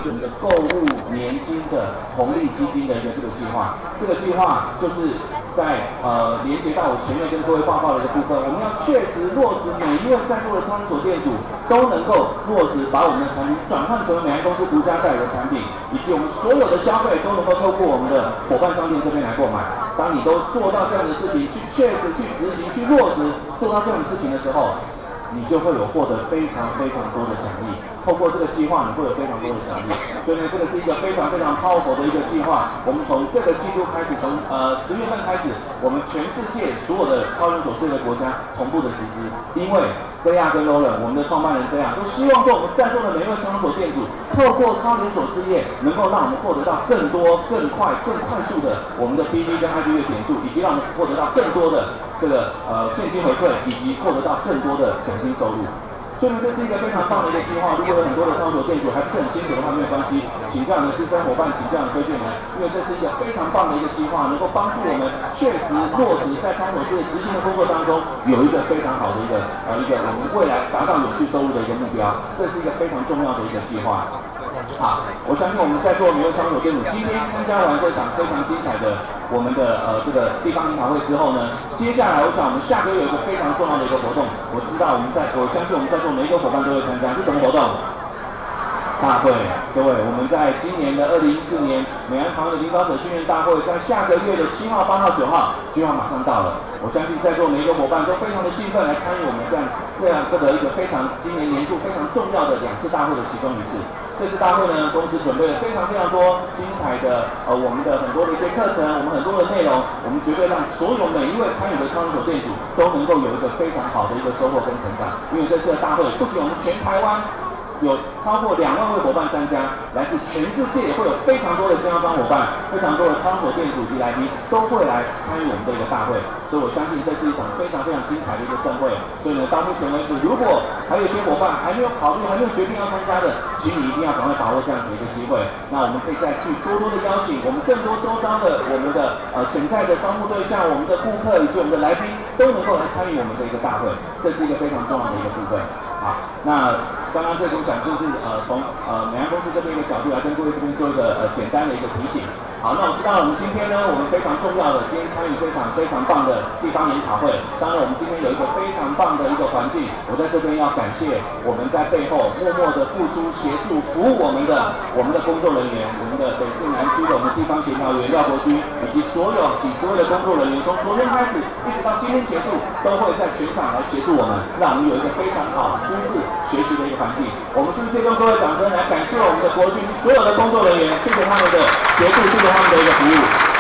我们的购物年金的红利基金的一个这个计划。这个计划就是在连接到我前面跟各位报告的一个部分，我们要确实落实每一位在座的超连锁店主都能够落实把我们的产品转换成为美安公司独家代理的产品，以及我们所有的消费都能够透过我们的伙伴商店这边来购买。当你都做到这样的事情，去确实去执行、去落实做到这样的事情的时候，你就会有获得非常非常多的奖励。透过这个计划，你会有非常多的奖励。所以呢，这个是一个非常非常 powerful 的一个计划。我们从这个季度开始，从10月份开始，我们全世界所有的超连锁事业的国家同步的实施。因为 JR 跟 Roland 我们的创办人 JR 都希望说，我们在座的每一位超连锁店主，透过超连锁事业，能够让我们获得到更多、更快、更快速的我们的 BV 跟 IB 的点数，以及让我们获得到更多的这个现金回馈，以及获得到更多的奖金收入。所以这是一个非常棒的一个计划。如果有很多的超连锁店主还不是很清楚的话，没有关系，请教你的资深伙伴，请教你推荐人，因为这是一个非常棒的一个计划，能够帮助我们确实落实在超连锁事业执行的工作当中，有一个非常好的一个我们未来达到永续收入的一个目标。这是一个非常重要的一个计划。好，我相信我们在座每位超连锁店主今天参加完这场非常精彩的我们的这个地方研讨会之后呢，接下来我想我们下个月有一个非常重要的一个活动，我相信我们在座每一个伙伴都会参加，是什么活动？大会。各位，我们在今年的2014年美安堂的领导者训练大会，在下个月的7号、8号、9号就要马上到了。我相信在座每一个伙伴都非常的兴奋来参与我们这样一个非常今年年度非常重要的2次大会的其中一次。这次大会呢，公司准备了非常非常多精彩的我们的很多的一些课程，我们很多的内容，我们绝对让所有每一位参与的超连锁店主都能够有一个非常好的一个收获跟成长。因为这次的大会不仅我们全台湾有超过2万位伙伴参加，来自全世界也会有非常多的经销商伙伴，非常多的超连锁店主及来宾都会来参与我们的一个大会，所以我相信这是一场非常非常精彩的一个盛会。所以呢，到目前为止，如果还有一些伙伴还没有考虑、还没有决定要参加的，请你一定要赶快把握这样子一个机会。那我们可以再去多多的邀请我们更多周遭的我们的潜在的招募对象、我们的顾客以及我们的来宾都能够来参与我们的一个大会，这是一个非常重要的一个部分。好，那刚刚这个讲就是从美安公司这边一个角度来跟各位这边做一个简单的一个提醒。好，那我知道我们今天呢，我们非常重要的今天参与这场非常棒的地方研讨会。当然，我们今天有一个非常棒的一个环境，我在这边要感谢我们在背后默默的付出、协助、服务我们的工作人员，我们的北市南区的我们地方协调员廖国军，以及所有几十位的工作人员，从昨天开始一直到今天结束，都会在全场来协助我们，让我们有一个非常好、舒适学习的一个环境。我们是不是借用各位掌声来感谢我们的国军所有的工作人员，谢谢他们的协助，谢谢他们的一个服务，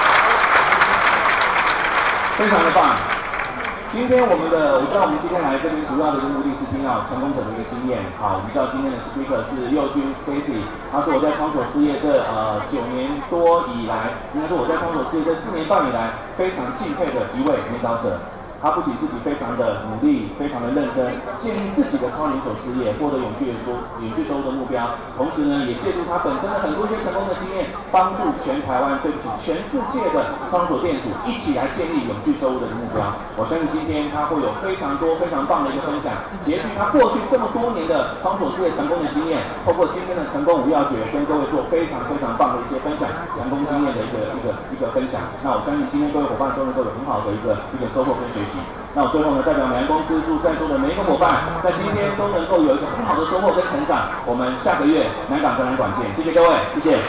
非常的棒。今天我知道我们今天来这边主要的一个目的是听到成功者的一个经验。好，我们知道今天的 speaker 是佑君 Stacy， 他是我在仓所事业这9年多以来，应该说我在仓所事业这4年半以来非常敬佩的一位领导者。他不仅自己非常的努力，非常的认真，建立自己的超连锁事业，获得永续收入的目标。同时呢，也借助他本身的很多一些成功的经验，帮助全世界的超连锁店主一起来建立永续收入的目标。我相信今天他会有非常多非常棒的一个分享，结集他过去这么多年的超连锁事业成功的经验，透过今天的成功5要诀，跟各位做非常非常棒的一些分享，成功经验的一个分享。那我相信今天各位伙伴都能够有很好的一个收获跟学习。那我最后呢，代表美安公司祝在座的每一个伙伴，在今天都能够有一个很好的收获跟成长。我们下个月南港展览馆见，谢谢各位，谢谢。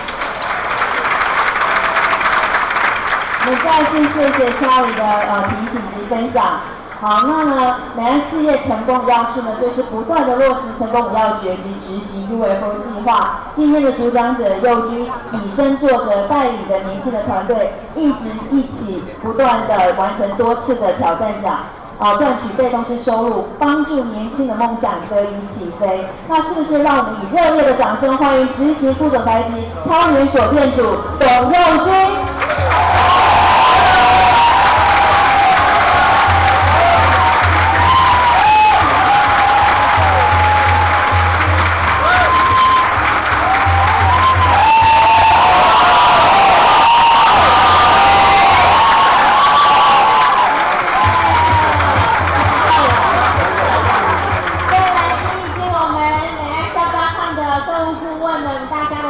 我们再次谢谢Charlie的提醒及分享。好，那呢，美安事业成功的要素呢，就是不断的落实成功5要诀及执行 UFO 计划。今天的主讲者佑君以身作则，带领的年轻的团队一起不断的完成多次的挑战奖。赚取被动式收入，帮助年轻的梦想得以起飞。那是不是让我们以热烈的掌声欢迎执行副总裁及超连锁店主董佑君？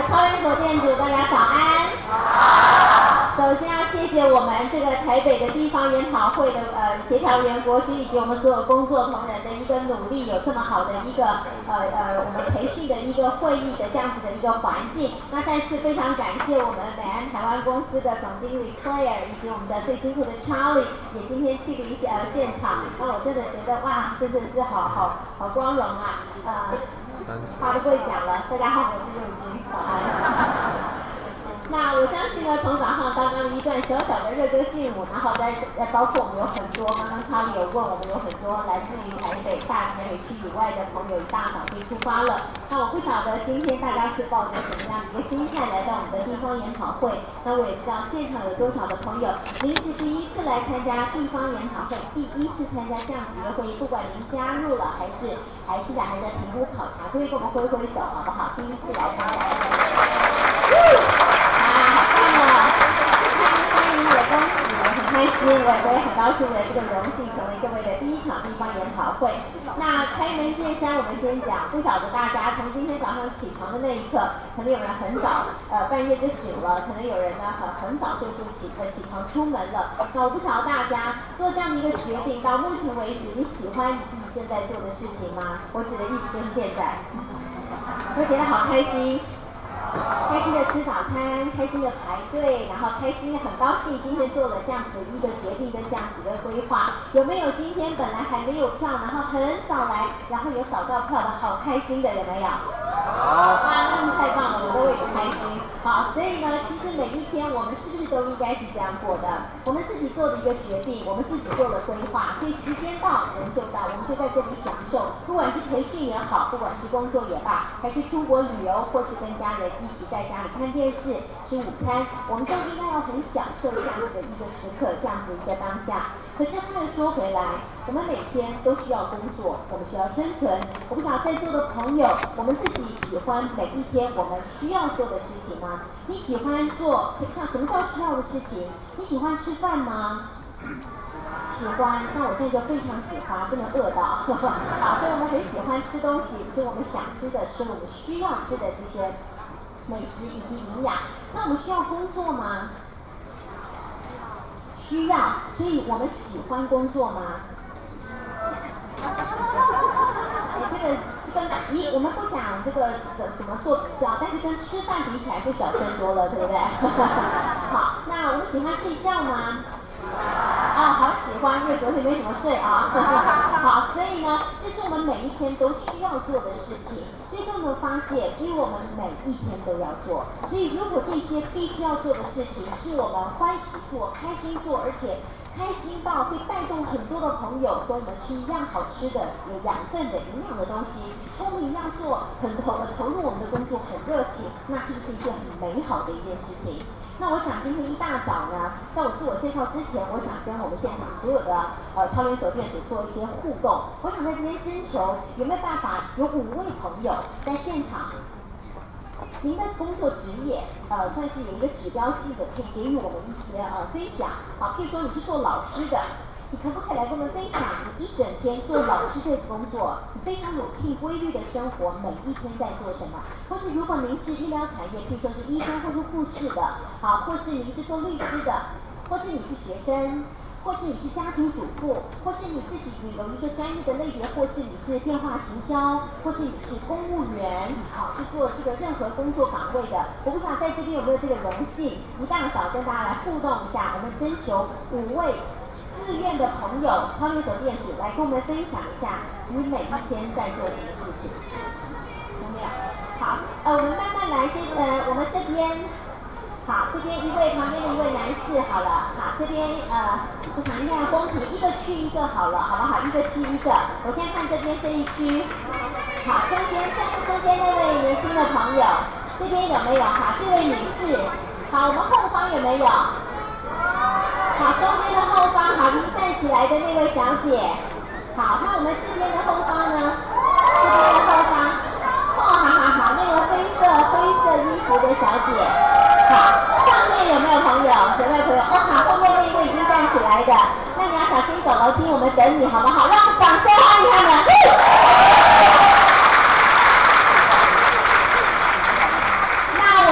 超连锁店主，大家早安。首先要谢谢我们这个台北的地方研讨会的协调员国军以及我们所有工作同仁的一个努力，有这么好的一个我们培训的一个会议的这样子的一个环境。那再次非常感谢我们美安台湾公司的总经理 Claire 以及我们的最辛苦的 Charlie 也今天莅临现场。那我真的觉得哇，真的是好光荣啊！话都不会讲了，大家好，我是佑君，早安。那我相信呢，从早上刚刚一段小小的热歌劲舞，然后包括我们有很多，刚刚查理有问我们有很多来自于台北、大台北区以外的朋友，一大早就出发了。那我不晓得今天大家是抱着什么样的一个心态来到我们的地方研讨会。那我也不知道现场有多少的朋友，您是第一次来参加地方研讨会，第一次参加这样子的会议，不管您加入了还是还在评估考察，可以跟我们挥挥手好不好？第一次来参加。欢迎也恭喜，很开心，我也很高兴的这个荣幸成为各位的第一场地方研讨会。那开门见山，我们先讲，不晓得大家从今天早上起床的那一刻，可能有人很早半夜就醒了，可能有人呢很早就起床出门了。那我不晓得大家做这样的一个决定，到目前为止，你喜欢你自己正在做的事情吗？我指的意思就是现在，会觉得好开心。开心的吃早餐，开心的排队，然后开心的很高兴今天做了这样子的一个决定跟这样子的规划。有没有今天本来还没有票，然后很早来，然后有扫到票的，好开心的有没有？哇，那是太棒了，我都为你开心。好，所以呢，其实每一天我们是不是都应该是这样过的？我们自己做的一个决定，我们自己做了规划，所以时间到人就到，我们就在这里享受，不管是培训也好，不管是工作也罢，还是出国旅游，或是跟家人一起在家里看电视、吃午餐，我们都应该要很享受这样子的一个时刻，这样子一个当下。可是话又说回来，我们每天都需要工作，我们需要生存。我不知道在座的朋友，我们自己喜欢每一天我们需要做的事情吗？你喜欢做像什么叫需要的事情？你喜欢吃饭吗？喜欢，像我现在就非常喜欢，不能饿到。好，所以我们很喜欢吃东西，吃我们想吃的，吃我们需要吃的这些美食以及营养。那我们需要工作吗？需要，所以我们喜欢工作吗？我们不讲这个怎么做比较，但是跟吃饭比起来就小声多了，对不对？好，那我们喜欢睡觉吗？好喜欢，因为昨天没怎么睡啊。好，所以呢，这是我们每一天都需要做的事情。所以当我们发现，因为我们每一天都要做，所以如果这些必须要做的事情是我们欢喜做、开心做，而且开心到会带动很多的朋友跟我们吃一样好吃的、有养分的、营养的东西，跟我们一样做，很投入我们的工作，很热情，那是不是一件很美好的一件事情？那我想今天一大早呢，在我自我介绍之前，我想跟我们现场所有的超连锁店主做一些互动。我想在这边征求有没有办法有5位朋友在现场，您的工作职业算是有一个指标性的，可以给予我们一些分享。好，譬如说你是做老师的。你可不可以来跟我们分享你一整天做老师这个工作，你非常有规律的生活，每一天在做什么？或是如果您是医疗产业，譬如说是医生或是护士的，好，或是您是做律师的，或是你是学生，或是你是家庭主妇，或是你自己有一个专业的类别，或是你是电话行销，或是你是公务员，好，是做这个任何工作岗位的。我不知道在这边有没有这个荣幸，一大早跟大家来互动一下，我们征求5位自愿的朋友，超连锁店主来跟我们分享一下你每一天在做什么事情，有没有？好，我们慢慢来，我们这边，好，这边旁边的一位男士，好了，好，这边我想应该要公平，一个区一个好了，好不好？一个区一个，我先看这边这一区，好，中间那位年轻的朋友，这边有没有？好，这位女士，好，我们后方有没有？好，中间的后方，好，就是站起来的那位小姐。好，那我们这边的后方呢？这边的后方，好，那个灰色衣服的小姐。好，上面有没有朋友？有没有朋友？好，后面那一位已经站起来的，那你要小心走楼梯，我们等你，好不好？让我们掌声欢迎他们。那我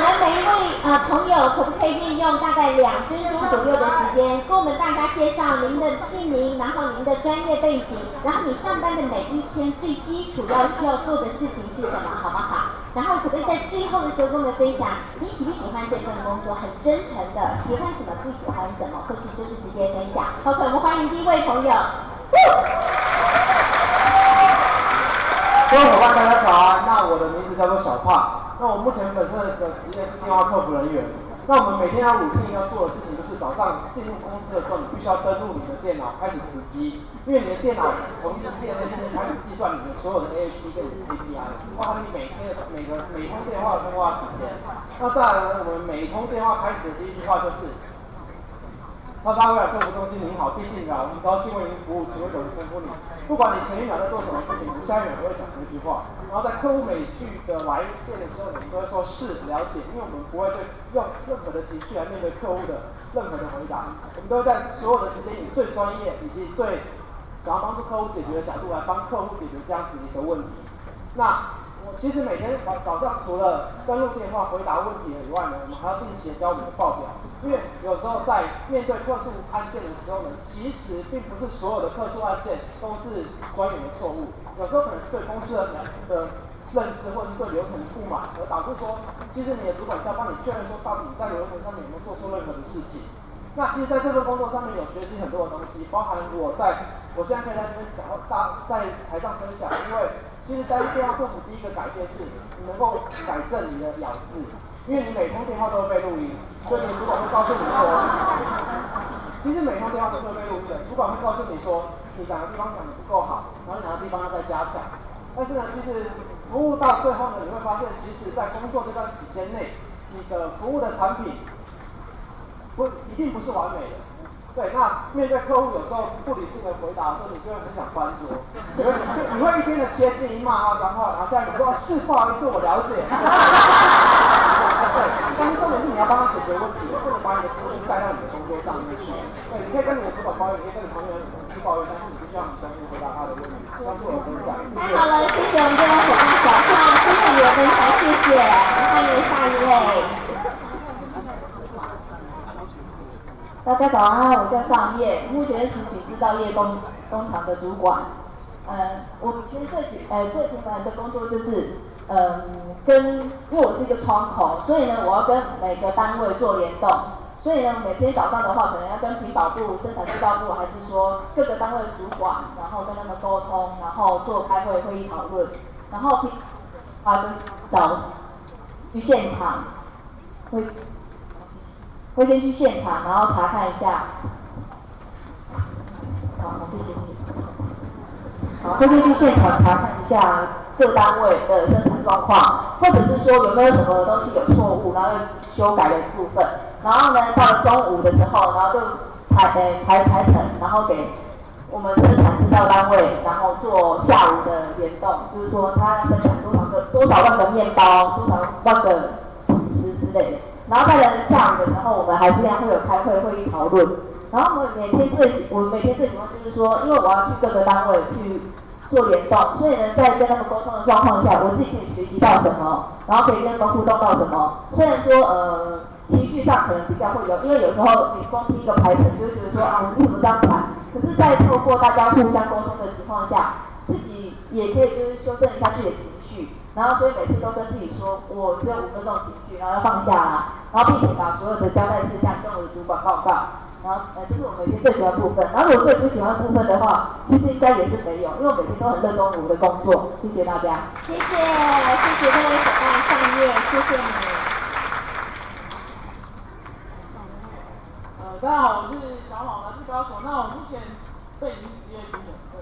朋友可不可以运用大概2分钟左右的时间，跟我们大家介绍您的姓名，然后您的专业背景，然后你上班的每一天最基础需要做的事情是什么，好不好？然后可不可以在最后的时候跟我们分享你喜不喜欢这份工作，很真诚的喜欢什么，不喜欢什么，或是就是直接分享。OK， 我们欢迎第一位朋友。 各位伙伴，大家早安。那我的名字叫做小胖。那我目前本身的职业是电话客服人员。那我们每天要routine要做的事情就是早上进入公司的时候，你必须要登录你的电脑开始值机，因为你的电脑同时间内开始计算你的所有的 AHP 跟你的 KPI， 包含你每通电话的通话时间。那再来呢，我们每一通电话开始的第一句话就是叉叉微软客服中心，您好，地信扰，很高兴为您服务，请问怎么称呼你？不管你前一秒在做什么事情，你下一秒都会讲这句话。然后在客户每句的来电的时候，我们都会说是了解，因为我们不会用任何的情绪来面对客户的任何的回答，我们都会在所有的时间以最专业以及最想要帮助客户解决的角度来帮客户解决这样子一个问题。那我其实每天早上除了登录电话回答问题以外呢，我们还要定期的交我们的报表，因为有时候在面对客诉案件的时候呢，其实并不是所有的客诉案件都是专员的错误，有时候可能是对公司的认知或者是对流程不满，而导致说，其实你的主管是要帮你确认说，到底你在流程上面有没有做出任何的事情。那其实在这份工作上面有学习很多的东西，包含我现在可以在这边讲在台上分享，因为其实在电话客服第一个改变是你能够改正你的咬字，因为你每通电话都会被录音，所以你的主管会告诉你说，其实每通电话都是会被录音的，主管会告诉你说你哪个地方讲的不够好，然后哪个地方要再加强。但是呢，其实服务到最后呢，你会发现，其实在工作这段期间内，你的服务的产品一定不是完美的。对，那面对客户有时候不理性的回答的时候，你就会很想翻桌，你会一边的切进骂啊脏话，然后下一秒说是不好意思，我了解。对，但是重点是你要帮他解决问题，不能把你的情绪带到你的工作上面去。对，你可以跟你的主管抱怨，你可以跟你旁边的同事抱怨，但是你必须要很专心回答他的问题。这是我的分享。 太好了，谢谢我们这位伙伴小胖，谢谢你的分享，谢谢。欢迎下一位。 大家早安，我叫尚叶，目前是食品制造业工厂的主管。我觉得最平凡的工作就是，因为我是一个窗口，所以呢，我要跟每个单位做联动。所以呢，每天早上的话，可能要跟品保部、生产制造部，还是说各个单位的主管，然后跟他们沟通，然后做开会议讨论，然后就是去现场会先去现场，然后查看一下。谢谢你。会先去现场查看一下各单位的生产状况，或者是说有没有什么东西有错误，然后要修改的部分。然后呢，到了中午的时候，然后就排程，然后给我们生产制造单位，然后做下午的联动，就是说他要生产多少万个面包，多少万个吐司之类的。然后在下午的时候，我们还是一样会有开会议讨论。然后我每天最喜欢就是说，因为我要去各个单位去做联动，所以呢，在跟他们沟通的状况下，我自己可以学习到什么，然后可以跟他们互动到什么。虽然说情绪上可能比较会有，因为有时候你光听一个排程，就会觉得说啊，我为什么这样排？可是，在透过大家互相沟通的情况下，自己也可以就是修正一下自己的情绪。然后所以每次都跟自己说，我只有5分钟情绪，然后要放下啦，然后并且把所有的交代事项跟我的主管报告。然后这是我每天最喜欢的部分。然后如果最不喜欢的部分的话，其实应该也是没有，因为我每天都很热衷于我的工作。谢谢大家。 谢谢这位伙伴上叶，谢谢你。 大家好，我是小马，来自高雄。那我目前背景是职业军人，对。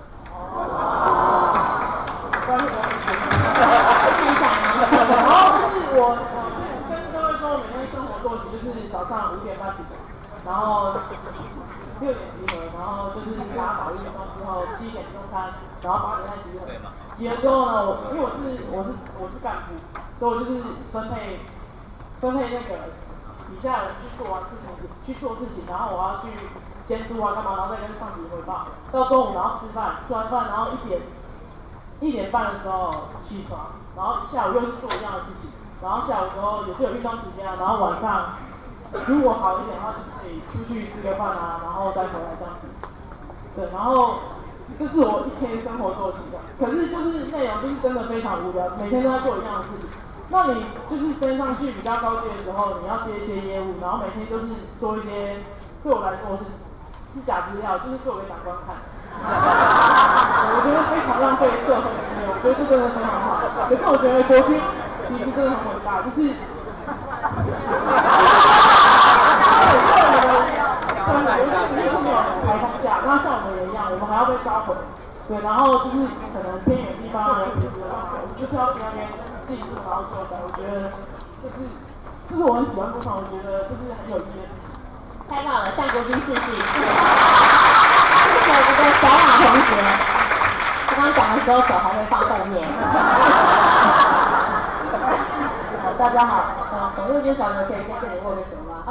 但是我很全能。然后就是我跟各位说，我每天生活作息就是早上5点半起床，然后6点集合，然后就是打扫运动之后7点用餐，然后8点半集合。集合之后呢，因为我是干部，所以我就是分配那个底下人去做事情，然后我要去监督啊干嘛，然后再跟上级汇报。到中午然后吃饭，吃完饭然后1点半的时候起床，然后下午又是做一样的事情， 然后下午的时候也是有运动时间啊，然后晚上如果好一点的话，就是可以出去吃个饭啊，然后再回来这样子。对，然后这是我一天生活作息的，可是就是内容就是真的非常无聊，每天都在做一样的事情。那你就是升上去比较高阶的时候，你要接一些业务，然后每天就是做一些，对我来说是假资料，就是做给长官看。我觉得非常浪费社会资源，我觉得这真的非常好。可是我觉得国军其实真的很伟大，就是。台风假，那像我们人一样，我们还要被召回，对，然后就是可能偏远地方的人就是我们就是要去那边进驻，然后做的，我觉得这是我很喜欢部分，我觉得这是很有意义的事情。 太棒了，向国军致敬。谢谢我们的小马同学，刚刚讲的时候手还会放后面。 大家好，董佑军小姐可以先跟你握个手吗？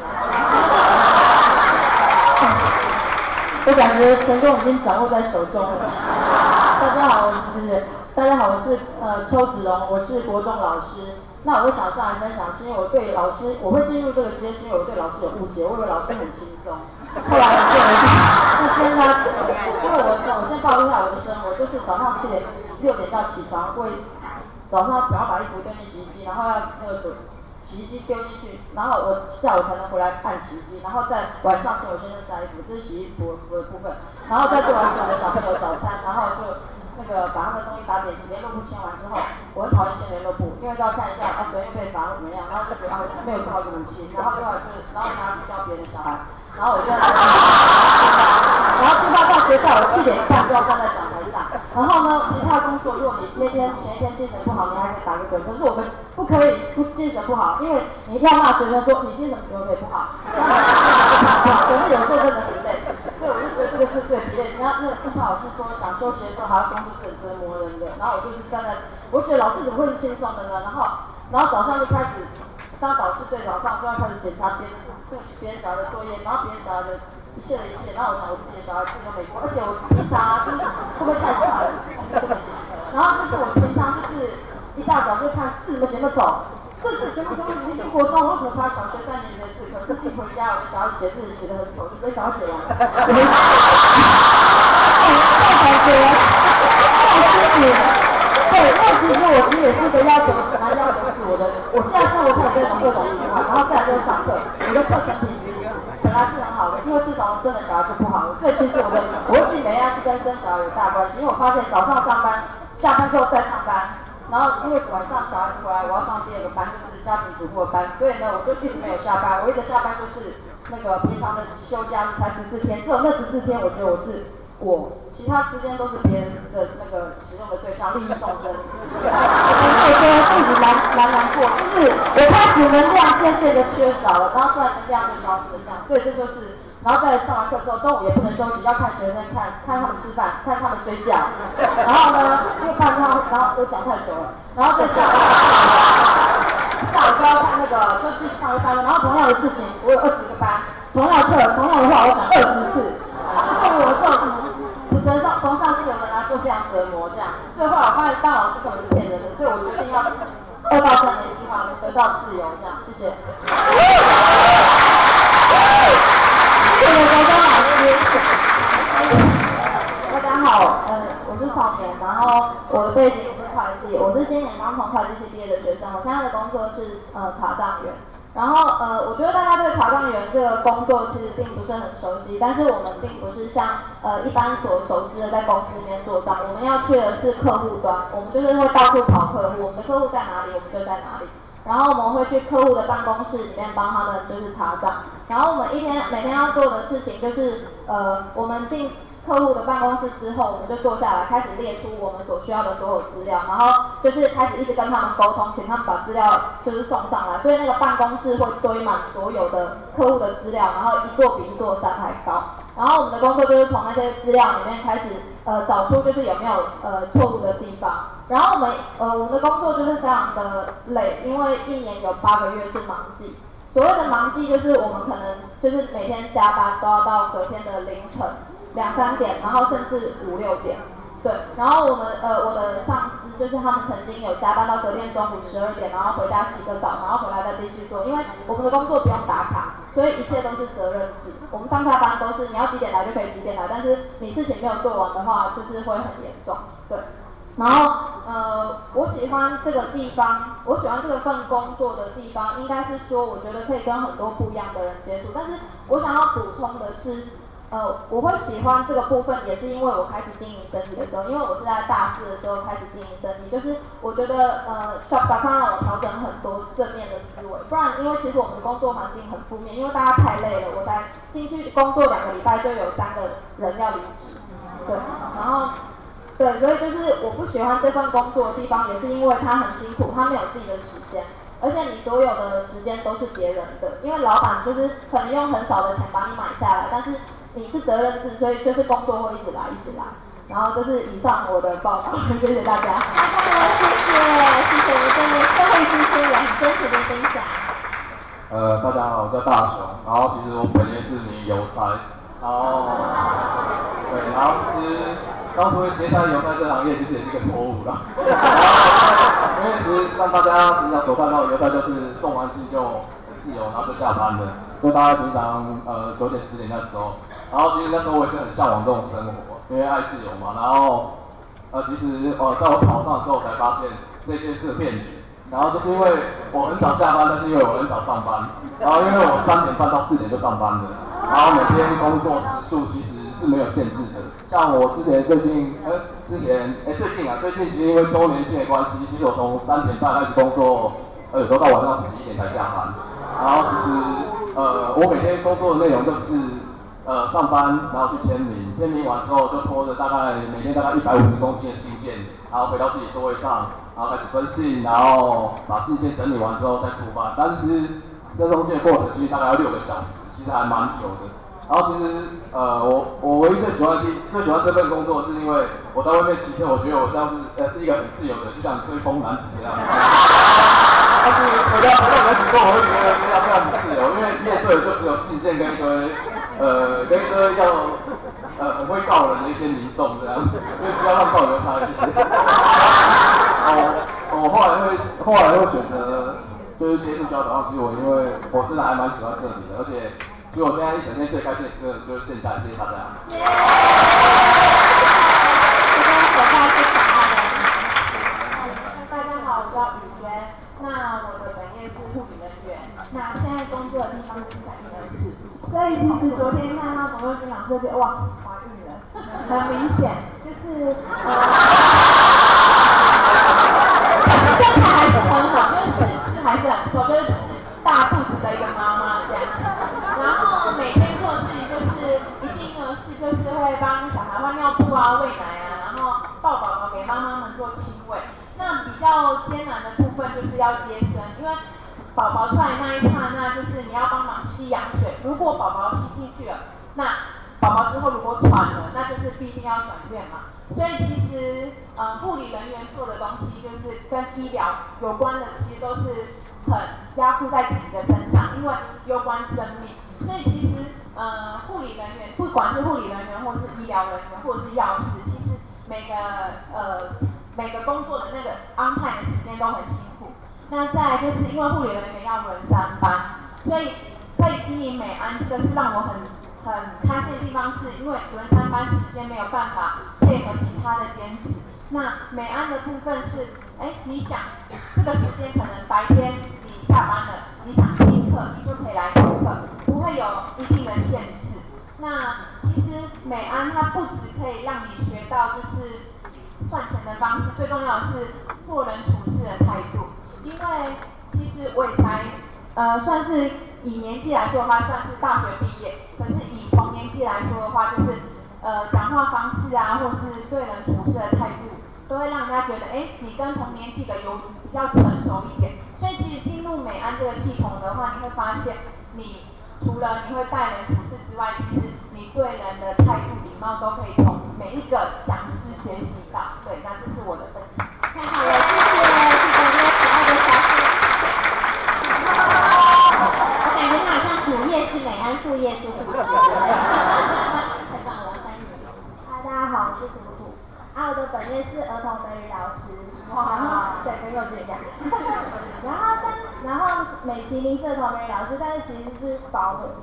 我感觉成功已经掌握在手中了。大家好，我是邱子龙，我是国中老师。那我会想上来分享，是因为我对老师，我会进入这个职业，是因为我对老师有误解，我以为老师很轻松。后来那天呢，因为我先报一下我的生活，就是早上6点要起床，早上然后把衣服丢进洗衣机，然后要那个洗衣机丢进去，然后我下午才能回来按洗衣机，然后在晚上请我先生晒衣服，这是洗衣服的部分，然后再做完我的小朋友早餐，然后就把他们的东西打点齐，联络簿签完之后，我很讨厌签联络簿，因为都要看一下昨天被罚或怎么样，然后就觉得没有做好武器，然后拿去教别的小孩，然后我就然后出发到学校，我7点半就要站在讲台上。然后呢，其他工作，如果你前一天精神不好，你还可以打个盹。可是我们不可以精神不好，因为你一定要骂学生说你精神怎么可以不好。可是有时候真的很累，所以我就觉得这个是最疲累。那个郑老师说想休息的时候还要工作是很折磨人的。然后我就是站在，我觉得老师怎么会是轻松的呢？然后早上就开始，当导师对早上就要开始检查别人小孩的作业，然后别人小孩的。一切，然后我想我自己的小孩自己都没过，而且我平常就是会不会太快了？对不起。然后就是我平常就是一大早就看字怎么写不丑，这字写不丑，你英国中为什么他小学3年级的字，可是一回家我的小孩写字写得很丑，就直接赶快写完。感觉对，其实我其实也是一个蛮要求自我的。我现在生活课在上各种计划，然后再来就是上课，我的课程品质本来是很好的，因为自从生了小孩就不好了，所以其实我会记每样是跟生小孩有大关系。因为我发现早上上班，下班之后再上班，然后因为晚上小孩子回来，我要上第2个班，就是家庭主妇的班，所以呢，我就一直没有下班。我一直下班就是平常的休假日才14天，只有那14天，我觉得其他时间都是别人的使用的对象，利益众生。我觉得自己蛮难过，就是我开始能量渐渐的缺少了，然后突然能量就消失了这样，所以这就是，然后在上完课之后，中午也不能休息，要看学生看他们吃饭，看他们睡觉，然后呢，因为看他们，然后我讲太久了，然后在下午就要看就继续上一班，然后同样的事情，我有20个班，同样的课，同样的话，我讲20次，对我这种。从上次有人来说非常折磨这样，所以后来我发现当老师根本是骗人的，所以我决定要2到3年计划得到自由这样，谢谢。谢谢国中老师。大家好，我是少年，然后我的背景是会计，我是今年刚从会计系毕业的学生，我现在的工作是查账员。然后我觉得大家对查账员这个工作其实并不是很熟悉，但是我们并不是像一般所熟知的在公司里面做账，我们要去的是客户端，我们就是会到处跑客户，我们的客户在哪里，我们就在哪里。然后我们会去客户的办公室里面帮他们就是查账，然后我们每天要做的事情就是我们进客户的办公室之后，我们就坐下来开始列出我们所需要的所有资料，然后就是开始一直跟他们沟通，请他们把资料就是送上来，所以那个办公室会堆满所有的客户的资料，然后一座比一座山还高。然后我们的工作就是从那些资料里面开始找出就是有没有错误的地方。然后我们的工作就是非常的累，因为1年有8个月是忙季。所谓的忙季就是我们可能就是每天加班都要到隔天的凌晨2、3点，然后甚至5、6点。对，然后我的上司就是他们曾经有加班到隔天中午12点，然后回家洗个澡，然后回来再继续做，因为我们的工作不用打卡，所以一切都是责任制。我们上下班都是你要几点来就可以几点来，但是你事情没有做完的话，就是会很严重，对。然后我喜欢这个地方，我喜欢这份工作的地方，应该是说我觉得可以跟很多不一样的人接触。但是我想要补充的是，我会喜欢这个部分，也是因为我开始经营生意的时候，因为我是在大4的时候开始经营生意，就是我觉得Shop.com 让我调整很多正面的思维，不然因为其实我们的工作环境很负面，因为大家太累了，我才进去工作2个礼拜就有3个人要离职，对，然后。对，所以就是我不喜欢这份工作的地方，也是因为他很辛苦，他没有自己的时间，而且你所有的时间都是别人的，因为老板就是可能用很少的钱把你买下来，但是你是责任制，所以就是工作会一直来一直来。然后这是以上我的报告，谢谢大家。谢谢我们这位社会新鲜人很真实的分享。 大家好，我叫大雄，然后其实我本业是名邮差，然后对，然后其实。当初接上邮差这行业其实也是一个错误啦，因为其实像大家平常所看到的邮差就是送完信就很自由，然后就下班了，就大概平常9点10点那时候，然后其实那时候我也是很向往这种生活，因为爱自由嘛，然后其实在我考上之后才发现这件事骗局，然后就是因为我很早下班，但是因为我很早上班，然后因为我3点半到4点就上班了，然后每天工作时数其实是没有限制的。像我最近其实因为周年庆的关系，其实我从3点半开始工作，有时候到晚上11点才下班。然后其实我每天工作的内容就是上班，然后去签名，签名完之后就拖着每天大概150公斤的信件，然后回到自己座位上，然后开始分信，然后把信件整理完之后再出发。但是其实这中间的过程其实大概要6个小时，其实还蛮久的。然后其实我唯一最喜欢这份工作，是因为我在外面骑车，我觉得我这样是一个很自由的人，就像追风男子这样。但是回到人之后，我会觉得非常自由，因为面对的就只有信件跟一堆要很会告人的一些民众这样，所以不要让告邮差，谢谢。我后来会选择就是接触交通其实因为我真的还蛮喜欢这里的，而且。所以我现在一整天最开心的事就是现在，谢谢大家。 大家好，我叫雨娟，那我的本业是护理人员，那现在工作的地方是在婴儿室，所以其实昨天看到朋友分享这些，哇，怀孕了，很明显，就是身材还是很好，就是四肢还是很瘦，就是大肚子的一个妈妈这样。然后每天做的事情就是一进婴儿室就是会帮小孩换尿布啊、喂奶啊，然后抱宝宝给妈妈们做亲喂。那比较艰难的部分就是要接生，因为宝宝出来那一刹那就是你要帮忙吸羊水，如果宝宝吸进去了，那宝宝之后如果喘了，那就是必定要转院嘛。所以其实护理人员做的东西就是跟医疗有关的，其实都是很压附在自己的身上，因为攸关生命。所以其实护理人员，不管是护理人员或是医疗人员或者是药师，其实每个工作的那个安排的时间都很辛苦。那再来就是因为护理人员要轮3班，所以可以经营美安，这个是让我很开心的地方，是因为轮3班时间没有办法配合其他的兼职。那美安的部分是，你想这个时间可能白天你下班了，你想听课，你就可以来听课，不会有一定的限制。那其实美安它不只可以让你学到就是赚钱的方式，最重要的是做人处事的态度。因为其实我也才算是以年纪来说的话，算是大学毕业，可是以同年纪来说的话，就是讲话方式啊，或是对人处事的态度，都会让人家觉得，你跟同年纪的有比较成熟一点。所以其实进入美安这个系统的话，你会发现，你除了你会待人处事之外，其实你对人的态度、礼貌都可以从每一个讲师学习到。对，那这是我的分享。太好了，谢谢这个可爱的小我感觉他好像主业是美安，副业是护士。太棒了，欢迎你。 大家好，我是图图。我的本业是儿童美语老师。我对，跟幼稚园一样。然后美其名是同龄老师，但是其实是保姆。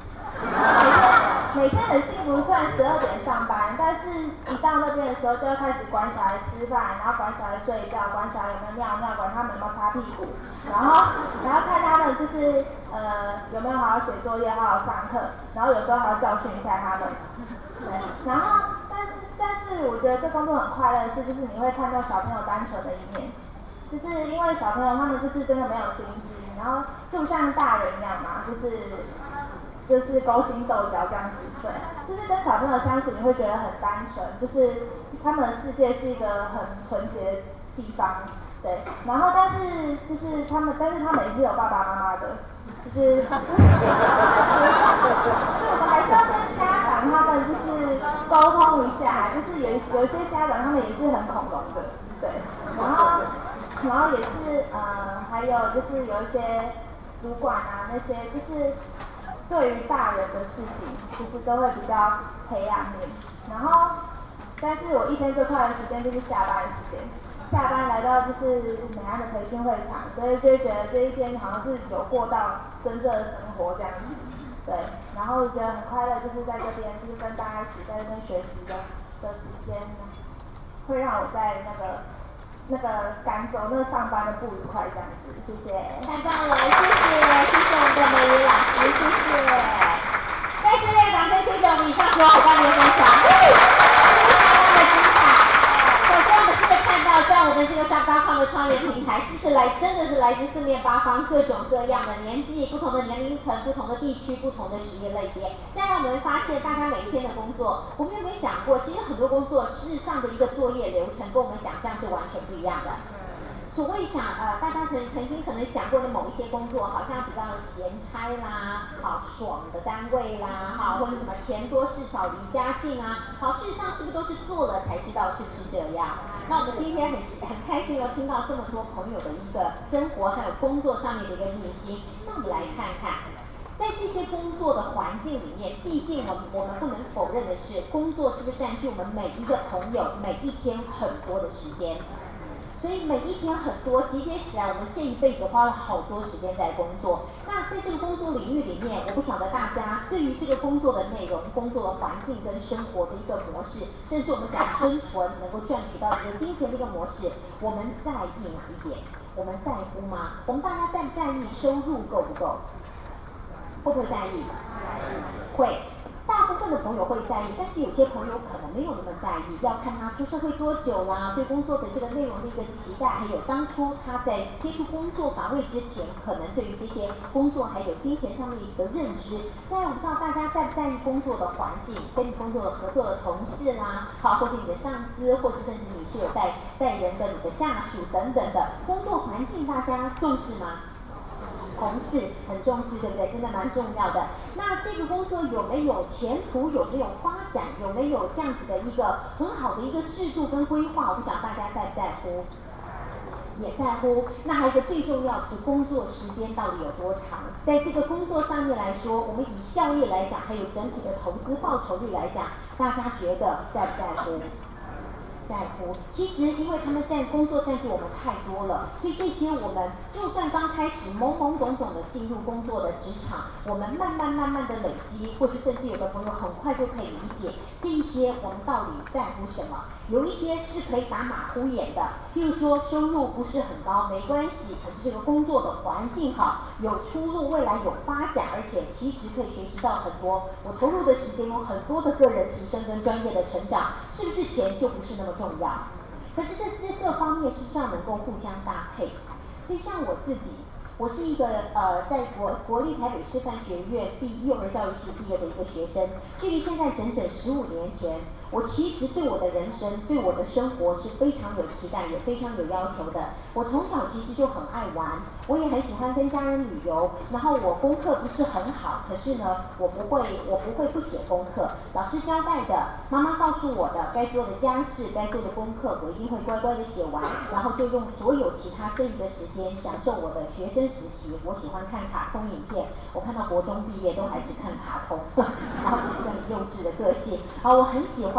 每天很幸福，虽然12点上班，但是一到那边的时候就要开始管小孩吃饭，然后管小孩睡觉，管小孩有没有尿尿，管他们有没有擦屁股，然后看他们就是有没有好好写作业，好好上课，然后有时候还要教训一下他们。对，然后但是我觉得这工作很快乐的是，就是你会看到小朋友单纯的一面，就是因为小朋友他们就是真的没有心机，然后就不像大人一样嘛，就是勾心斗角这样子，对，就是跟小朋友相处你会觉得很单纯，就是他们的世界是一个很纯洁的地方，对，然后但是他们也是有爸爸妈妈的，就是我们还是要跟家长他们就是沟通一下，就是有一些家长他们也是很恐龙的，对，然后也是还有就是有一些主管啊那些就是对于大人的事情其实都会比较培养你，然后但是我一天最快的时间就是下班时间，下班来到就是美安的培训会场，所以就会觉得这一天好像是有过到真正的生活这样子，对，然后觉得很快乐，就是在这边就是跟大家一起在这边学习的时间，会让我在那个赶走那个上班的不愉快这样子，谢谢。 太棒了，谢谢我们的美仪老师，谢谢。再次热烈掌声，谢谢我们以上所有伙伴的分享，非常的精彩。首先我们是会看到，在我们这个shop.com的创业平台，是不是真的是来自四面八方，各种各样的年纪、不同的年龄层、不同的地区、不同的职业类别。再来我们会发现，大家每一天的工作，我们有没有想过，其实很多工作事实上的一个作业流程，跟我们想象是完全不一样的。所谓大家曾经可能想过的某一些工作，好像比较闲差啦，好爽的单位啦，好或者什么钱多事少离家近啊，好，事实上是不是都是做了才知道是不是这样？那我们今天很开心的听到这么多朋友的一个生活还有工作上面的一个秘辛，那我们来看看。在这些工作的环境里面，毕竟我们不能否认的是，工作是不是占据我们每一个朋友每一天很多的时间？所以每一天很多，集结起来，我们这一辈子花了好多时间在工作。那在这个工作领域里面，我不晓得大家对于这个工作的内容、工作的环境跟生活的一个模式，甚至我们讲生存能够赚取到一个金钱的一个模式，我们在意哪一点？我们在乎吗？我们大家在不在意收入够不够？会不会在意？会。大部分的朋友会在意，但是有些朋友可能没有那么在意，要看他出社会多久啦，对工作的这个内容的一个期待，还有当初他在接触工作岗位之前，可能对于这些工作还有金钱上面的一个认知。再来，我不知道大家在不在意工作的环境，跟你工作的合作的同事啦，好，或是你的上司，或是甚至你是有带人的你的下属等等的工作环境，大家重视吗？同事很重视，对不对？真的蛮重要的。那这个工作有没有前途？有没有发展？有没有这样子的一个很好的一个制度跟规划？我不想大家在不在乎？也在乎。那还有一个最重要是工作时间到底有多长？在这个工作上面来说，我们以效益来讲，还有整体的投资报酬率来讲，大家觉得在不在乎？在乎，其实因为他们工作占据我们太多了，所以这些我们就算刚开始懵懵懂懂的进入工作的职场，我们慢慢的累积，或是甚至有的朋友很快就可以理解这一些我们到底在乎什么。有一些是可以打马虎眼的，譬如说收入不是很高没关系，可是这个工作的环境好，有出路，未来有发展，而且其实可以学习到很多，我投入的时间有很多的个人提升跟专业的成长，是不是钱就不是那么重要？可是这各方面事实上能够互相搭配。所以像我自己，我是一个在国立台北师范学院幼儿教育系毕业的一个学生，距离现在整整15年前，我其实对我的人生、对我的生活是非常有期待，也非常有要求的。我从小其实就很爱玩，我也很喜欢跟家人旅游。然后我功课不是很好，可是呢，我不会不写功课。老师交代的，妈妈告诉我的，该做的家事、该做的功课，我一定会乖乖的写完。然后就用所有其他剩余的时间，享受我的学生时期。我喜欢看卡通影片，我看到国中毕业都还只看卡通，然后就是很幼稚的个性。我很喜欢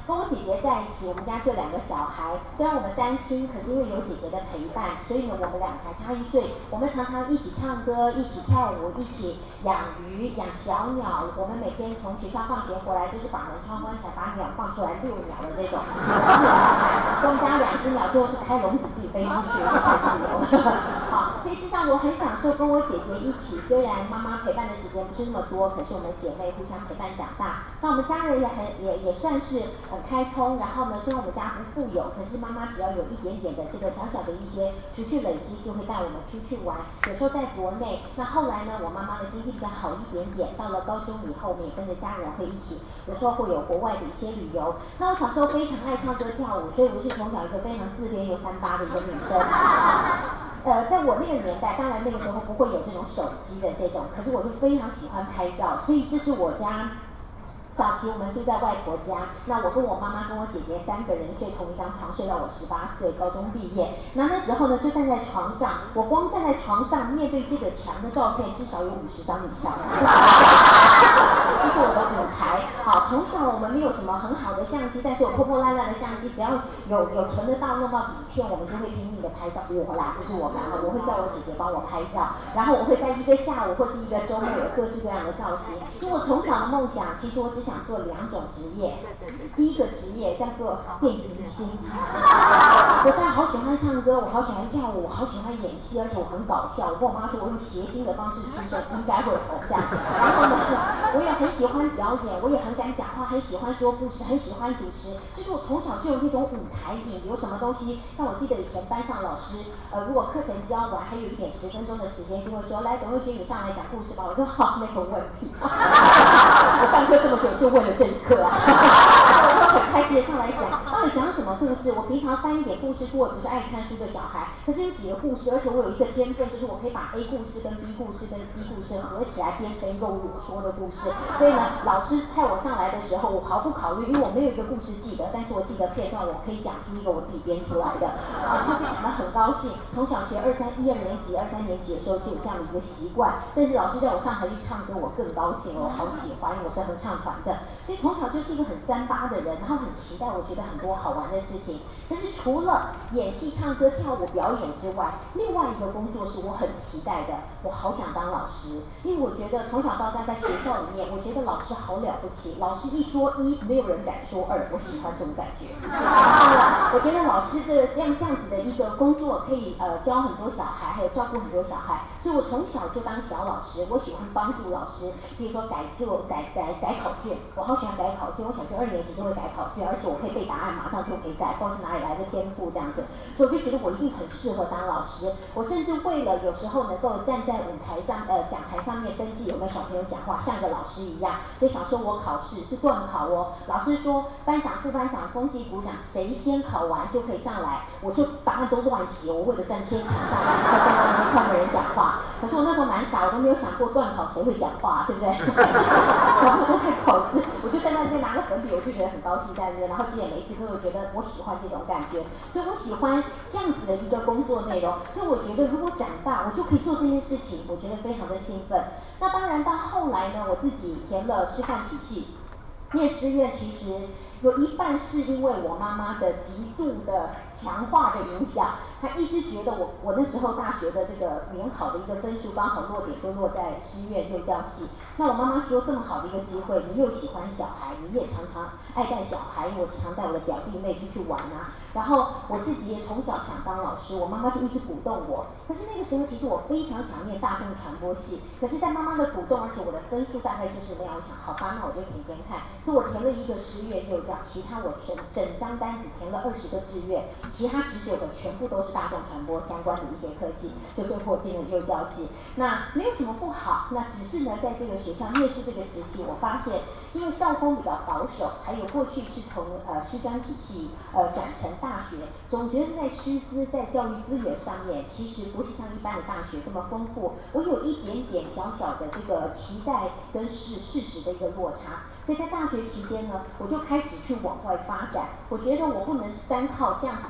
跟我姐姐在一起，我们家就2个小孩，虽然我们单亲，可是因为有姐姐的陪伴，所以呢我们俩才差1岁，我们常常一起唱歌，一起跳舞，一起养鱼、养小鸟。我们每天从学校放学回来，就是把门窗关起来，把鸟放出来遛鸟的这种。跟我们家2只鸟最后是开笼子自己飞出去，太自由了。好，所以事实上我很享受跟我姐姐一起，虽然妈妈陪伴的时间不是那么多，可是我们姐妹互相陪伴长大。那我们家人也算是很开通，然后呢，虽然我们家不富有，可是妈妈只要有一点点的这个小小的一些储蓄累积，就会带我们出去玩。有时候在国内，那后来呢，我妈妈的经济比较好一点点，到了高中以后，我们也跟着家人会一起，有时候会有国外的一些旅游。那我小时候非常爱唱歌跳舞，所以我是从小一个非常自恋又38的一个女生。在我那个年代，当然那个时候不会有这种手机的这种，可是我就非常喜欢拍照，所以这是我家。早期我们住在外婆家，那我跟我妈妈跟我姐姐3个人睡同一张床，睡到我18岁，高中毕业。那时候呢，就站在床上，我光站在床上面对这个墙的照片，至少有50张以上。这是我的舞台。好，从小我们没有什么很好的相机，但是有破破烂烂的相机，只要有存得到弄到底片，我们就会拼命的拍照。我啦，不是我们，我会叫我姐姐帮我拍照，然后我会在一个下午或是一个周末有各式各样的造型。因为我从小的梦想，其实我只想做2种职业。第一个职业叫做电影明星。我现在好喜欢唱歌，我好喜欢跳舞，我好喜欢演戏，而且我很搞笑。我跟我妈说，我用谐星的方式出生，应该会红这样。然后呢，我也很喜欢表演，我也很敢讲话，很喜欢说故事，很喜欢主持。就是我从小就有那种舞台瘾，有什么东西，像我记得以前班上老师，如果课程教完还有一点10分钟的时间，就会说，来，董慧君你上来讲故事吧。我说好，没有问题。我上课这么久就为了这一课啊，我很开心的上来讲，到底讲什么故事？我平常翻一点故事书，我也不是爱看书的小孩，可是有几个故事，而且我有一个天分，就是我可以把 A 故事跟 B 故事跟 C 故事合起来编成一个我说的故事。所以呢，老师派我上来的时候，我毫不考虑，因为我没有一个故事记得，但是我记得片段，我可以讲出一个我自己编出来的，然后就讲得很高兴。从小学1、2年级、2、3年级的时候就有这样的一个习惯，甚至老师叫我上台去唱歌，我更高兴，我好喜欢，因为我是合唱团的。所以从小就是一个很38的人，然后很期待，我觉得很多好玩的事情。但是除了演戏、唱歌、跳舞、表演之外，另外一个工作是我很期待的，我好想当老师，因为我觉得从小到大在学校里面，我觉得老师好了不起，老师一说1，没有人敢说2，我喜欢这种感觉。我觉得老师的这样子的一个工作，可以教很多小孩，还有照顾很多小孩，所以我从小就当小老师，我喜欢帮助老师，比如说改考卷，我好喜欢改考卷，我小学2年级就会改考卷，而且我可以背答案，马上就可以改，不知道是哪里来的天赋这样子，所以我就觉得我一定很适合当老师。我甚至为了有时候能够站在舞台上讲台上面登记有没有小朋友讲话，像个老师一样，所以小时候我考试是段考哦，老师说班长、副班长、风纪股长谁先考完就可以上来，我就答案都乱写，我为了站先抢上来，在班里面看没人讲话。可是我那时候蛮傻，我都没有想过段考谁会讲话，对不对？小朋友都在考试，我就在那边拿个粉笔，我就觉得很高兴在那边，然后其实也没事，可是我觉得我喜欢这种感觉，所以我喜欢这样子的一个工作内容，所以我觉得如果长大我就可以做这件事情，我觉得非常的兴奋。那当然到后来呢，我自己填了师范体系，念师院，其实有一半是因为我妈妈的极度的强化的影响，她一直觉得我那时候大学的这个联考的一个分数刚好落点都落在师院幼教系。那我妈妈说，这么好的一个机会，你又喜欢小孩，你也常常爱带小孩，因为我常带我的表弟妹出去玩啊。然后我自己也从小想当老师，我妈妈就一直鼓动我。可是那个时候其实我非常想念大众传播系，可是在妈妈的鼓动，而且我的分数大概就是那样，我想好吧，那我就填填看。所以我填了一个师院幼教，其他我整张单子填了20个志愿，其他19个全部都是大众传播相关的一些科系，就最后进了幼教系。那没有什么不好，那只是呢，在这个学校念书这个时期，我发现因为校风比较保守，还有过去是从师专体系转成大学，总觉得在师资在教育资源上面，其实不是像一般的大学这么丰富。我有一点点小小的这个期待跟事实的一个落差。所以在大学期间呢，我就开始去往外发展。我觉得我不能单靠这样子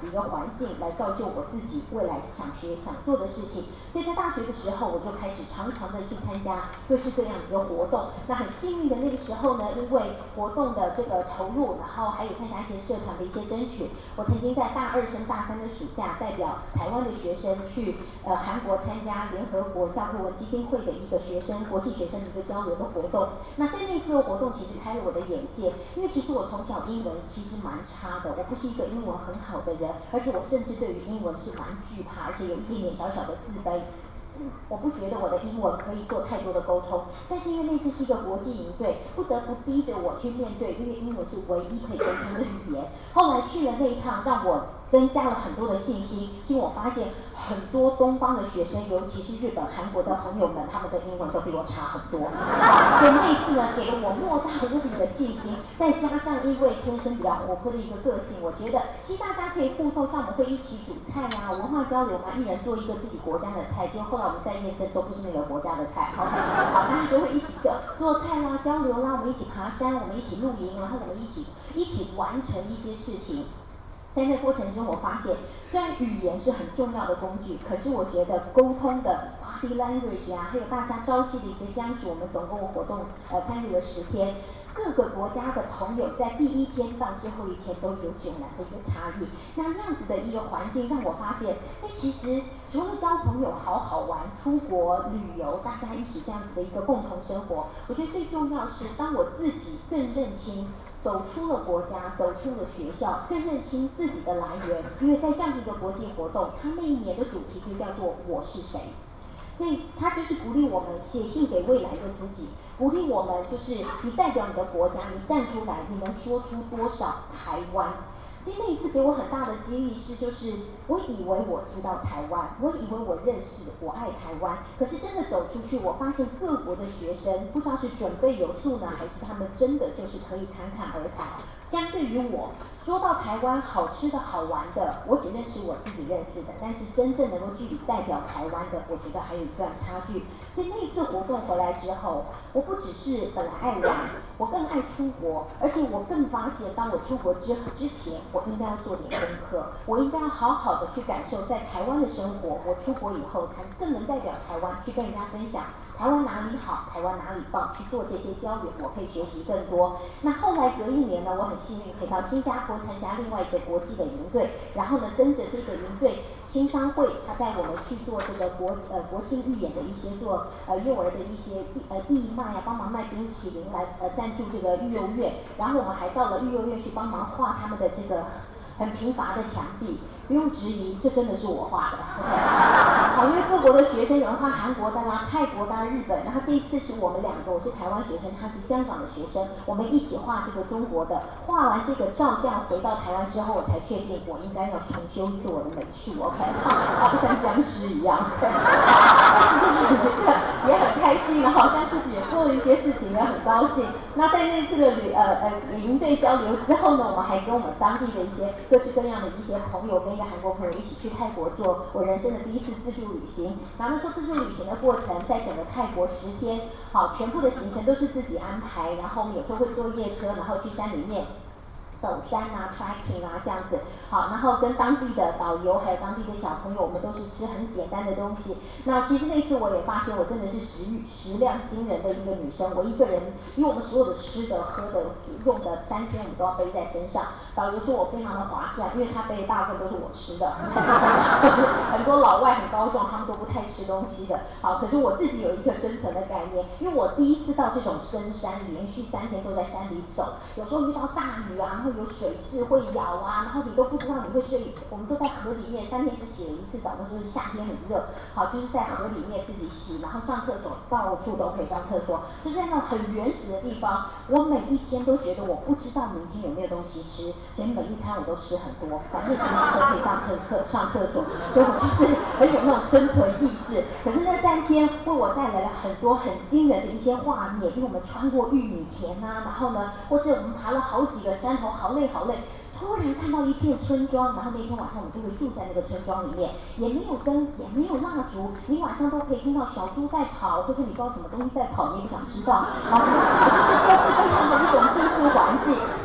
子一个环境来造就我自己未来想学想做的事情。所以在大学的时候，我就开始常常的去参加各式各样的一个活动。那很幸运的那个时候呢，因为活动的这个投入，然后还有参加一些社团的一些争取，我曾经在大2升大3的暑假，代表台湾的学生去韩国参加联合国教科文基金会的一个国际学生的一个交流的活动。那在那次的活动其实开了我的眼界，因为其实我从小英文其实蛮差的，我不是一个英文很好的人，而且我甚至对于英文是蛮惧怕，而且有一点点小小的自卑。我不觉得我的英文可以做太多的沟通，但是因为那次是一个国际营队，不得不逼着我去面对，因为英文是唯一可以沟通的语言。后来去了那一趟，让我增加了很多的信心，因为我发现很多东方的学生，尤其是日本、韩国的朋友们，他们的英文都比我差很多。所以那次呢，给了我莫大无比的信心，再加上因为天生比较活泼的一个个性，我觉得其实大家可以互动，像我们会一起煮菜啊，文化交流嘛，一人做一个自己国家的菜，结果后来我们再验证都不是那个国家的菜。好，大家就会一起做菜啦、交流啦，我们一起爬山，我们一起露营，然后我们一起完成一些事情。在那过程中，我发现虽然语言是很重要的工具，可是我觉得沟通的 body language 啊，还有大家朝夕的一个相处，我们总共活动参与了10天，各个国家的朋友在第1天到最后1天都有迥然的一个差异。那样子的一个环境让我发现，其实除了交朋友好玩，出国旅游，大家一起这样子的一个共同生活，我觉得最重要是当我自己更认清。走出了国家，走出了学校，更认清自己的来源。因为在这样的一个国际活动，它那一年的主题就叫做“我是谁”，所以它就是鼓励我们写信给未来的自己，鼓励我们就是你代表你的国家，你站出来，你能说出多少台湾。所以那一次给我很大的激励是，就是我以为我知道台湾，我以为我认识，我爱台湾，可是真的走出去，我发现各国的学生不知道是准备有素呢，还是他们真的就是可以侃侃而谈。相对于我说到台湾好吃的好玩的，我只认识我自己认识的，但是真正能够具体代表台湾的，我觉得还有一段差距。所以那一次活动回来之后，我不只是本来爱玩，我更爱出国，而且我更发现，当我出国之前，我应该要做点功课，我应该要好好的去感受在台湾的生活。我出国以后，才更能代表台湾去跟人家分享。台湾哪里好，台湾哪里棒，去做这些交流，我可以学习更多。那后来隔1年呢，我很幸运可以到新加坡参加另外一个国际的营队，然后呢跟着这个营队青商会，他带我们去做这个国庆预演的一些做幼儿的一些义卖啊，帮忙卖冰淇淋来赞助这个育幼院，然后我们还到了育幼院去帮忙画他们的这个很贫乏的墙壁。不用质疑，这真的是我画的。好，因为各国的学生有人画韩国的啦、泰国的、日本，然后这一次是我们2个，我是台湾学生，他是香港的学生，我们一起画这个中国的。画完这个照相回到台湾之后，我才确定我应该要重修一次我的美术 ，OK， 不像僵尸一样。但是就是觉得也很开心，然后好像自己也做了一些事情，也很高兴。那在那次的营队交流之后呢，我们还跟我们当地的一些各式各样的一些朋友，跟一个韩国朋友一起去泰国做我人生的第1次自助旅行。然后那时候自助旅行的过程，在整个泰国10天，好，全部的行程都是自己安排。然后我们有时候会坐夜车，然后去山里面走山啊 ，trekking 啊这样子，好，然后跟当地的导游还有当地的小朋友，我们都是吃很简单的东西。那其实那次我也发现，我真的是食量惊人的一个女生。我一个人，因为我们所有的吃的、喝的、用的3天我们都要背在身上。导游说我非常的划算，因为他背的大部分都是我吃的。很多老外很高壮，他们都不太吃东西的。好，可是我自己有一个生存的概念，因为我第1次到这种深山，连续3天都在山里走，有时候遇到大雨啊，然后有水蛭会咬啊，然后你都不知道你会睡。我们都在河里面，3天只洗了1次澡，那就是夏天很热，好，就是在河里面自己洗，然后上厕所到处都可以上厕所，就是在那种很原始的地方。我每一天都觉得我不知道明天有没有东西吃，所以每一餐我都吃很多，反正随时都可以上厕所，所以我就是很有那种生存意识。可是那3天为我带来了很多很惊人的一些画面，因为我们穿过玉米田啊，然后呢，或是我们爬了好几个山头，好累好累。突然看到一片村庄，然后那天晚上我们就会住在那个村庄里面，也没有灯，也没有蜡烛，你晚上都可以听到小猪在跑，或是你不知道什么东西在跑，你也不想知道，就是各式各样的一种住宿环境。所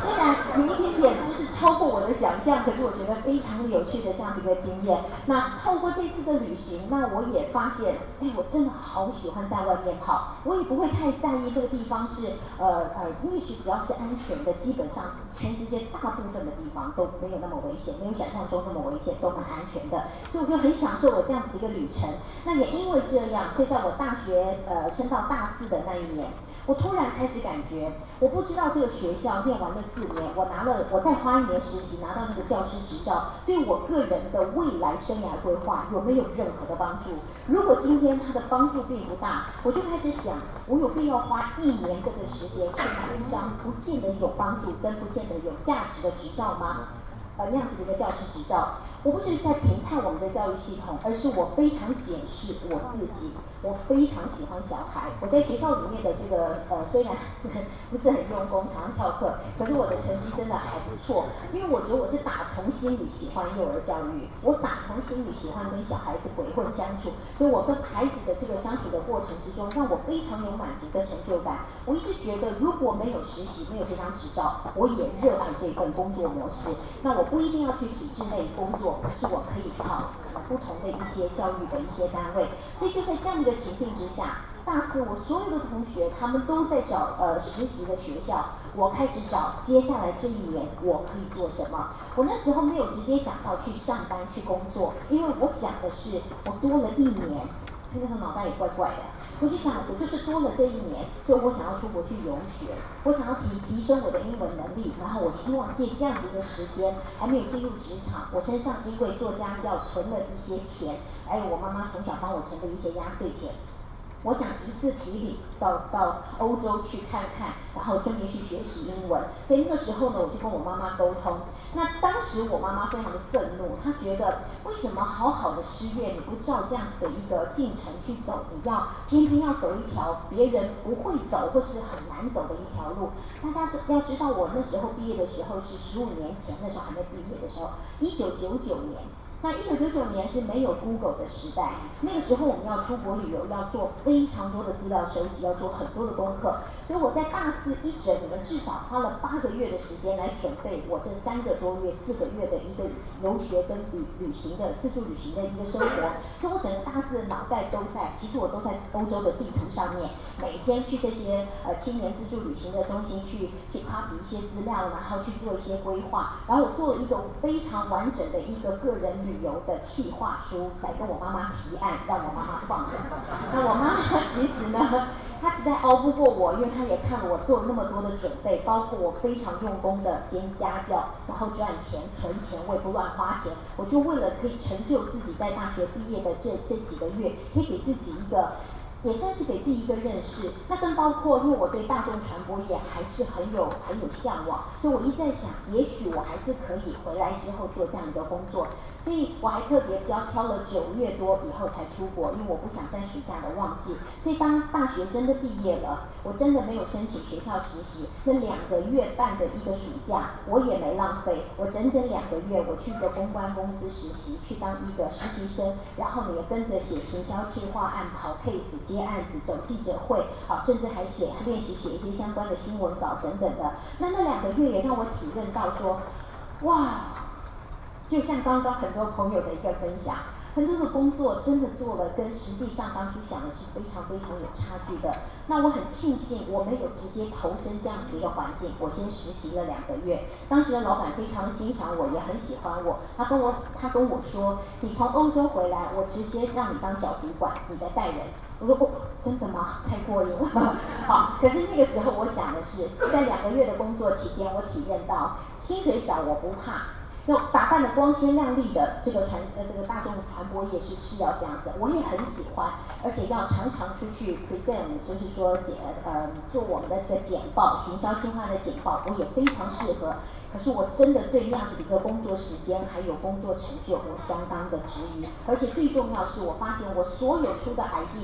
虽然有一点点就是超过我的想象，可是我觉得非常有趣的这样子一个经验。那透过这次的旅行，那我也发现，我真的好喜欢在外面跑，我也不会太在意这个地方是因为只要是安全的，基本上全世界大部分的地方都没有那么危险，没有想象中那么危险，都蛮安全的。所以我就很享受我这样子一个旅程。那也因为这样，所以在我大学升到大4的那一年，我突然开始感觉，我不知道这个学校念完了4年，我再花1年实习拿到那个教师执照，对我个人的未来生涯规划有没有任何的帮助？如果今天它的帮助并不大，我就开始想，我有必要花1年多的时间去拿一张不见得有帮助跟不见得有价值的执照吗？那样子的一个教师执照，我不是在评判我们的教育系统，而是我非常检视我自己。我非常喜欢小孩，我在学校里面的这个虽然不是很用功，常常翘课，可是我的成绩真的还不错，因为我觉得我是打从心里喜欢幼儿教育，我打从心里喜欢跟小孩子鬼混相处，所以我跟孩子的这个相处的过程之中，让我非常有满足的成就感。我一直觉得，如果没有实习，没有这张执照，我也热爱这份工作模式。那我不一定要去体制内工作，可是我可以跑不同的一些教育的一些单位。所以就在这样的情境之下，大4我所有的同学他们都在找实习的学校，我开始找接下来这1年我可以做什么。我那时候没有直接想到去上班去工作，因为我想的是我多了1年，现在的脑袋也怪怪的。我就想，我就是多了这1年，所以我想要出国去游学，我想要提升我的英文能力，然后我希望借这样的一个时间，还没有进入职场，我身上因为做家教存了一些钱，还有我妈妈从小帮我存的一些压岁钱。我想一次提领到欧洲去看看，然后顺便去学习英文。所以那个时候呢，我就跟我妈妈沟通。那当时我妈妈非常的愤怒，她觉得为什么好好的师院你不照这样子的一个进程去走，你偏偏要走一条别人不会走或是很难走的一条路。大家要知道，我那时候毕业的时候是15年前，那时候还没毕业的时候，1999年。那1999年是没有 Google 的时代，那个时候我们要出国旅游，要做非常多的资料收集，要做很多的功课，所以我在大41整年至少花了8个月的时间来准备我这3个多月、4个月的一个游学跟旅行的自助旅行的一个生活。所以我整个大4的脑袋都在，其实我都在欧洲的地图上面，每天去这些青年自助旅行的中心去 copy 一些资料，然后去做一些规划，然后我做了一个非常完整的一个个人旅游的企划书来跟我妈妈提案，让我妈妈放人。那我妈妈其实呢，她实在熬不过我，因为她也看了我做了那么多的准备，包括我非常用功的兼家教，然后赚钱存钱，我也不乱花钱，我就为了可以成就自己在大学毕业的这几个月，可以给自己一个。也算是给自己一个认识，那更包括，因为我对大众传播业还是很有向往，所以我一直在想，也许我还是可以回来之后做这样一个工作。所以我还特别挑了9月多以后才出国，因为我不想在暑假的旺季。所以当大学真的毕业了，我真的没有申请学校实习，那2个月半的一个暑假我也没浪费，我整整2个月我去一个公关公司实习，去当一个实习生，然后呢也跟着写行销企划案、跑 case、接案子、走记者会，甚至还练习写一些相关的新闻稿等等的。那2个月也让我体认到说，哇！就像刚刚很多朋友的一个分享，很多的工作真的做了跟实际上当初想的是非常有差距的。那我很庆幸我没有直接投身这样子一个环境，我先实习了2个月。当时的老板非常欣赏我，也很喜欢我。他跟我说，你从欧洲回来，我直接让你当小主管，你的带人。我说哦，真的吗？太过瘾了。好，可是那个时候我想的是，在2个月的工作期间，我体验到薪水少我不怕。要打扮的光鲜亮丽的这个大众传播业是要这样子，我也很喜欢，而且要常常出去 present， 就是说做我们的这个简报，行销企划的简报，我也非常适合。可是我真的对那样子的一个工作时间还有工作成就，我相当的质疑。而且最重要是我发现我所有出的 idea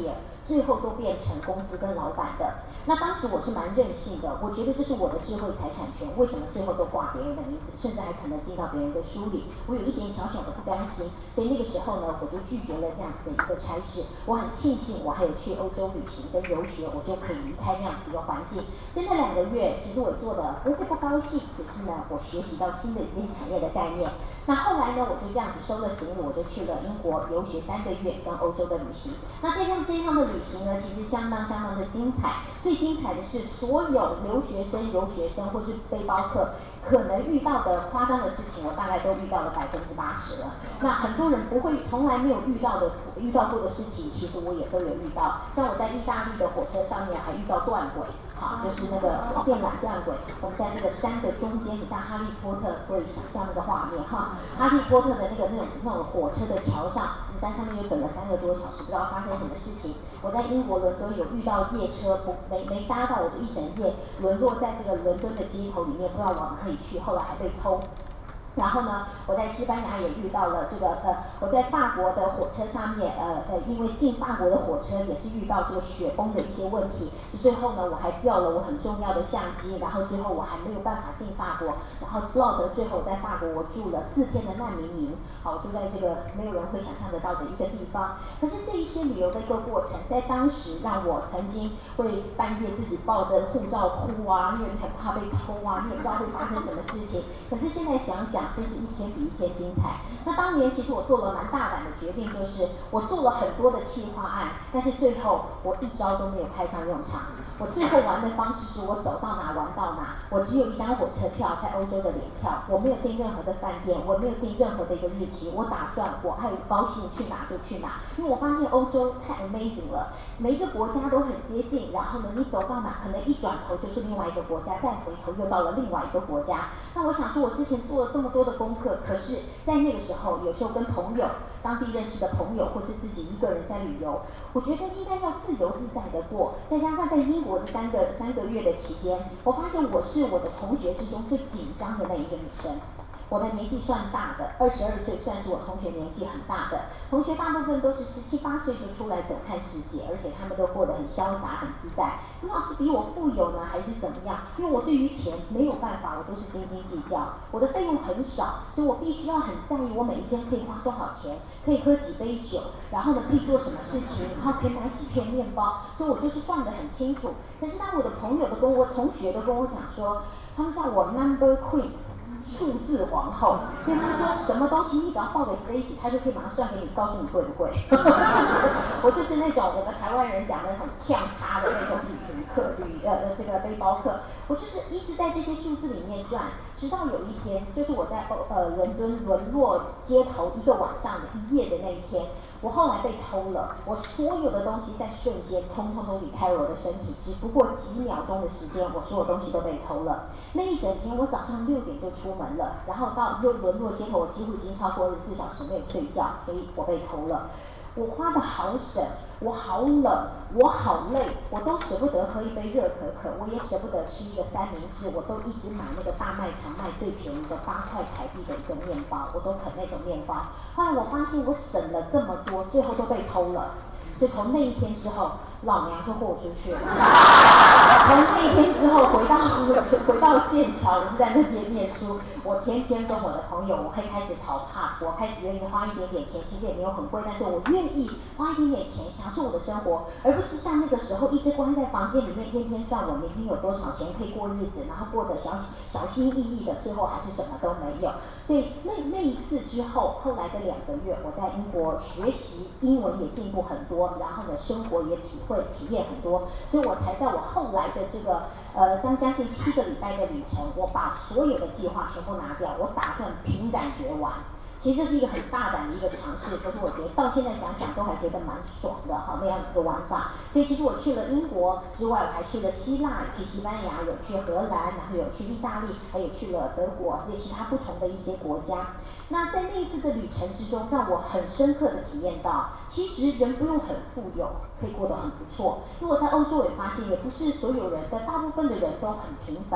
最后都变成公司跟老板的。那当时我是蛮任性的，我觉得这是我的智慧财产权，为什么最后都挂别人的名字，甚至还可能进到别人的书里？我有一点小小的不甘心，所以那个时候呢，我就拒绝了这样子的一个差事。我很庆幸我还有去欧洲旅行跟游学，我就可以离开那样子一个环境。所以那2个月，其实我做的不会不高兴，只是呢，我学习到新的一个产业的概念。那后来呢，我就这样子收了行李，我就去了英国游学3个月，跟欧洲的旅行。那这趟的旅行呢，其实相当的精彩。最精彩的是，所有留学生、游学生或是背包客可能遇到的夸张的事情，我大概都遇到了80%了。那很多人不会，从来没有遇到过的事情，其实我也都有遇到。像我在意大利的火车上面还遇到断轨，好，就是那个电缆断轨。我们在那个山的中间，你像哈利波特可以想象那个画面哈，哈利波特的那种火车的桥上，我们在上面又等了3个多小时，不知道发生什么事情。我在英国伦敦有遇到夜车没搭到，我就一整夜沦落在这个伦敦的街头里面，不知道往哪里去，后来还被偷。然后呢，我在西班牙也遇到了这个我在法国的火车上面因为进法国的火车也是遇到这个雪崩的一些问题，最后呢我还掉了我很重要的相机，然后最后我还没有办法进法国，然后落得最后在法国我住了4天的难民营，好，住在这个没有人会想象得到的一个地方。可是这一些旅游的一个过程，在当时让我曾经会半夜自己抱着护照哭啊，因为很怕被偷啊，你也不知道会发生什么事情。可是现在想想，真是一天比一天精彩。那当年其实我做了蛮大胆的决定，就是我做了很多的企划案，但是最后我一招都没有派上用场。我最后玩的方式是我走到哪玩到哪，我只有一张火车票，在欧洲的联票，我没有订任何的饭店，我没有订任何的一个日期，我打算我爱高兴去哪就去哪，因为我发现欧洲太 amazing 了，每一个国家都很接近，然后呢，你走到哪可能一转头就是另外一个国家，再回头又到了另外一个国家。那我想说，我之前做了这么多的功课，可是在那个时候，有时候跟朋友、当地认识的朋友，或是自己一个人在旅游，我觉得应该要自由自在的过。再加上在英国的三个月的期间，我发现我是我的同学之中最紧张的那一个女生。我的年纪算大的，22岁算是我同学年纪很大的。同学大部分都是17、18岁就出来走看世界，而且他们都过得很潇洒、很自在。不知道是比我富有呢，还是怎么样？因为我对于钱没有办法，我都是斤斤计较。我的费用很少，所以我必须要很在意我每一天可以花多少钱，可以喝几杯酒，然后呢可以做什么事情，然后可以买几片面包，所以我就是算得很清楚。但是当我的朋友都跟我同学都跟我讲说，他们叫我 Number Queen。数字皇后，因为他说什么东西你只要报给 Stacy， 他就可以马上算给你，告诉你贵不贵。我就是那种我们台湾人讲的很跳咖的那种这个背包客，我就是一直在这些数字里面转，直到有一天，就是我在伦敦沦落街头一个晚上的一夜的那一天。我后来被偷了，我所有的东西在瞬间通通都离开我的身体，只不过几秒钟的时间，我所有东西都被偷了。那一整天，我早上6点就出门了，然后到又沦落街头，我几乎已经超过24小时没有睡觉，所以我被偷了。我花的好省，我好冷，我好累，我都舍不得喝一杯热可可，我也舍不得吃一个三明治，我都一直买那个大卖场卖最便宜的8块台币的一个面包，我都啃那种面包。后来我发现我省了这么多，最后都被偷了。所以从那一天之后，老娘就豁出去了。从那一天之后，回到剑桥，我是在那边念书。我天天跟我的朋友，我可以开始跑趴，我开始愿意花一点点钱，其实也没有很贵，但是我愿意花一点点钱享受我的生活，而不是像那个时候一直关在房间里面，天天算我明天有多少钱可以过日子，然后过得小心翼翼的，最后还是什么都没有。所以那一次之后，后来的2个月，我在英国学习英文也进步很多，然后呢，生活也体验很多，所以我才在我后来的这个将近7个礼拜的旅程，我把所有的计划全部拿掉，我打算凭感觉玩。其实这是一个很大胆的一个尝试，可是我觉得到现在想想都还觉得蛮爽的哈，那样一个玩法。所以其实我去了英国之外，我还去了希腊，有去西班牙，有去荷兰，然后有去意大利，还有去了德国，还有其他不同的一些国家。那在那一次的旅程之中，让我很深刻的体验到，其实人不用很富有，可以过得很不错。因为我在欧洲也发现，也不是所有人的大部分的人都很平凡。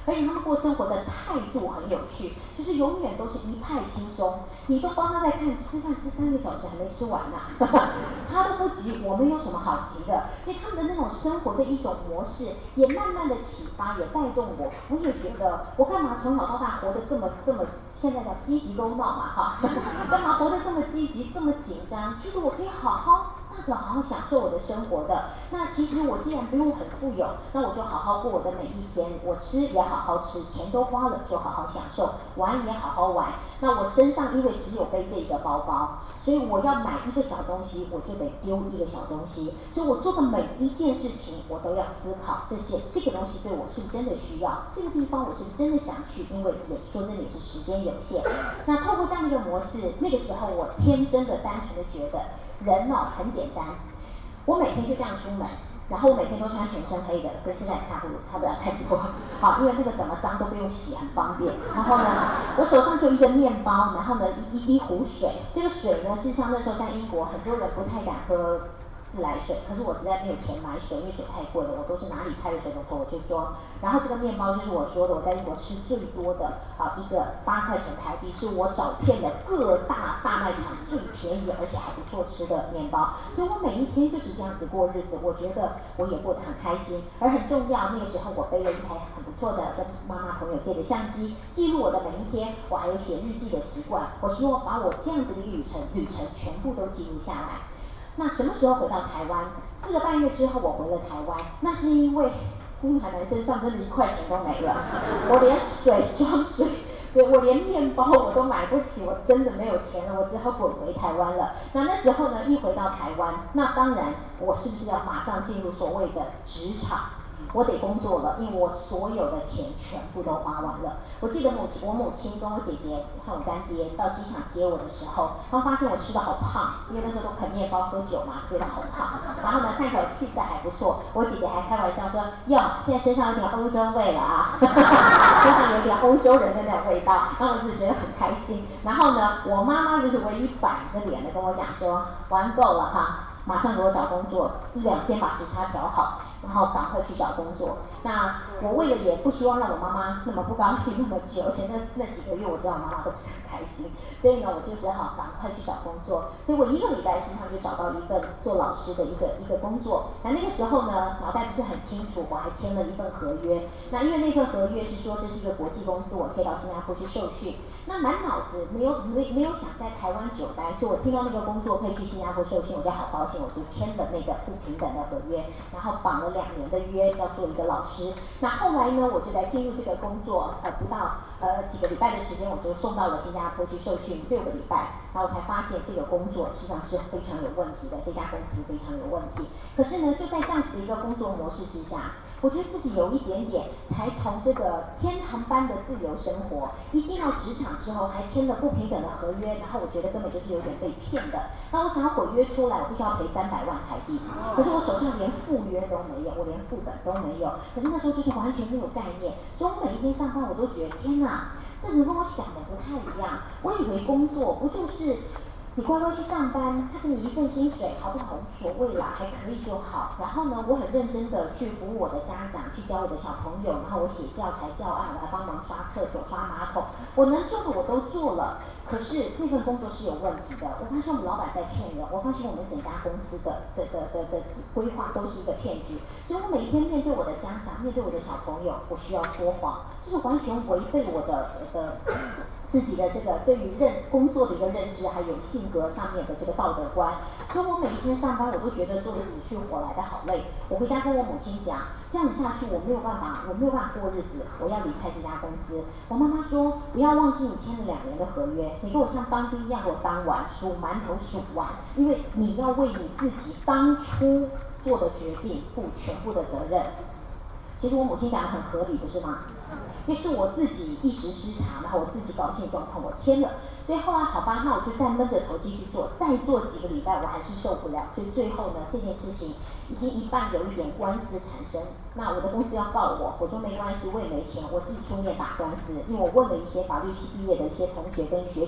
而且他们过生活的态度很有趣，就是永远都是一派轻松。你都帮他在看吃饭吃3个小时还没吃完呢、他都不急，我们有什么好急的？所以他们的那种生活的一种模式，也慢慢的启发，也带动我。我也觉得，我干嘛从小到大活得这么，现在叫积极头脑嘛哈？干嘛活得这么积极，这么紧张？其实我可以好好享受我的生活的。那其实我既然不用很富有，那我就好好过我的每一天。我吃也好好吃，钱都花了就好好享受，玩也好好玩。那我身上因为只有背这个包包，所以我要买一个小东西，我就得丢一个小东西。所以我做的每一件事情，我都要思考这个东西对我是不是真的需要，这个地方我是不是真的想去，因为也说真的也是时间有限。那透过这样的一个模式，那个时候我天真的单纯的觉得人很简单。我每天就这样出门，然后我每天都穿全身黑的，跟现在差不了太多，好，因为那个怎么脏都不用洗，很方便。然后呢，我手上就一个面包，然后呢一壶水，这个水呢，事实上那时候在英国很多人不太敢喝自来水，可是我实在没有钱买水，因为水太贵了，我都是哪里开的水龙头我就装。然后这个面包就是我说的，我在英国吃最多的一个8块钱台币，是我找遍了各大卖场最便宜而且还不错吃的面包。所以我每一天就是这样子过日子，我觉得我也过得很开心。而很重要，那个时候我背了一台很不错的跟妈妈朋友借的相机，记录我的每一天。我还有写日记的习惯，我希望把我这样子的一个旅程全部都记录下来。那什么时候回到台湾？4个半月之后我回了台湾，那是因为海南身上真的1块钱都没了，我连装水，对，我连面包我都买不起，我真的没有钱了，我只好滚回台湾了。那时候呢，一回到台湾，那当然我是不是要马上进入所谓的职场？我得工作了，因为我所有的钱全部都花完了。我记得我母亲跟我姐姐还有干爹到机场接我的时候，他们发现我吃的好胖，因为那时候都啃面包喝酒嘛，所以好胖。然后呢，看起来我气色还不错。我姐姐还开玩笑说：“哟，现在身上有点欧洲味了啊，身上有点欧洲人的那种味道。”然后我自己觉得很开心。然后呢，我妈妈就是唯一板着脸的跟我讲说：“玩够了哈。”马上给我找工作，1、2天把时差调好，然后赶快去找工作。那我为了也不希望让我妈妈那么不高兴那么久，而且那几个月我知道我妈妈都不是很开心，所以呢我就只好赶快去找工作。所以我1个礼拜实际上就找到一份做老师的一个工作。那个时候呢，脑袋不是很清楚，我还签了一份合约。那因为那份合约是说这是一个国际公司，我可以到新加坡去受训。那满脑子没有想在台湾久待，所以我听到那个工作可以去新加坡受训，我就好高兴，我就签了那个不平等的合约，然后绑了2年的约要做一个老师。那后来呢，我就在进入这个工作，不到几个礼拜的时间，我就送到了新加坡去受训6个礼拜，然后我才发现这个工作实际上是非常有问题的，这家公司非常有问题。可是呢，就在这样子的一个工作模式之下，我觉得自己有一点点才从这个天堂般的自由生活，一进到职场之后还签了不平等的合约，然后我觉得根本就是有点被骗的。那我想要毁约出来，我必须要赔300万台币，可是我手上连附约都没有，我连副本都没有。可是那时候就是完全没有概念，所以我每一天上班我都觉得天哪，这怎么跟我想的不太一样？我以为工作不就是你乖乖去上班，他给你一份薪水，好不好无所谓啦，还可以就好。然后呢，我很认真的去服务我的家长，去教我的小朋友，然后我写教材教案，我还帮忙刷厕所、刷马桶，我能做的我都做了。可是那份工作是有问题的，我发现我们老板在骗人，我发现我们整家公司的规划都是一个骗局。所以我每一天面对我的家长，面对我的小朋友，我需要说谎，这是完全违背我的自己的这个对于工作的一个认知，还有性格上面的这个道德观。所以我每一天上班，我都觉得做得死去活来的好累。我回家跟我母亲讲，这样子下去我没有办法过日子，我要离开这家公司。我妈妈说，不要忘记你签了2年的合约，你给我像当兵一样给我当完，数馒头数完，因为你要为你自己当初做的决定负全部的责任。其实我母亲讲的很合理，不是吗？因为是我自己一时失察，然后我自己搞不清状况，我签了。所以后来好吧，那我就再闷着头继续做，再做几个礼拜，我还是受不了。所以最后呢，这件事情已经一半有一点官司产生。那我的公司要告我，我说没关系，我也没钱，我自己出面打官司。因为我问了一些法律系毕业的一些同学跟学长，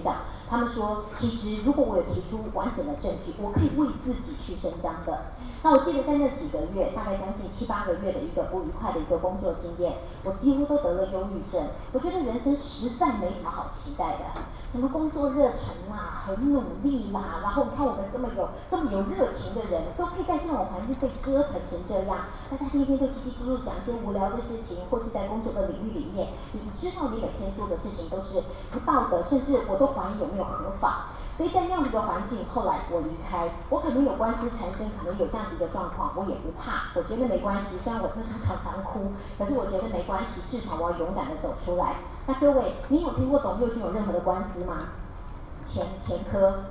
他们说，其实如果我有提出完整的证据，我可以为自己去伸张的。那我记得在那几个月，大概将近7、8个月的一个不愉快的一个工作经验，我几乎都得了忧郁症。我觉得人生实在没什么好期待的，什么工作热忱啦，很努力啦，然后你看我们这么有热情的人，都可以在这种环境被折腾成这样，大家天天都叽叽咕咕讲一些无聊的事情，或是在工作的领域里面，你知道你每天做的事情都是不道德，甚至我都怀疑有没有合法。所以在那样的一个环境，后来我离开，我可能有官司缠身，可能有这样子一个状况，我也不怕，我觉得没关系。虽然我那时候常常哭，可是我觉得没关系，至少我要勇敢的走出来。那各位，你有听过董佑君有任何的官司吗？前科。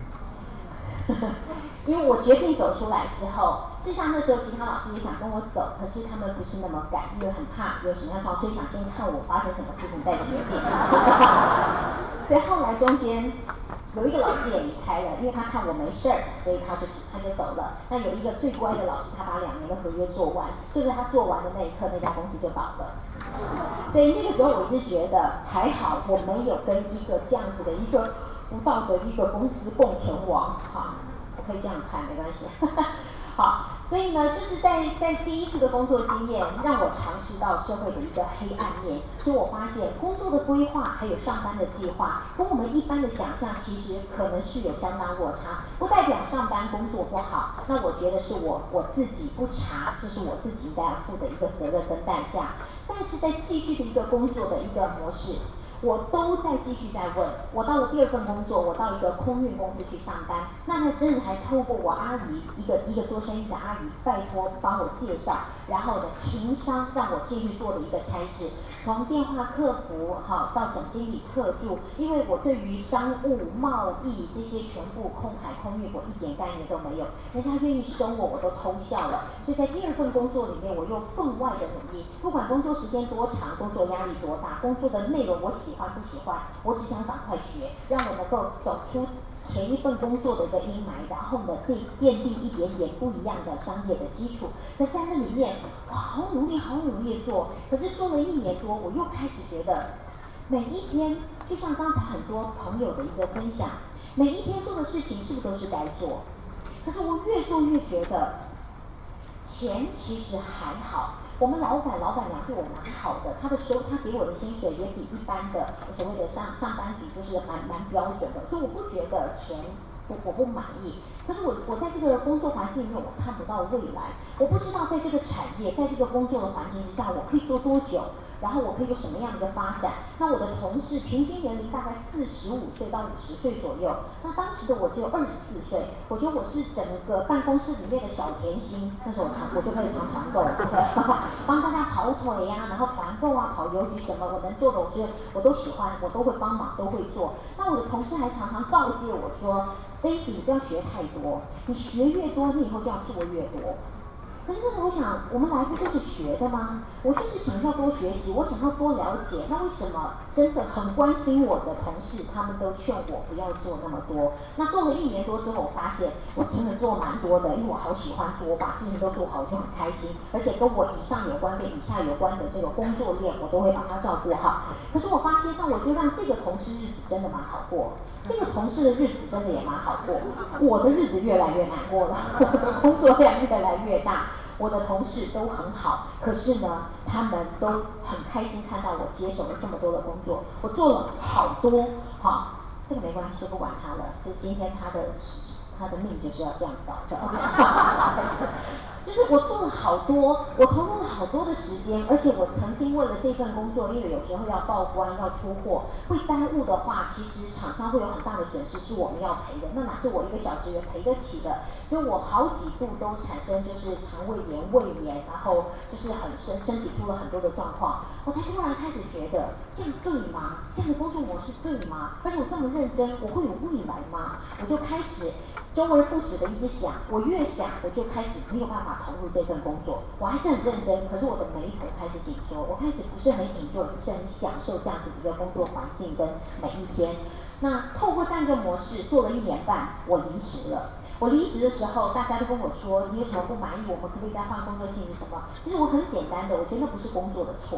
因为我决定走出来之后，事实上那时候其他老师也想跟我走，可是他们不是那么敢，因为很怕有什么样状况，所以想先看我发生什么事情再决定。所以后来中间有一个老师也离开了，因为他看我没事儿，所以他就走了。那有一个最乖的老师，他把2年的合约做完，就是他做完的那一刻，那家公司就倒了。所以那个时候我一直觉得还好，我没有跟一个这样子的一个不道德一个公司共存亡，哈，我可以这样看，没关系。好，所以呢，就是在第一次的工作经验，让我尝试到社会的一个黑暗面，所以我发现工作的规划还有上班的计划，跟我们一般的想象其实可能是有相当落差，不代表上班工作不好，那我觉得是我自己不查，这是我自己应该要负的一个责任跟代价。但是在继续的一个工作的一个模式，我都在继续在问。我到了第2份工作，我到一个空运公司去上班，那甚至还透过我阿姨一个做生意的阿姨，拜托帮我介绍，然后的情商让我进去做的一个差事，从电话客服好到总经理特助，因为我对于商务贸易这些全部空海空运我一点概念都没有，人家愿意收我都偷笑了。所以在第2份工作里面，我用分外的努力，不管工作时间多长，工作压力多大，工作的内容我喜欢不喜欢，我只想赶快学，让我能够走出前一份工作的一个阴霾，然后呢奠定一点点不一样的商业的基础。可是在那里面，我好努力的做，可是做了1年多，我又开始觉得每一天，就像刚才很多朋友的一个分享，每一天做的事情是不是都是该做？可是我越做越觉得，钱其实还好。我们老板娘对我蛮好的，他给我的薪水也比一般的所谓的上班族就是蛮标准的，所以我不觉得钱我不满意。可是我在这个工作环境里面，我看不到未来，我不知道在这个产业，在这个工作的环境之下，我可以做多久，然后我可以有什么样的一个发展。那我的同事平均年龄大概45岁到50岁左右，那当时的我只有24岁，我觉得我是整个办公室里面的小甜心。那时候我就开始常团购，帮大家跑腿呀，然后团购啊，跑邮局什么我能做的，我都喜欢，我都会帮忙，都会做。那我的同事还常常告诫我说 ，Stacy 你不要学太多，你学越多，你以后就要做越多。可是那时候我想，我们来不就是学的吗？我就是想要多学习，我想要多了解。那为什么真的很关心我的同事，他们都劝我不要做那么多？那做了1年多之后，我发现我真的做蛮多的，因为我好喜欢做，我把事情都做好，我就很开心。而且跟我以上有关跟以下有关的这个工作链，我都会把它照顾好。可是我发现，那我就让这个同事日子真的蛮好过。这个同事的日子真的也蛮好过，我的日子越来越难过了，我的工作量越来越大，我的同事都很好，可是呢，他们都很开心看到我接手了这么多的工作，我做了好多，好，这个没关系，不管他了，是今天他的命就是要这样搞的，就是我做了好多，我投入了好多的时间，而且我曾经为了这份工作，因为有时候要报关要出货，会耽误的话，其实厂商会有很大的损失，是我们要赔的，那哪是我一个小职员赔得起的？所以我好几度都产生就是肠胃炎、胃炎，然后就是身体出了很多的状况，我才突然开始觉得这样对吗？这样的工作模式对吗？而且我这么认真，我会有未来吗？我就开始周而复始的一直想，我越想我就开始没有办法投入这份工作，我还是很认真，可是我的眉头开始紧缩，我开始不是很enjoy，不是很享受这样子的一个工作环境跟每一天。那透过这样一个模式做了1年半，我离职了。我离职的时候，大家都跟我说，你有什么不满意？我们可不可以再换工作性质什么？其实我很简单的，我觉得那不是工作的错。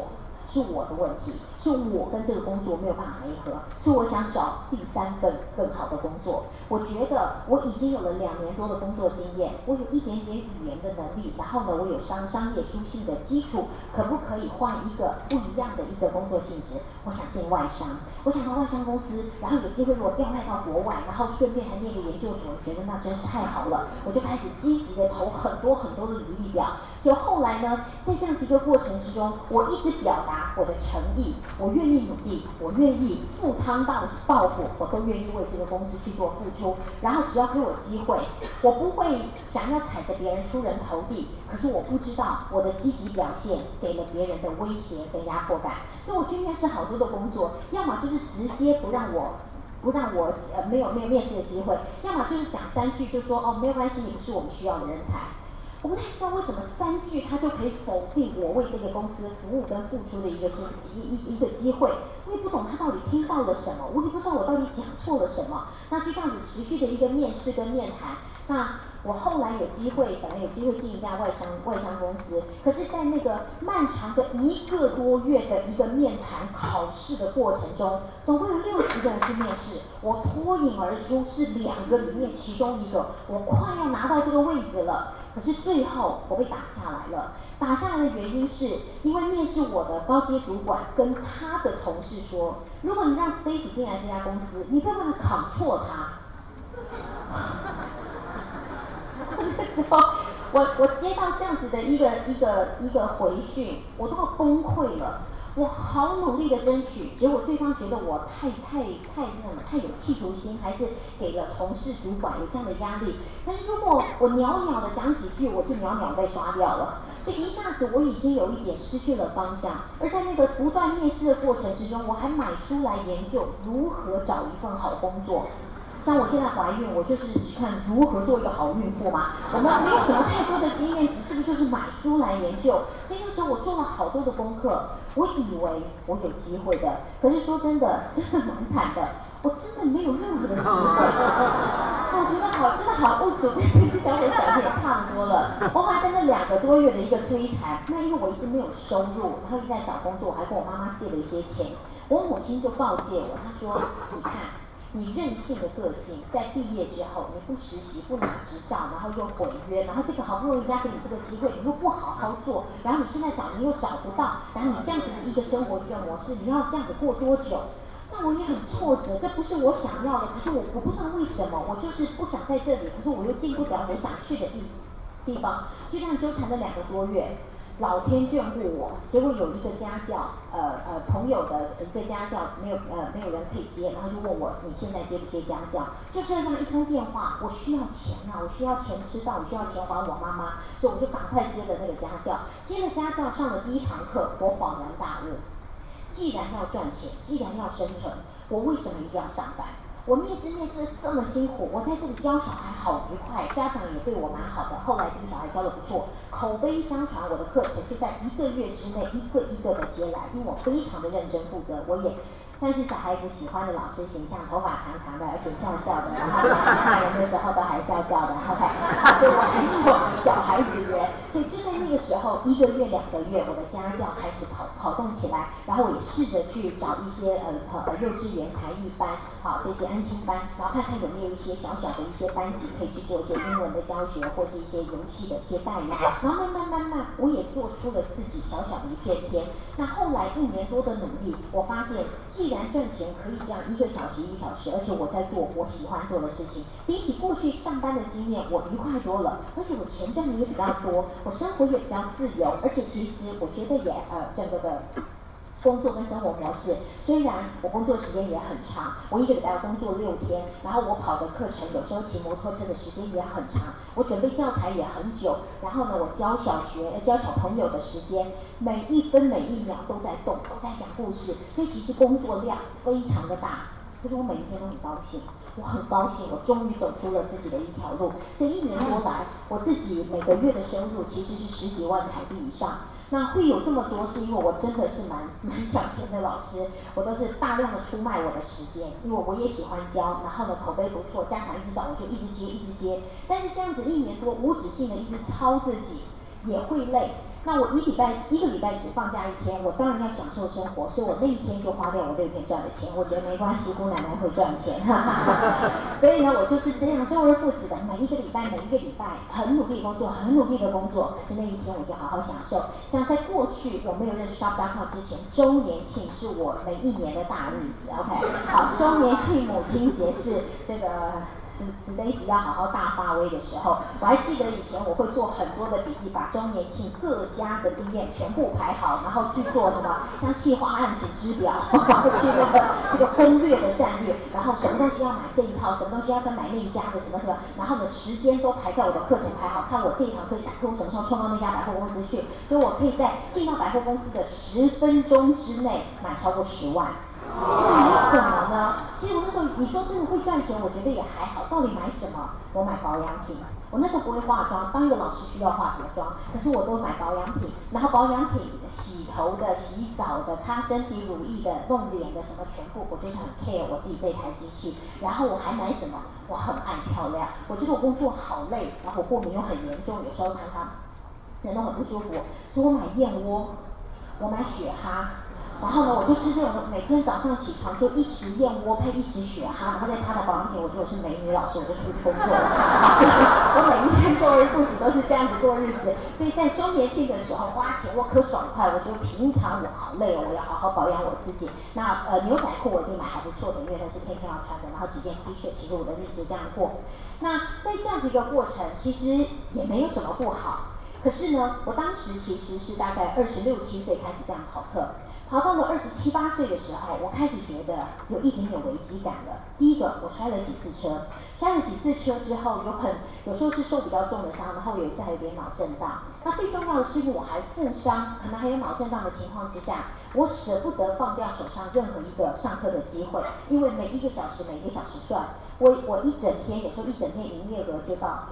是我的问题，是我跟这个工作没有办法媒合，所以我想找第3份更好的工作。我觉得我已经有了2年多的工作经验，我有一点点语言的能力，然后呢，我有商业书信的基础，可不可以换一个不一样的一个工作性质？我想进外商，我想到外商公司，然后有机会如果调派到国外，然后顺便还念个研究所，我觉得那真是太好了，我就开始积极的投很多的履历表。就后来呢，在这样的一个过程之中，我一直表达我的诚意，我愿意努力，我愿意赴汤蹈火，我都愿意为这个公司去做付出。然后只要给我机会，我不会想要踩着别人出人头地，可是我不知道我的积极表现给了别人的威胁跟压迫感。所以我去面试好多的工作，要么就是直接不让我没有面试的机会，要么就是讲3句就说没有关系，你不是我们需要的人才。我不太知道为什么3句他就可以否定我为这个公司服务跟付出的一个机会，我也不懂他到底听到了什么，我也不知道我到底讲错了什么。那就这样子持续的一个面试跟面谈，那我后来有机会进一家外商公司，可是在那个漫长的1个多月的一个面谈考试的过程中，总共有60个人去面试，我脱颖而出，是2个里面其中1个，我快要拿到这个位置了。可是最后我被打下来了，打下来的原因是因为面试我的高阶主管跟他的同事说，如果你让 Stacy 进来这家公司，你不要让他control他。那时候我接到这样子的一个回讯，我都要崩溃了。我好努力的争取，结果对方觉得我太有企图心，还是给了同事主管有这样的压力。但是如果我袅袅的讲几句，我就袅袅被刷掉了。所以一下子我已经有一点失去了方向。而在那个不断面试的过程之中，我还买书来研究如何找一份好工作。像我现在怀孕，我就是看如何做一个好孕妇嘛。我们没有什么太多的经验，只是就是买书来研究。所以那时候我做了好多的功课，我以为我有机会的。可是说真的蛮惨的，我真的没有任何的机会。我觉得真的好不足，跟这个小姐讲的也差不多了。我还在那2个多月的一个摧残，那因为我一直没有收入，然后一直在找工作，我还跟我妈妈借了一些钱。我母亲就告诫我，她说：“你看。”你任性的个性，在毕业之后，你不实习，不拿执照，然后又毁约，然后这个好不容易人家给你这个机会，你又不好好做，然后你现在找你又找不到，然后你这样子的一个生活一个模式，你要这样子过多久？那我也很挫折，这不是我想要的，可是我不知道为什么，我就是不想在这里，可是我又进不了我想去的地方，就这样纠缠了2个多月。老天眷顾我，结果有一个家教，朋友的一个家教没有人可以接，然后就问我你现在接不接家教？就这样一通电话，我需要钱啊，我需要钱吃饭，我需要钱还我妈妈，所以我就赶快接了那个家教。接了家教，上了第1堂课，我恍然大悟，既然要赚钱，既然要生存，我为什么一定要上班？我面试这么辛苦，我在这里教小孩好愉快，家长也对我蛮好的。后来这个小孩教得不错，口碑相传，我的课程就在1个月之内一个一个的接来，因为我非常的认真负责，我也算是小孩子喜欢的老师形象，头发长长的，而且笑笑的，然后骂人的时候都还笑笑的 ，OK， 所以我很有小孩子缘。所以就在那个时候，1个月2个月，我的家教开始跑动起来，然后我也试着去找一些幼稚园才艺班，好这些安亲班，然后看看有没有一些小小的一些班级可以去做一些英文的教学，或是一些游戏的一些带领。然后慢慢，我也做出了自己小小的一片天。那后来1年多的努力，我发现既然挣钱可以这样1个小时1小时，而且我在做我喜欢做的事情，比起过去上班的经验，我愉快多了，而且我钱赚的也比较多，我生活也比较自由，而且其实我觉得也整个的工作跟生活模式，虽然我工作时间也很长，我1个礼拜要工作6天，然后我跑的课程有时候骑摩托车的时间也很长，我准备教材也很久，然后呢，我教小朋友的时间，每1分每1秒都在动，都在讲故事，所以其实工作量非常的大。可是我每一天都很高兴，我很高兴，我终于走出了自己的一条路。所以1年多来，我自己每个月的收入其实是10几万台币以上。那会有这么多，是因为我真的是蛮讲钱的老师，我都是大量的出卖我的时间，因为我也喜欢教，然后呢口碑不错，家长一直找我就一直接。但是这样子1年多无止境的一直操自己，也会累。 那我一个礼拜只放假1天，我当然要享受生活，所以我那一天就花掉我6天赚的钱，我觉得没关系，姑奶奶会赚钱，哈哈哈。所以呢，我就是这样周而复始的，每一个礼拜很努力工作，很努力的工作，可是那一天我就好好享受。像在过去我没有认识 Shop.com 之前，周年庆是我每一年的大日子 ，OK， 好，周年庆、母亲节是这个。死的一直要好好大发威的时候，我还记得以前我会做很多的笔记，把周年庆各家的 DM 全部排好，然后去做什么像企划案组织表，去那个这个攻略的战略，然后什么东西要买这一套，什么东西要跟买那一家的什么，然后呢时间都排在我的课程排好，看我这一堂课下课我什么时候冲到那家百货公司去，所以我可以在进到百货公司的10分钟之内买超过10万。买什么呢？其实我那时候你说真的会赚钱，我觉得也还好。到底买什么？我买保养品。我那时候不会化妆，当一个老师需要化什么妆？可是我都买保养品，然后保养品洗头的、洗澡的、擦身体乳液的、弄脸的什么全部，我就是很 care 我自己这台机器。然后我还买什么？我很爱漂亮。我觉得我工作好累，然后我过敏又很严重，有时候常常人都很不舒服，所以我买燕窝，我买雪哈。然后呢，我就吃这种，每天早上起床就1匙燕窝配1匙雪哈，然后再擦的保养品，我觉得我是美女老师，我就出去工作了。我每一天周而复始都是这样子过日子，所以在周年庆的时候花钱我可爽快，我觉得平常我好累哦，我要好好保养我自己。那牛仔裤我一定买还不错的，因为那是天天要穿的，然后几件 T 恤，其实我的日子这样过。那在这样子一个过程，其实也没有什么不好。可是呢，我当时其实是大概26、7岁开始这样跑课。跑到了27、8岁的时候，我开始觉得有一点点危机感了。第一个，我摔了几次车，摔了几次车之后，有时候是受比较重的伤，然后有一次还有点脑震荡。那最重要的是，因为我还负伤，可能还有脑震荡的情况之下，我舍不得放掉手上任何一个上课的机会，因为每一个小时算。我一整天，有时候一整天营业额就到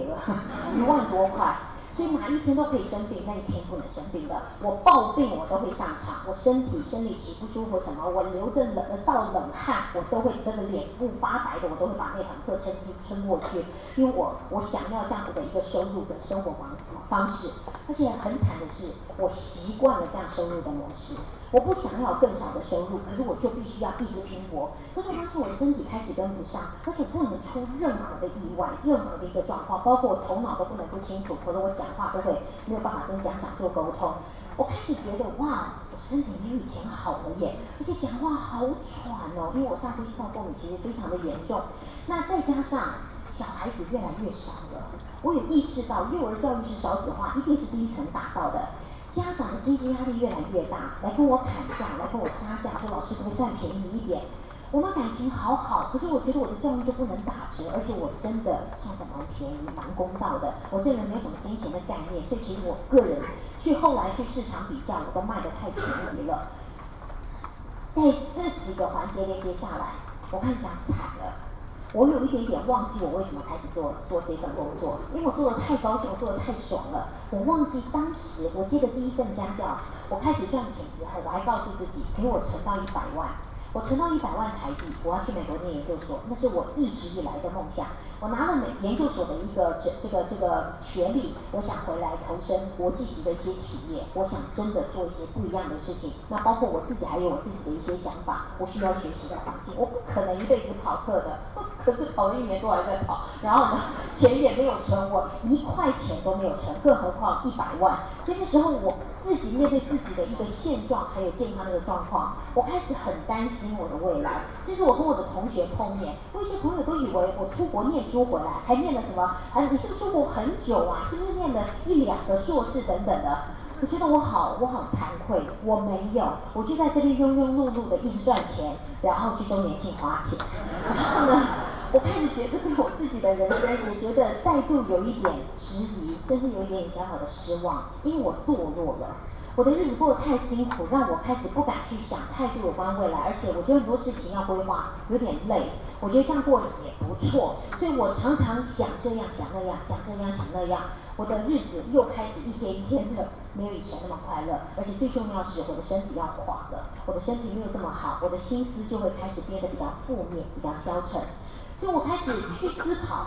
1万多块。所以哪一天都可以生病，那一天不能生病的。我暴病我都会上场，我生理期不舒服什么，我流着冷汗，我都会那个脸部发白的，我都会把那堂课撑过去。因为我想要这样子的一个收入跟生活方式，而且很惨的是，我习惯了这样收入的模式。我不想要更少的收入，可是我就必须要一直拼搏。可是我发现我身体开始跟不上，而且不能出任何的意外，任何的一个状况，包括我头脑都不能不清楚，否则我讲话都会没有办法跟家长做沟通。我开始觉得哇，我身体没有以前好了耶，而且讲话好喘哦，因为我上呼吸道过敏其实非常的严重。那再加上小孩子越来越少了，我有意识到幼儿教育是少子化，一定是第一层打到的。家长的经济压力越来越大，来跟我砍价，来跟我杀价，说老师可不可以算便宜一点？我们感情好好，可是我觉得我的教育都不能打折，而且我真的算得蛮便宜、蛮公道的。我这人没有什么金钱的概念，所以其实我个人后来去市场比较，我都卖得太便宜了。在这几个环节连接下来，我开始讲惨了。我有一点点忘记我为什么开始做这份工作，因为我做得太高兴，我做得太爽了。我忘记当时我接的第一份家教，我开始赚钱之后，我还告诉自己，给我存到100万。我存到100万台币，我要去美国念研究所，那是我一直以来的梦想。我拿了研究所的一个这个学历，我想回来投身国际级的一些企业，我想真的做一些不一样的事情。那包括我自己还有我自己的一些想法，我需要学习的环境，我不可能一辈子跑课的，可是跑了1年多还在跑，然后呢，钱也没有存，我1块钱都没有存，更何况100万。所以那时候我自己面对自己的一个现状，还有健康的一个状况，我开始很担心我的未来。甚至我跟我的同学碰面，有一些朋友都以为我出国念书回来，还念了什么？你是不是出国很久啊？是不是念了1、2个硕士等等的？我觉得我好惭愧，我没有，我就在这边庸庸碌碌的一直赚钱，然后去周年庆花钱，然后呢，我开始觉得对我自己的人生也觉得再度有一点质疑，甚至有一点小小的失望，因为我堕落了。我的日子过得太辛苦，让我开始不敢去想太多有关未来，而且我觉得很多事情要规划有点累，我觉得这样过也不错，所以我常常想这样想那样，想这样想那样，我的日子又开始一天一天的没有以前那么快乐，而且最重要是我的身体要垮了，我的身体没有这么好，我的心思就会开始变得比较负面，比较消沉，所以我开始去思考，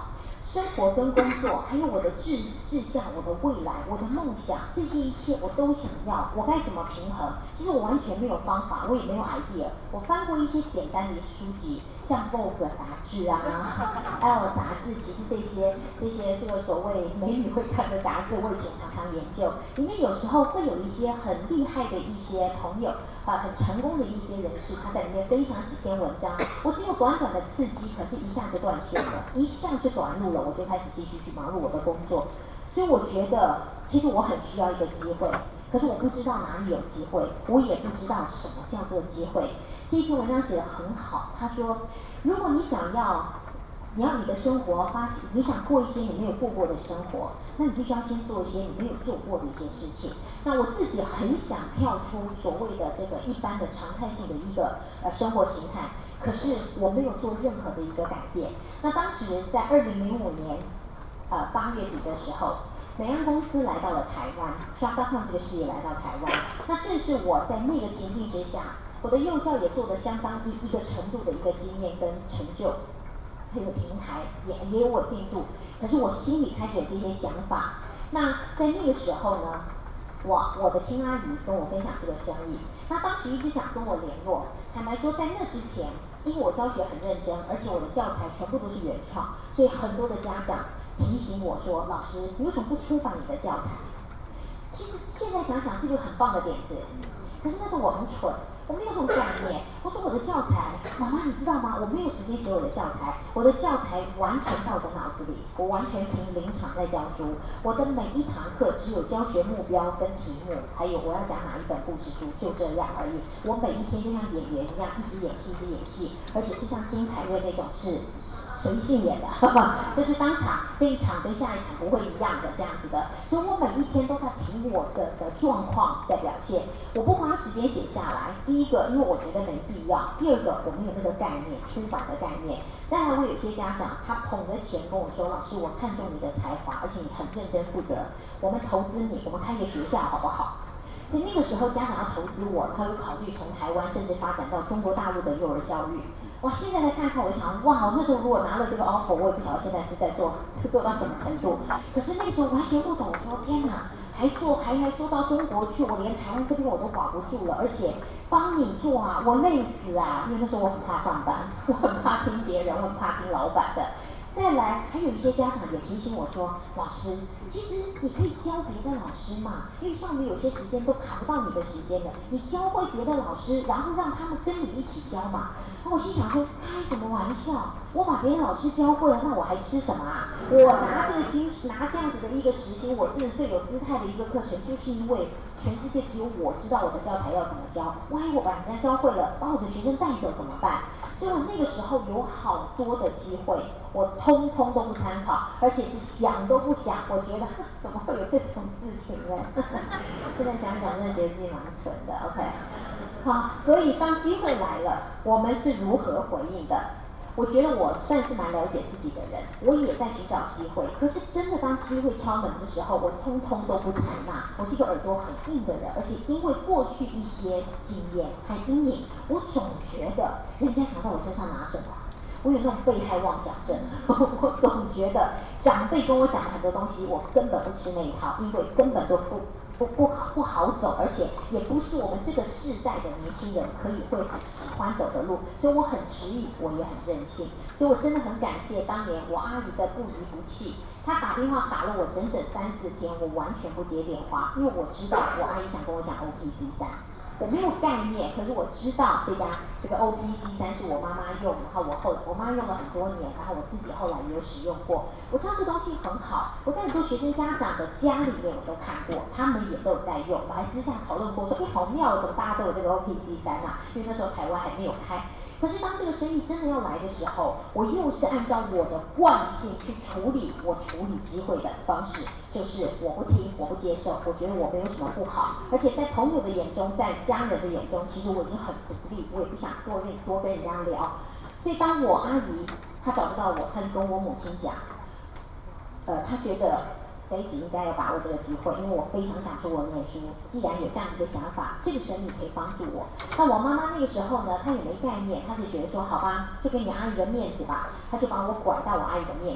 生活跟工作，还有我的志向、我的未来、我的梦想，这些一切我都想要，我该怎么平衡？其实我完全没有方法，我也没有 idea。我翻过一些简单的书籍，像 Vogue 杂志啊、Elle 杂志，其实这些这个所谓美女会看的杂志，我以前常常研究，里面有时候会有一些很厉害的一些朋友。很成功的一些人士，他在里面分享几篇文章，我只有短短的刺激，可是一下就断线了，一下就短路了，我就开始继续去忙碌我的工作。所以我觉得，其实我很需要一个机会，可是我不知道哪里有机会，我也不知道什么叫做机会。这一篇文章写得很好，他说，如果你要你的生活你想过一些你没有过过的生活，那你必须要先做一些你没有做过的一些事情。那我自己很想跳出所谓的这个一般的常态性的一个生活形态，可是我没有做任何的一个改变。那当时在2005年8月底的时候，美安公司来到了台湾，Shop.com 这个事业来到台湾，那正是我在那个情境之下，我的幼教也做得相当一个程度的一个经验跟成就。这个平台也有稳定度，可是我心里开始有这些想法。那在那个时候呢，我的亲阿姨跟我分享这个生意，那当时一直想跟我联络。坦白说，在那之前，因为我教学很认真，而且我的教材全部都是原创，所以很多的家长提醒我说：“老师，你为什么不出版你的教材？”其实现在想想是一个很棒的点子，可是那时候我很蠢。我没有这种概念，我说我的教材，妈妈你知道吗？我没有时间写我的教材，我的教材完全在我的脑子里，我完全凭临场在教书。我的每一堂课只有教学目标跟题目，还有我要讲哪一本故事书，就这样而已。我每一天就像演员一样，一直演戏，一直演戏，而且是像金凯瑞那种是随性演的，就是当场这一场跟下一场不会一样的这样子的，所以我每一天都在凭我的状况在表现，我不花时间写下来。第一个，因为我觉得没必要；第二个，我没有那个概念，出版的概念。再来，我有些家长他捧着钱跟我说：“老师，我看中你的才华，而且你很认真负责，我们投资你，我们开一个学校好不好？”所以那个时候家长要投资我，他会考虑从台湾甚至发展到中国大陆的幼儿教育。哇，现在来看看，我就想，哇，那时候如果拿了这个 offer， 我也不晓得现在是在做到什么程度。可是那时候完全不懂，我说天哪，还做到中国去，我连台湾这边我都保不住了，而且帮你做啊，我累死啊！因为那时候我很怕上班，我很怕听别人，我很怕听老板的。再来，还有一些家长也提醒我说，老师，其实你可以教别的老师嘛，因为像我们有些时间都卡不到你的时间的，你教会别的老师，然后让他们跟你一起教嘛。我心想说，开什么玩笑？我把别的老师教会了，那我还吃什么啊？我拿这样子的一个时薪，我真的最有姿态的一个课程，就是因为全世界只有我知道我的教材要怎么教。万一我把人家教会了，把我的学生带走怎么办？所以我那个时候有好多的机会，我通通都不参考，而且是想都不想。我觉得怎么会有这种事情呢？现在想想，真的觉得自己蛮蠢的。OK。好，所以当机会来了，我们是如何回应的？我觉得我算是蛮了解自己的人，我也在寻找机会。可是真的当机会敲门的时候，我通通都不采纳。我是一个耳朵很硬的人，而且因为过去一些经验和阴影，我总觉得人家想到我身上拿什么。我有那种被害妄想症，我总觉得长辈跟我讲的很多东西，我根本不吃那一套，因为根本都不好走，而且也不是我们这个世代的年轻人会喜欢走的路，所以我很执意，我也很任性。所以我真的很感谢当年我阿姨的不离不弃，她打电话打了我整整3、4天，我完全不接电话，因为我知道我阿姨想跟我讲 OPC3。我没有概念，可是我知道这个 OPC3 是我妈妈用，然后我妈用了很多年，然后我自己后来也有使用过。我知道这东西很好，我在很多学生家长的家里面我都看过，他们也都有在用，我还私下讨论过说，好妙，怎么大家都有这个 OPC3啊？因为那时候台湾还没有开。可是当这个生意真的要来的时候，我又是按照我的惯性去处理机会的方式，就是我不听，我不接受，我觉得我没有什么不好，而且在朋友的眼中，在家人的眼中，其实我已经很独立，我也不想多跟人家聊。所以当我阿姨她找不到我，她就跟我母亲讲，她觉得Stacy应该要把握这个机会，因为我非常想出国念书。既然有这样一个想法，这个生意可以帮助我。那我妈妈那个时候呢，她也没概念，她是觉得说，好吧，就给你阿姨个面子吧，她就把我拐到我阿姨的面前。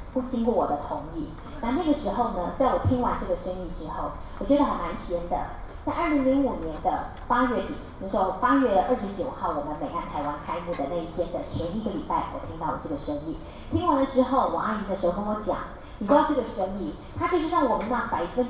不经过我的同意。那个时候呢，在我听完这个生意之后，我觉得还蛮闲的。在2005年的8月底，那时候8月29号，我们美安台湾开幕的那一天的前一个礼拜，我听到了这个生意。听完了之后，我阿姨那时候跟我讲，你知道这个生意，它就是让我们那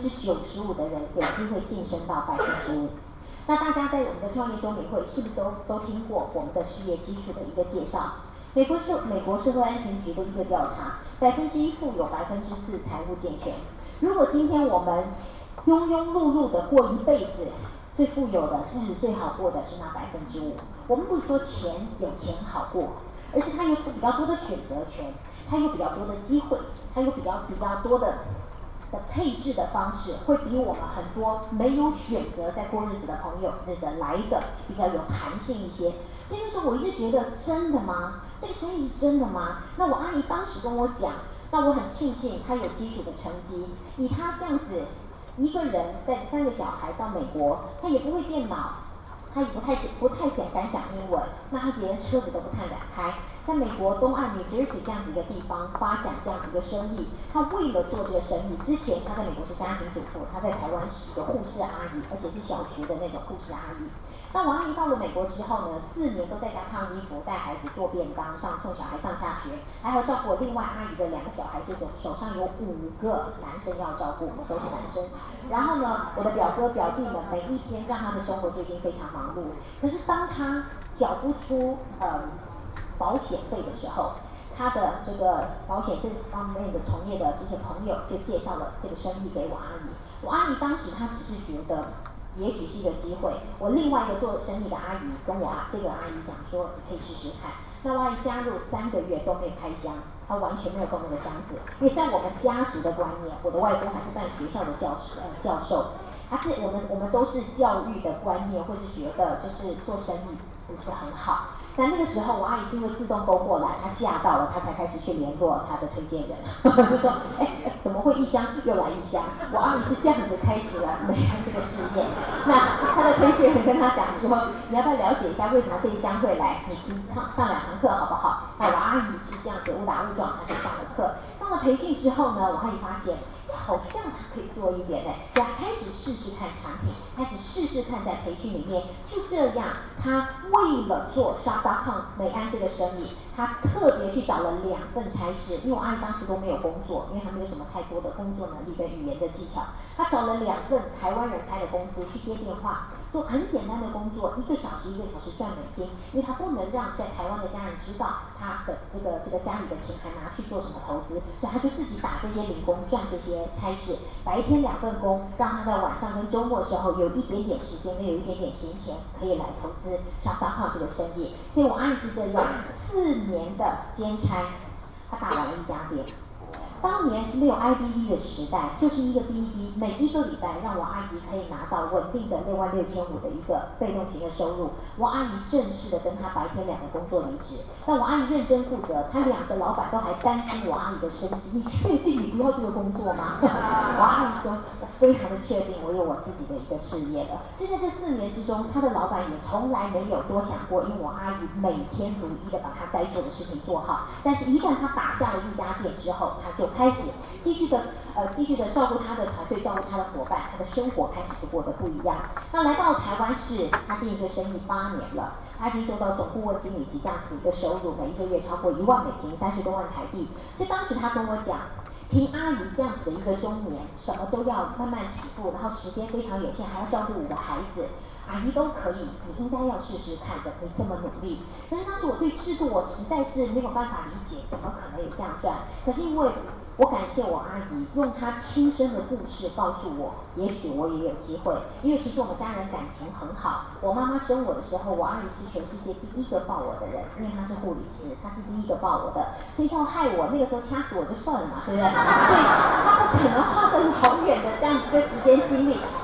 95%的人有机会晋升到5%。那大家在我们的创业周年会是不是都听过我们的事业基础的一个介绍？美国社会安全局的一个调查，1%富有，4%财务健全。如果今天我们庸庸碌碌的过一辈子，最富有的日子最好过的是那5%。我们不是说有钱好过，而是它有比较多的选择权，它有比较多的机会，它有比较多的配置的方式，会比我们很多没有选择在过日子的朋友日子来的比较有弹性一些。这个时候我一直觉得，真的吗？这个生意是真的吗？那我阿姨当时跟我讲，那我很庆幸她有基础的成绩，以她这样子一个人带3个小孩到美国，她也不会电脑，她也不太敢讲英文，那她连车子都不太敢开。在美国东岸 New Jersey 这样子一个地方发展这样子一个生意，她为了做这个生意，之前她在美国是家庭主妇，她在台湾是个护士阿姨，而且是小学的那种护士阿姨。那我阿姨到了美国之后呢，4年都在家烫衣服、带孩子做便当、送小孩上下学，还要照顾另外阿姨的2个小孩，这种手上有5个男生要照顾，都是男生。然后呢，我的表哥表弟们每一天让他的生活就已经非常忙碌。可是当他缴不出保险费的时候，他的这个保险这方面的从业的这些朋友就介绍了这个生意给我阿姨。我阿姨当时她只是觉得，也许是一个机会。我另外一个做生意的阿姨跟我这个阿姨讲说，你可以试试看。那我阿姨加入3个月都没有开箱，她完全没有动那个箱子，因为在我们家族的观念，我的外公还是办学校的教授，我们都是教育的观念，会是觉得就是做生意不是很好。但那个时候，我阿姨是因为自动勾过来，她吓到了，她才开始去联络她的推荐人，就说，怎么会一箱又来一箱？我阿姨是这样子开始了美安这个事业。那她的推荐人跟她讲说，你要不要了解一下为什么这一箱会来？你上2堂课好不好？那我阿姨是这样子误打误撞，她就上了课。上了培训之后呢，我阿姨发现，好像她可以做一点所以她开始试试看产品，开始试试看在培训里面。就这样，她为了做shop.com 美安这个生意，她特别去找了2份差事，因为我阿姨当时都没有工作，因为她没有什么太多的工作能力跟语言的技巧。她找了2份台湾人开的公司去接电话，做很简单的工作，1个小时赚美金，因为她不能让在台湾的家人知道她的这个家里的钱还拿去做什么投资，所以她就自己打这些零工赚这些差事，白天2份工，让她在晚上跟周末的时候有一点点时间跟有一点点闲钱可以来投资shop.com这个生意。所以我阿姨是这样4年的兼差，她打完了1家店。当年是没有 IBV 的时代，就是一个 BB， 每1个礼拜让我阿姨可以拿到稳定的66500的一个被动型的收入。我阿姨正式的跟她白天2个工作离职，但我阿姨认真负责，她2个老板都还担心我阿姨的生计，你确定你不要这个工作吗？我阿姨说，我非常的确定我有我自己的一个事业了。所以在这4年之中，她的老板也从来没有多想过，因为我阿姨每天如一的把她该做的事情做好。但是一旦她打下了1家店之后，她就开始继续的照顾他的团队，照顾他的伙伴，他的生活开始就过得不一样。那来到台湾市，他经营这个生意8年了，他已经做到总顾问经理级这样子一个收入，每1个月超过1万美金，30多万台币。所以当时他跟我讲，凭阿姨这样子的一个中年，什么都要慢慢起步，然后时间非常有限，还要照顾5个孩子，阿姨都可以，你应该要试试看的，你这么努力。但是当时我对制度我实在是没有办法理解，怎么可能有这样赚？可是因为我感谢我阿姨用她亲身的故事告诉我，也许我也有机会。因为其实我们家人感情很好，我妈妈生我的时候，我阿姨是全世界第1个抱我的人，因为她是护理师，她是第1个抱我的，所以要害我那个时候掐死我就算了嘛，对不对？所以她不可能花得老远的这样一个时间精力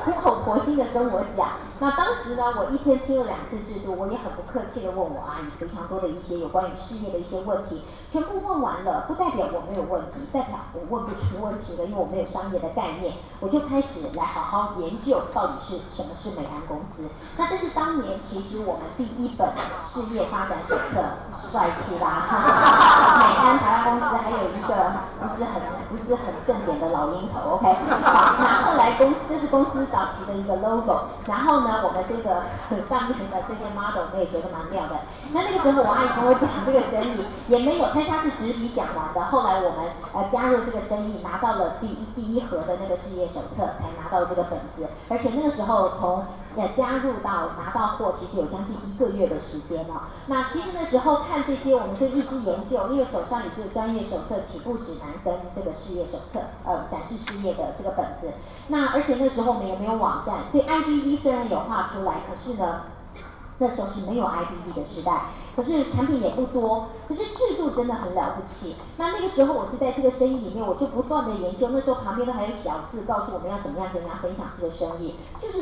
苦口婆心的跟我讲。那当时呢，我一天听了2次制度，我也很不客气的问我阿姨非常多的一些有关于事业的一些问题，全部问完了，不代表我没有问题，代表我问不出问题了，因为我没有商业的概念，我就开始来好好研究到底是什么是美安公司。那这是当年其实我们第1本事业发展手册，帅气啦！美安台湾公司还有一个不是很正点的老鹰头 ，OK？ 好，那后来公司是公司早期的一个 logo， 然后呢，我们这个上面的这些 model 我也觉得蛮妙的。那个时候我阿姨跟我讲这个生意也没有，但是她是执笔讲完的。后来我们加入这个生意，拿到了第一盒的那个事业手册，才拿到这个本子。而且那个时候从加入到拿到货，其实有将近1个月的时间了。那其实那时候看这些，我们就一直研究，因为手上有这个专业手册、起步指南跟这个事业手册，展示事业的这个本子。那而且那时候我们也没有网站，所以 IBV 虽然有画出来，可是呢，那时候是没有 IBV 的时代。可是产品也不多，可是制度真的很了不起。那个时候我是在这个生意里面，我就不断的研究。那时候旁边都还有小字告诉我们要怎么样跟人家分享这个生意，就是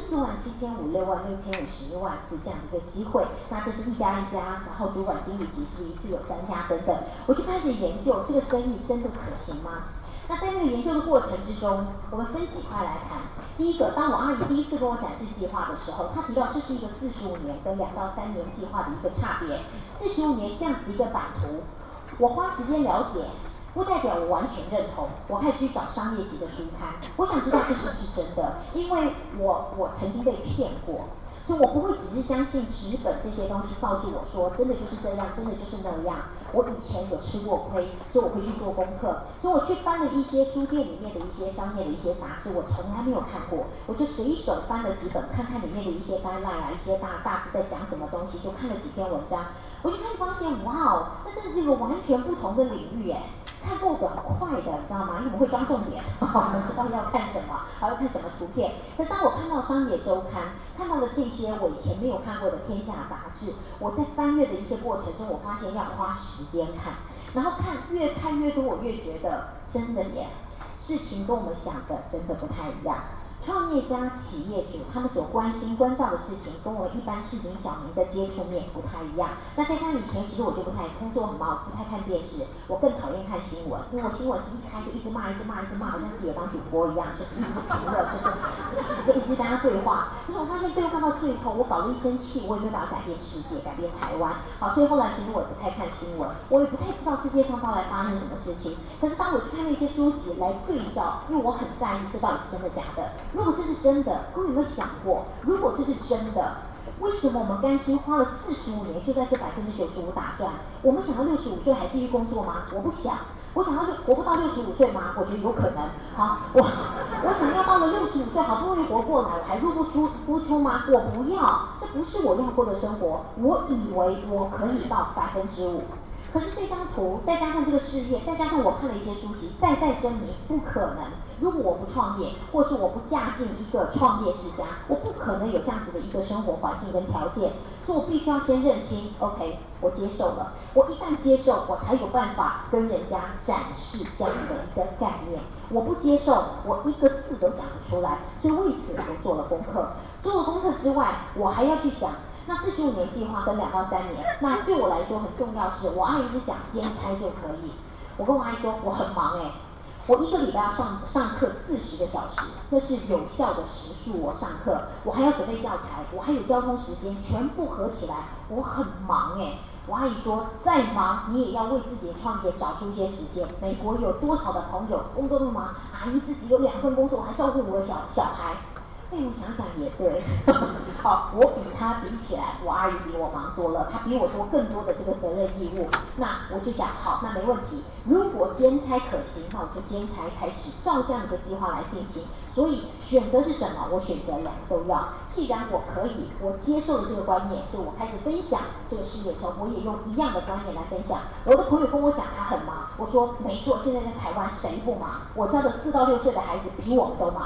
47500、66000、511万4这样的一个机会。那这是一家，然后主管经理级是一次有3家等等，我就开始研究这个生意真的可行吗？那在那个研究的过程之中，我们分几块来谈。第一个，当我阿姨第一次跟我展示计划的时候，她提到这是一个45年跟2到3年计划的一个差别。45年这样子一个版图，我花时间了解，不代表我完全认同。我开始去找商业级的书刊，我想知道这是不是真的，因为我曾经被骗过。所以我不会只是相信纸本这些东西告诉我说真的就是这样，真的就是那样。我以前有吃过亏，所以我会去做功课，所以我去翻了一些书店里面的一些商业的一些杂志，我从来没有看过，我就随手翻了几本，看看里面的一些guideline一些大致在讲什么东西，就看了几篇文章，我就开始发现，哇哦，那真的是一个完全不同的领域耶。看过的很快的，你知道吗？因为我们会抓重点，我们知道要看什么，还要看什么图片。可是当我看到商业周刊，看到了这些我以前没有看过的天下杂志，我在翻阅的一些过程中，我发现要花时间看，然后越看越多，我越觉得真的耶，事情跟我们想的真的不太一样。创业家、企业主他们所关心、关照的事情，跟我们一般市井小民的接触面不太一样。那再加上以前其实我就不太工作很忙，不太看电视，我更讨厌看新闻，因为我新闻是一开就一直骂，好像自己有当主播一样，就是一直评论，就是一直跟他对话。可是我发现对话到最后，我搞得一生气，我也没有办法改变世界、改变台湾。好，所以后来其实我也不太看新闻，我也不太知道世界上到底发生什么事情。可是当我去看那些书籍来对照，因为我很在意这到底是真的假的。如果这是真的，各位有没有想过，如果这是真的，为什么我们甘心花了45年就在这95%打转？我们想要65岁还继续工作吗？我不想。我想要活不到65岁吗？我觉得有可能。好，我想要到了65岁好不容易活过来，我还入不出呼出吗？我不要，这不是我要过的生活。我以为我可以到5%。可是这张图，再加上这个事业，再加上我看了一些书籍，再证明不可能。如果我不创业，或是我不嫁进一个创业世家，我不可能有这样子的一个生活环境跟条件。所以我必须要先认清 ，OK， 我接受了。我一旦接受，我才有办法跟人家展示这样子的一个概念。我不接受，我一个字都讲不出来。所以为此我做了功课。做了功课之外，我还要去想。那45年计划跟2到3年，那对我来说很重要是，我阿姨是讲兼差就可以。我跟我阿姨说我很忙我1个礼拜要上课40个小时，那是有效的时数。我上课，我还要准备教材，我还有交通时间，全部合起来，我很忙我阿姨说，再忙你也要为自己的创业找出一些时间。美国有多少的朋友工作那么忙，阿姨自己有2份工作，还照顾5个小孩。我想想也对，好，我比他比起来，我阿姨比我忙多了，她比我多更多的这个责任义务。那我就想，好，那没问题。如果兼差可行，那我就兼差开始照这样的计划来进行。所以选择是什么？我选择2个都要。既然我可以，我接受了这个观念，所以我开始分享这个事业的时候，我也用一样的观念来分享。我的朋友跟我讲他很忙，我说没错，现在在台湾谁不忙？我教的4到6岁的孩子比我们都忙。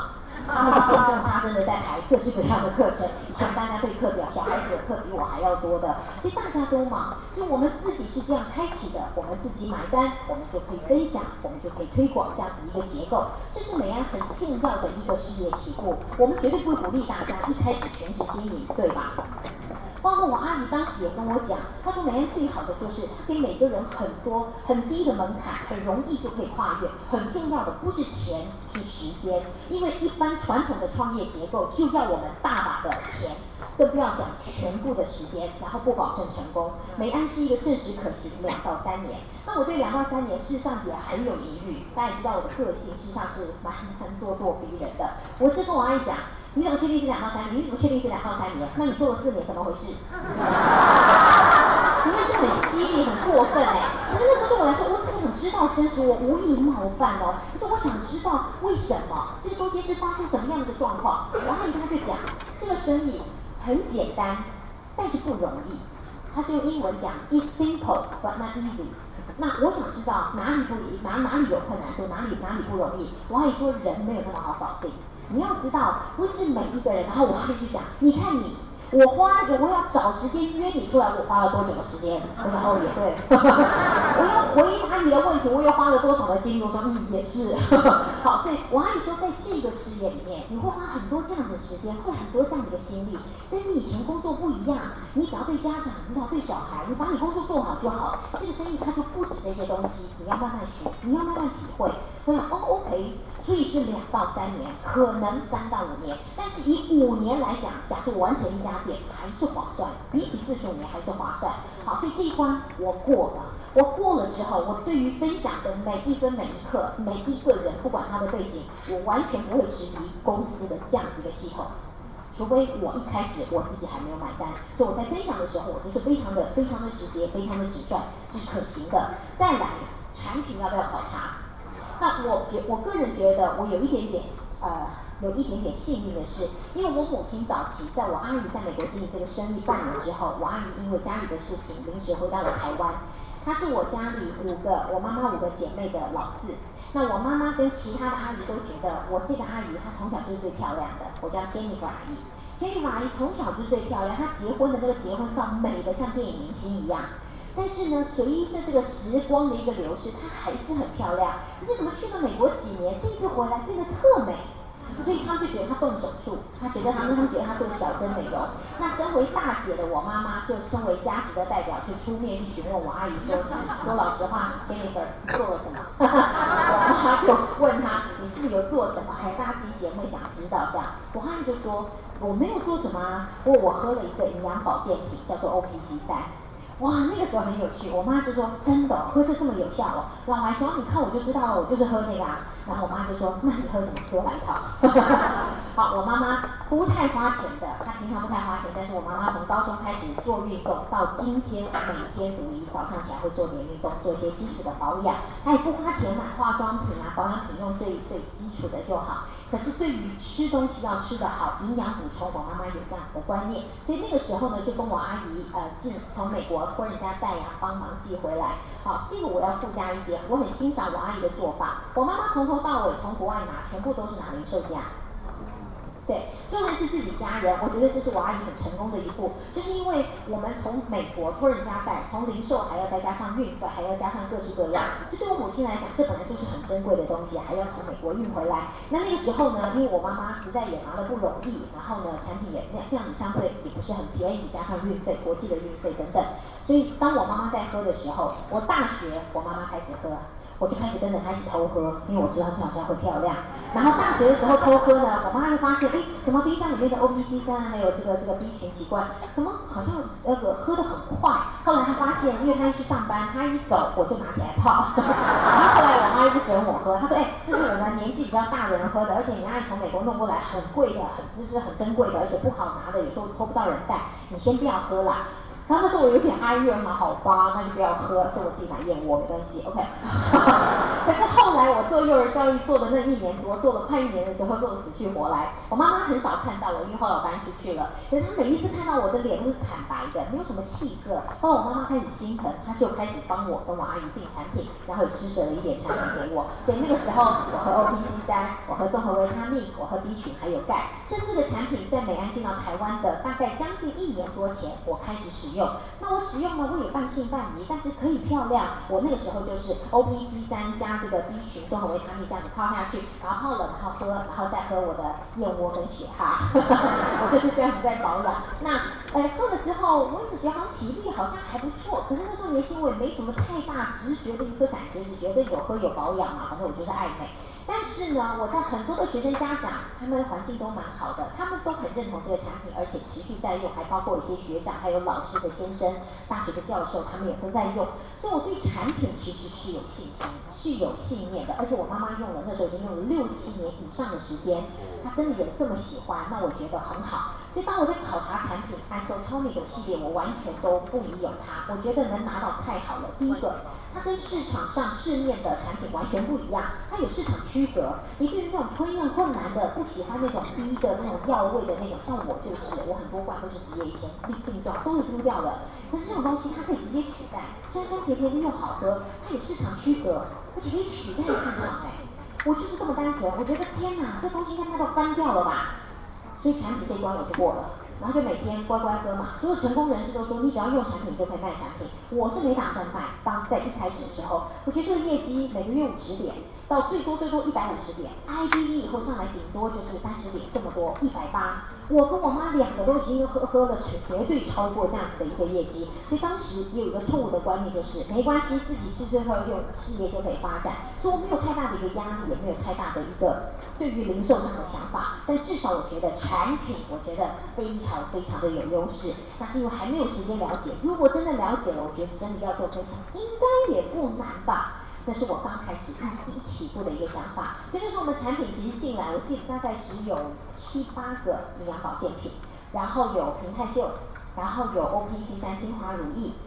他们是见缝插针的在排各式各样的课程。以前大家对课表，小孩子的课比我还要多的，所以大家都忙。就我们自己是这样开启的，我们自己买单，我们就可以分享，我们就可以推广这样子一个结构。这是美安很重要的一个事业起步，我们绝对不会鼓励大家一开始全职经营，对吧？包括我阿姨当时也跟我讲，她说美安最好的就是她给每个人很低的门槛，很容易就可以跨越。很重要的不是钱，是时间，因为一般传统的创业结构就要我们大把的钱，更不要讲全部的时间，然后不保证成功。美安是一个证实可行2到3年，那我对2到3年事实上也很有疑虑。大家也知道我的个性事实上是蛮咄咄逼人的，我是跟我阿姨讲。你怎么确定是2到3年？你怎么确定是2到3年？那你做了4年，怎么回事？你那是很犀利、很过分可是那时候对我来说，我只是想知道真实，我无意冒犯哦。可是我想知道为什么这个中间是发生什么样的状况。然后他就讲，这个生意很简单，但是不容易。他是用英文讲 ，It's simple but not easy。那我想知道哪里有困难度，哪里不容易。我阿姨说人没有那么好搞定。你要知道，不是每一个人。然后我阿姨就讲，你看你，我要找时间约你出来，我花了多久的时间？我想也对，我要回答你的问题，我又花了多少的精力？我说也是。好，所以我阿姨说，在这个事业里面，你会花很多这样的时间，会很多这样的一个心力，跟你以前工作不一样。你只要对家长，你只要对小孩，你把你工作做好就好。这个生意它就不止这些东西，你要慢慢学，你要慢慢体会。我想OK。所以是2到3年，可能3到5年，但是以5年来讲，假设我完成一家店，还是划算，比起45年还是划算。好，所以这一关我过了。我过了之后，我对于分享的每一分每一刻，每一个人，不管他的背景，我完全不会质疑公司的这样子一个系统。除非我一开始我自己还没有买单，所以我在分享的时候，我就是非常的直接，非常的直率，是可行的。再来，产品要不要考察？那我个人觉得我有一点点幸运的是，因为我母亲早期在我阿姨在美国经营这个生意半年之后，我阿姨因为家里的事情临时回到了台湾。她是我家里我妈妈5个姐妹的老4。那我妈妈跟其他的阿姨都觉得我这个阿姨她从小就是最漂亮的，我叫 Jennifer 阿姨。Jennifer 阿姨从小就是最漂亮，她结婚的那个结婚照美得像电影明星一样。但是呢，随着这个时光的一个流逝，她还是很漂亮。可是怎么去了美国几年，这次回来变得特美，所以他们就觉得她动手术，他们觉得她做小针美容。那身为大姐的我妈妈，就身为家族的代表，就出面去询问我阿姨说老实话 ，Jennifer 做了什么？我妈就问她，你是不是有做什么？还有大家自己姐妹想知道这样。我阿姨就说我没有做什么啊，不过我喝了一个营养保健品，叫做 OPC3。哇，那个时候很有趣，我妈就说真的，喝这么有效哦。然后我还说你看我就知道了，我就是喝那个啊。然后我妈就说那你喝什么？给我来一套。好，我妈妈不太花钱的，她平常不太花钱，但是我妈妈从高中开始做运动，到今天每天5:1早上起来会做点运动，做一些基础的保养。她也不花钱买化妆品啊，保养品用最基础的就好。可是对于吃东西要吃得好，营养补充，我妈妈有这样子的观念，所以那个时候呢，就跟我阿姨从美国托人家带呀，帮忙寄回来。好，这个我要附加一点，我很欣赏我阿姨的做法。我妈妈从头到尾从国外拿，全部都是拿零售价。对，重点是自己家人，我觉得这是我阿姨很成功的一步，就是因为我们从美国托人家带，从零售还要再加上运费，还要加上各式各样，就对我母亲来讲，这本来就是很珍贵的东西，还要从美国运回来。那个时候呢，因为我妈妈实在也拿得不容易，然后呢，产品也那样子相对也不是很便宜，加上运费，国际的运费等等，所以当我妈妈在喝的时候，我大学我妈妈开始喝。我就开始跟着她一起偷喝，因为我知道这好像会漂亮。然后大学的时候偷喝呢，我妈就发现，怎么冰箱里面的 OPC3还有这个 B 群几罐，怎么好像喝得很快。后来她发现，因为她一去上班，她一走我就拿起来泡。然后后来我妈又不准我喝，她说，这是我们年纪比较大的人喝的，而且你阿姨从美国弄过来，很贵的，就是很珍贵的，而且不好拿的，有时候拖不到人带，你先不要喝啦。 然后那时候我有点哀怨嘛，好吧，那就不要喝，所以我自己买燕窝没关系 ，OK 。可是后来我做幼儿教育做的那1年多，做了快1年的时候，做的死去活来。我妈妈很少看到我，因为后来我搬出去了。可是她每一次看到我的脸都是惨白的，没有什么气色。后来我妈妈开始心疼，她就开始帮我跟我阿姨订产品，然后也施舍了一点产品给我。所以那个时候我喝 OPC3，我喝综合维他命，我喝 B 群还有钙，这4个产品在美安进到台湾的大概将近1年多前，我开始使用。那我使用呢，我也半信半疑，但是可以漂亮。我那个时候就是 OPC3 加这个 B 群综合维他命这样子泡下去，然后泡了，然后喝，然后再喝我的燕窝跟血哈，我就是这样子在保养。那喝了之后，我一直觉得好像体力好像还不错，可是那时候年轻，我也没什么太大直觉的一个感觉，只觉得有喝有保养嘛，反正我就是爱美。但是呢，我在很多的学生家长，他们的环境都蛮好的，他们都很认同这个产品，而且持续在用，还包括一些学长，还有老师的先生、大学的教授，他们也都在用。所以我对产品其实是有信心、是有信念的。而且我妈妈用了，那时候已经用了6、7年以上的时间，她真的有这么喜欢，那我觉得很好。所以当我在考察产品 Isotonic 系列，我完全都不疑有它，我觉得能拿到太好了。第一个，它跟市场上市面的产品完全不一样，它有市场区隔。你对于那种吞咽困难的、不喜欢那种低的那种药味的那种，像我就是，我很多罐都是直接以前病状都是丢掉了。可是这种东西它可以直接取代，酸酸甜甜的又好喝，它有市场区隔，而且可以取代市场我就是这么单纯，我觉得天哪，这东西应该卖到翻掉了吧？所以产品这一关我就过了。然后就每天乖乖喝嘛，所有成功人士都说你只要用产品就可以卖产品，我是没打算卖。当在一开始的时候，我觉得这个业绩每个月50点，到最多150点 ，IBD 以后上来顶多就是30点，这么多180。我跟我妈2个都已经喝了，绝对超过这样子的一个业绩。所以当时也有一个错误的观念，就是没关系，自己吃之后用事业就可以发展，所以我没有太大的一个压力，也没有太大的一个对于零售上的想法。但至少我觉得产品，我觉得非常的有优势。那是因为还没有时间了解，如果真的了解了，我觉得真的要做分享，应该也不难吧。那是我刚开始一起步的一个想法。所以那时候我们产品其实进来，我记得大概只有7、8个营养保健品，然后有平泰秀，然后有 OPC3 精华乳液，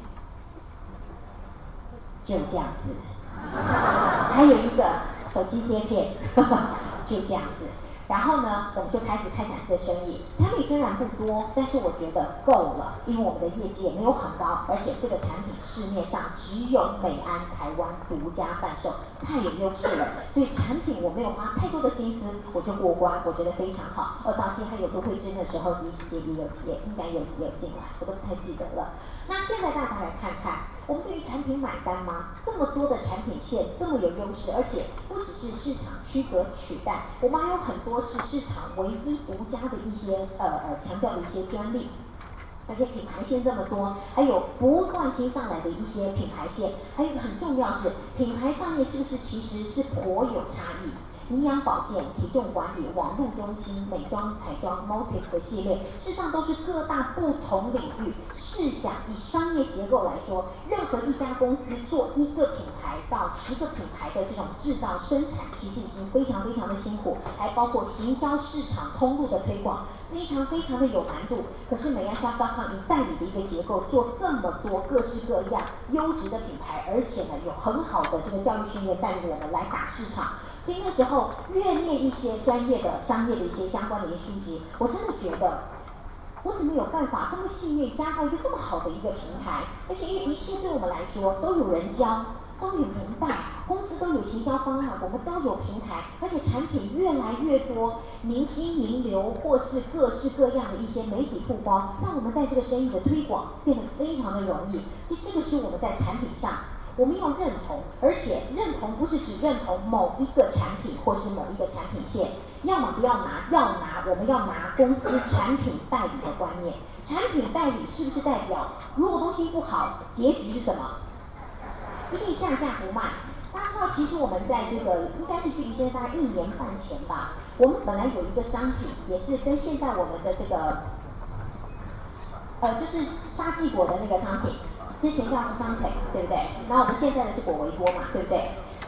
就这样子。还有一个手机贴片，就这样子。然后呢，我们就开始开展这个生意。产品虽然不多，但是我觉得够了，因为我们的业绩也没有很高，而且这个产品市面上只有美安台湾独家贩售，太有优势了。所以产品我没有花太多的心思，我就过关，我觉得非常好。早期还有卢慧珍的时候，第一时间也应该有进来，我都不太记得了。那现在大家来看看，我们对于产品买单吗？这么多的产品线，这么有优势，而且不只是市场区隔取代，我们还有很多是市场唯一独家的一些强调的一些专利。而且品牌线这么多，还有不断新上来的一些品牌线，还有一个很重要是，品牌上面是不是其实是颇有差异？营养保健、体重管理、网络中心、美妆、彩妆、Motive 的系列，事实上都是各大不同领域。试想，以商业结构来说，任何一家公司做1个品牌到10个品牌的这种制造生产，其实已经非常的辛苦，还包括行销、市场、通路的推广，非常的有难度。可是美安虾高康以代理的一个结构，做这么多各式各样优质的品牌，而且呢有很好的这个教育训练带领我们来打市场。所以那时候越念一些专业的、商业的一些相关的一些书籍，我真的觉得，我怎么有办法这么幸运加到一个这么好的一个平台？而且因为一切对我们来说都有人教，都有人带，公司都有行销方案，我们都有平台，而且产品越来越多，明星名流或是各式各样的一些媒体曝光，让我们在这个生意的推广变得非常的容易。所以这个是我们在产品上。我们要认同，而且认同不是只认同某一个产品或是某一个产品线，要么不要拿，我们要拿公司产品代理的观念。产品代理是不是代表如果东西不好，结局是什么？一定下架不卖。大家知道，其实我们在这个应该是距离现在大概1年半前吧，我们本来有一个商品，也是跟现在我们的这个就是沙棘果的那个商品。之前叫桑培，对不对？然后我们现在的是果维多嘛，对不对？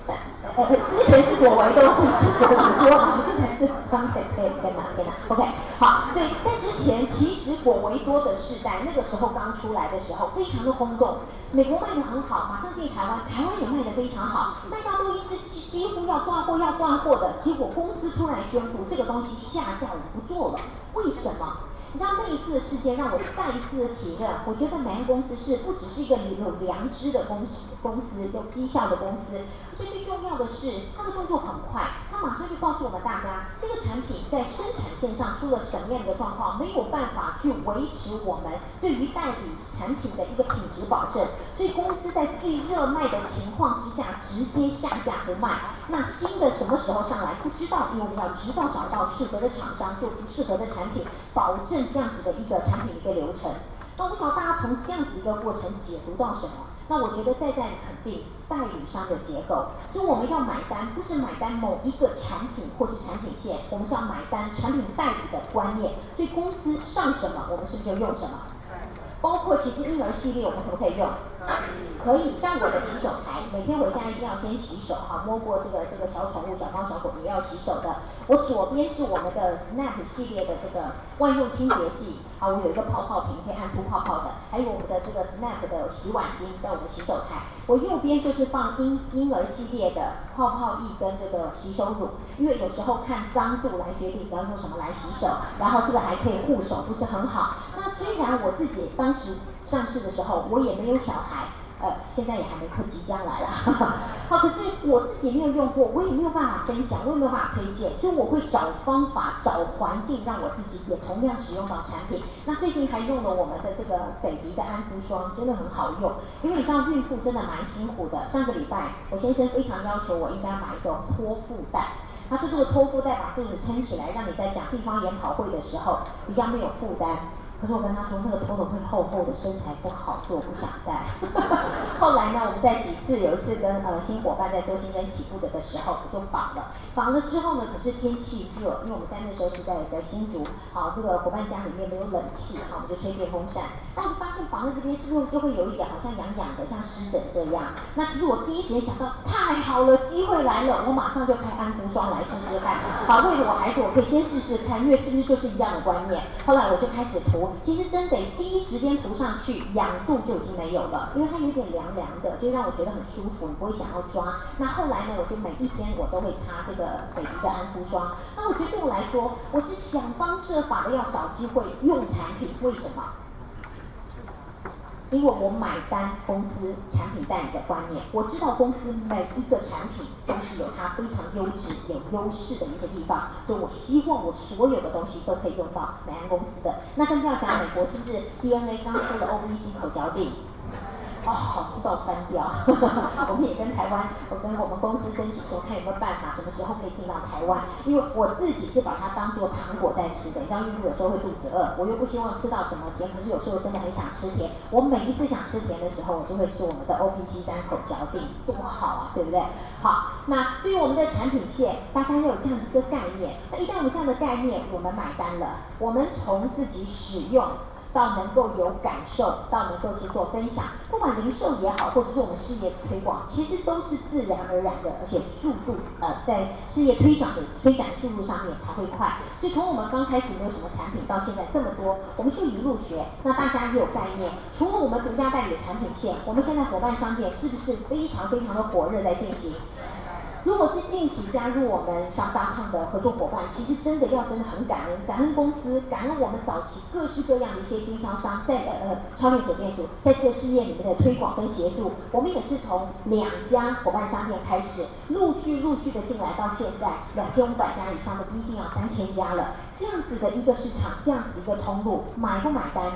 之前是果维多，不是果维多，现在是张北北跟哪天啊 ？OK， 好，所以在之前其实果维多的世代，那个时候刚出来的时候，非常的轰动，美国卖的很好，马上进台湾，台湾也卖的非常好，卖到都是几乎要断货的，结果公司突然宣布这个东西下架，我们不做了，为什么？你知道那一次的事件让我再一次的体认，我觉得美安公司不只是一个有良知的公司，有绩效的公司，而且最重要的是，它的动作很快，它马上就告诉我们大家，这个产品在生产线上出了什么样的状况，没有办法去维持我们对于代理产品的一个品质保证，所以公司在最热卖的情况之下，直接下架不卖。那新的什么时候上来不知道，因为我们要直到找到适合的厂商，做出适合的产品，保证这样子的一个产品一个流程。那我不晓得大家从这样子一个过程解读到什么？那我觉得在肯定代理商的结构，所以我们要买单，不是买单某一个产品或是产品线，我们是要买单产品代理的观念。所以公司上什么，我们是不是就用什么？包括其实婴儿系列我们可不可以用？可以，像我的洗手台，每天回家一定要先洗手，好，摸过这个小宠物、小猫、小狗也要洗手的。我左边是我们的 Snap 系列的这个万用清洁剂，好，我有一个泡泡瓶可以按出泡泡的，还有我们的这个 Snap 的洗碗巾在我的洗手台。我右边就是放婴儿系列的泡泡液跟这个洗手乳，因为有时候看脏度来决定你要用什么来洗手，然后这个还可以护手，不是很好。那虽然我自己当时上市的时候我也没有小孩。现在也还没快，即将来了。好，可是我自己没有用过，我也没有办法分享，我也没有办法推荐，所以我会找方法、找环境，让我自己也同样使用到产品。那最近还用了我们的这个baby的安肤霜，真的很好用，因为你知道孕妇真的蛮辛苦的。上个礼拜我先生非常要求我应该买一个托腹带。他说这个托腹带把肚子撑起来，让你在讲地方研讨会的时候比较没有负担。可是我跟他说，那个头会厚厚的，身材不好，所以我不想戴。后来呢，我们在有一次跟新伙伴在做新人起步的时候，我就绑了。绑了之后呢，可是天气热，因为我们在那时候是在新竹，好，这个伙伴家里面没有冷气，好，我们就吹电风扇。那我就发现绑在这边是不是就会有一点好像痒痒的，像湿疹这样？那其实我第一时间想到，太好了，机会来了，我马上就开安肤霜来试试看。好，为了我孩子，我可以先试试看，因为是不是就是一样的观念？后来我就开始涂。其实真得第一时间涂上去，痒度就已经没有了，因为它有点凉凉的，就让我觉得很舒服，你不会想要抓。那后来呢，我就每一天我都会擦这个baby的安肤霜。那我觉得对我来说，我是想方设法的要找机会用产品，为什么？因为我买单公司产品代理的观念，我知道公司每一个产品都是有它非常优质、有优势的一些地方，所以我希望我所有的东西都可以用到美安公司的。那更不要讲美国是不是 DNA 刚出了 OVC 口嚼定？哦，好吃到翻掉！我们也跟台湾，我跟我们公司申请说，看有没有办法，什么时候可以进到台湾？因为我自己是把它当做糖果在吃的，你知道孕妇有时候会肚子饿，我又不希望吃到什么甜，可是有时候真的很想吃甜。我每一次想吃甜的时候，我就会吃我们的 OPC3口嚼定，多好啊，对不对？好，那对于我们的产品线，大家要有这样的一个概念。那一旦有这样的概念，我们买单了，我们从自己使用。到能够有感受，到能够去做分享，不管零售也好，或者是我们事业推广，其实都是自然而然的，而且速度在事业推展速度上面才会快。所以从我们刚开始没有什么产品，到现在这么多，我们就一路学，那大家也有概念。除了我们独家代理的产品线，我们现在伙伴商店是不是非常非常的火热在进行？如果是近期加入我们像大胖的合作伙伴，其实真的很感恩公司，感恩我们早期各式各样的一些经销商在超链锁店主在这个事业里面的推广跟协助。我们也是从2家伙伴商店开始，陆续的进来，到现在2500家以上的，逼近要3000家了。这样子的一个市场，这样子一个通路，买不买单？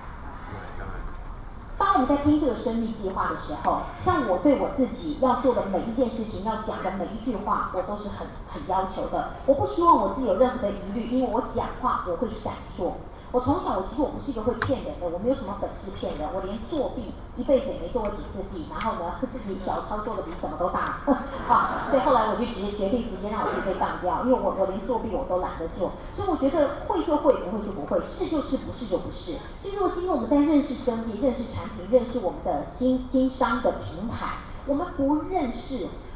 当我们在听这个生命计划的时候，像我对我自己要做的每一件事情，要讲的每一句话，我都是很要求的。我不希望我自己有任何的疑虑，因为我讲话我会闪烁。我从小其实我不是一个会骗人的，我没有什么本事骗人，我连作弊一辈子也没做过几次弊，然后呢自己小抄做的比什么都大，所以后来我就决定直接让我自己被当掉，因为我连作弊我都懒得做，所以我觉得会就会，不会就不会，是就是，不是就不是。所以如果今天我们在认识生意、认识产品、认识我们的经商的平台，我们不认识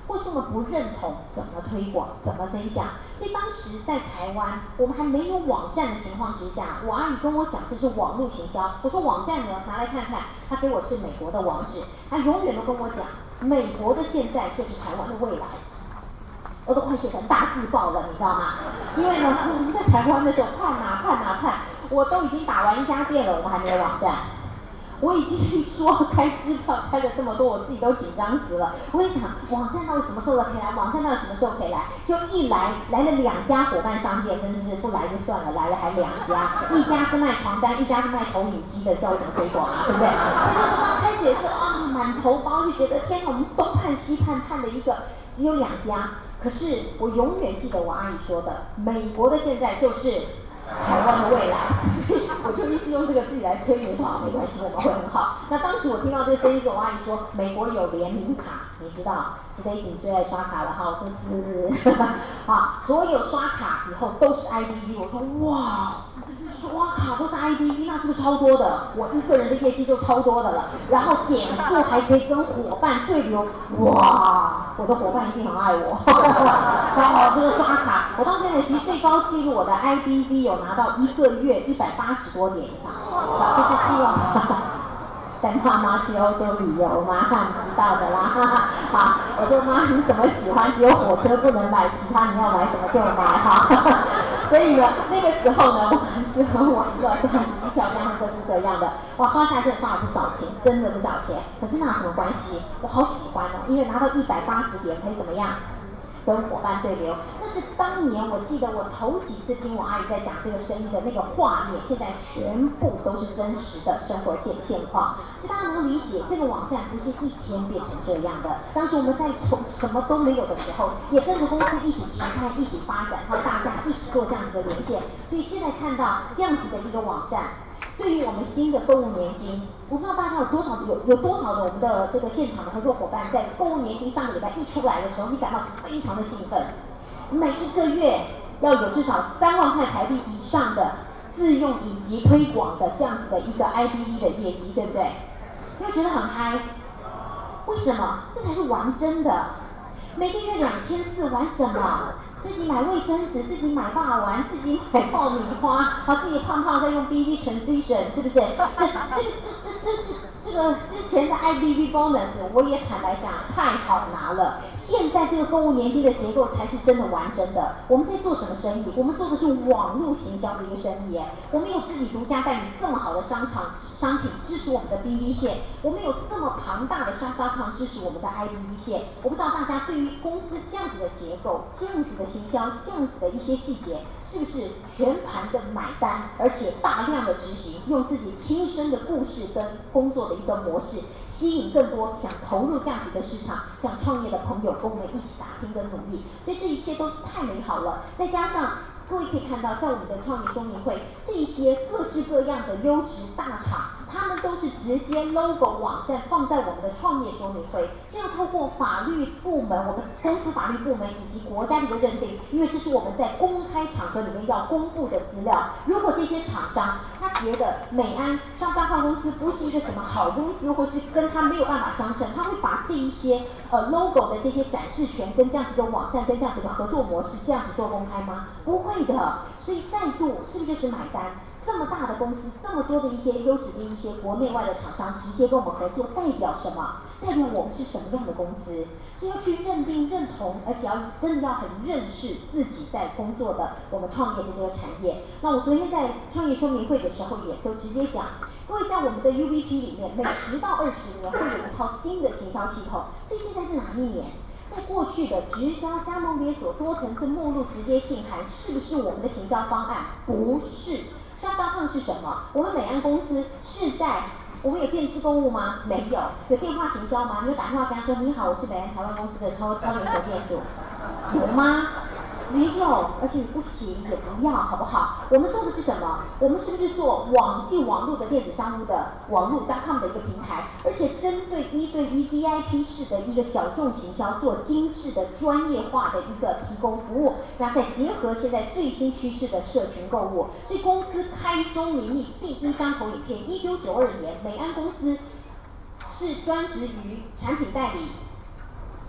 或是我们不认同，怎么推广，怎么分享。所以当时在台湾，我们还没有网站的情况之下，我阿姨跟我讲这是网络行销。我说网站呢，拿来看看，她给我是美国的网址，她永远都跟我讲，美国的现在就是台湾的未来。我都快写成大字报了，你知道吗？因为呢，我们在台湾的时候看，我都已经打完1家店了，我们还没有网站。我已经说开支票开了这么多，我自己都紧张死了。我也想，网站到底什么时候可以来？网站到底什么时候可以来？就一来了2家伙伴商店，真的是不来就算了，来了还2家，一家是卖床单，一家是卖投影机的，叫我怎么推广啊？对不对？所以那时候刚开始也是满头包，就觉得天哪，我们东盼西盼了一个，只有2家。可是我永远记得我阿姨说的，美国的现在就是台湾的未来，所以我就一直用这个字来催眠说没关系，我们会很好。那当时我听到这个声音时，我阿姨说美国有联名卡，你知道 ，Stacy 你最爱刷卡了哈，我说是，所有刷卡以后都是 IDV， 我说哇，刷卡都是 IDV， 那是不是超多的？我一个人的业绩就超多的了，然后点数还可以跟伙伴对流，哇，我的伙伴一定很爱我。然后这个刷卡，我到现在其实最高纪录我的 IDV 有拿到1个月180多点以上，这是希望带妈妈去欧洲旅游嘛，你知道的啦。好，我说妈，你什么喜欢？只有火车不能买，其他你要买什么就买哈。所以呢，那个时候呢，我很适合网络，这样机票这样各式各样的，哇，刷下来真的刷了不少钱，真的不少钱。可是那有什么关系？我好喜欢哦，因为拿到180点可以怎么样？跟伙伴对流，那是当年我记得我头几次听我阿姨在讲这个生意的那个画面，现在全部都是真实的生活现况，所以大家能理解这个网站不是一天变成这样的。当时我们在从什么都没有的时候，也跟着公司一起期盼、一起发展，然后大家一起做这样子的连线，所以现在看到这样子的一个网站。对于我们新的购物年金，我不知道大家有多少的我们的这个现场的合作伙伴，在购物年金上个礼拜一出来的时候，你感到非常的兴奋。每一个月要有至少3万块台币以上的自用以及推广的这样子的一个 IDV 的业绩，对不对？你会觉得很嗨？为什么？这才是玩真的。每个月2400玩什么？自己买卫生纸，自己买霸丸，自己买爆米花，然后自己胖在用 BB transition， 是不是？这个之前的 IBV bonus， 我也坦白讲太好拿了。现在这个购物年金的结构才是真的玩真的。我们在做什么生意？我们做的是网络行销的一个生意。我们有自己独家代理这么好的商品支持我们的 BV 线，我们有这么庞大的商支持我们的 IBV 线。我不知道大家对于公司这样子的结构、这样子的行销、这样子的一些细节，是不是全盘的买单，而且大量的执行，用自己亲身的故事跟工作的一个模式，吸引更多想投入这样子的市场、想创业的朋友跟我们一起打拼跟努力。所以这一切都是太美好了。再加上各位可以看到，在我们的创业说明会，这一些各式各样的优质大厂，他们都是直接 logo 网站放在我们的创业说明会，这样透过法律部门、我们公司法律部门以及国家的一个认定，因为这是我们在公开场合里面要公布的资料。如果这些厂商他觉得美安上大创公司不是一个什么好公司，或是跟他没有办法相称，他会把这一些logo 的这些展示权跟这样子的网站跟这样子的合作模式这样子做公开吗？不会的。所以再度是不是就是买单？这么大的公司，这么多的一些优质的一些国内外的厂商直接跟我们合作，代表什么？代表我们是什么样的公司？就要去认定、认同，而且真的要很认识自己在工作的我们创业的这个产业。那我昨天在创业说明会的时候也都直接讲，各位在我们的 UVP 里面，每10到20年会有一套新的行销系统。所以现在是哪一年？在过去的直销、加盟连锁、多层次目录、直接信函，是不是我们的行销方案？不是。Shop.com 是什么？我们美安公司是在，我们有电子购物吗？没有。有电话行销吗？你有打电话跟他说你好，我是美安台湾公司的超连锁店主，有吗？没有，而且你不行也不要，好不好？我们做的是什么？我们是不是做网络的电子商务的网络 .com 的一个平台，而且针对1对1 VIP 式的一个小众行销，做精致的专业化的一个提供服务，然后再结合现在最新趋势的社群购物。所以公司开宗明义第一张投影片，1992年美安公司是专职于产品代理、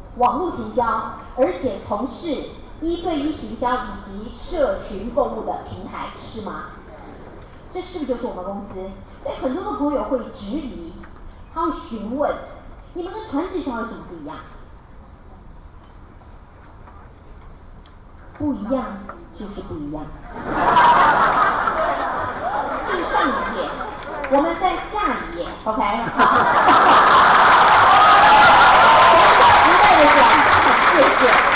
网络行销，而且从事1对1行销以及社群购物的平台，是吗？这是不是就是我们公司？所以很多的朋友会质疑，他会询问，你们跟传直销有什么不一样？不一样就是不一样。这是上一页，我们在下一页 ，OK？ 时代的转变，谢谢。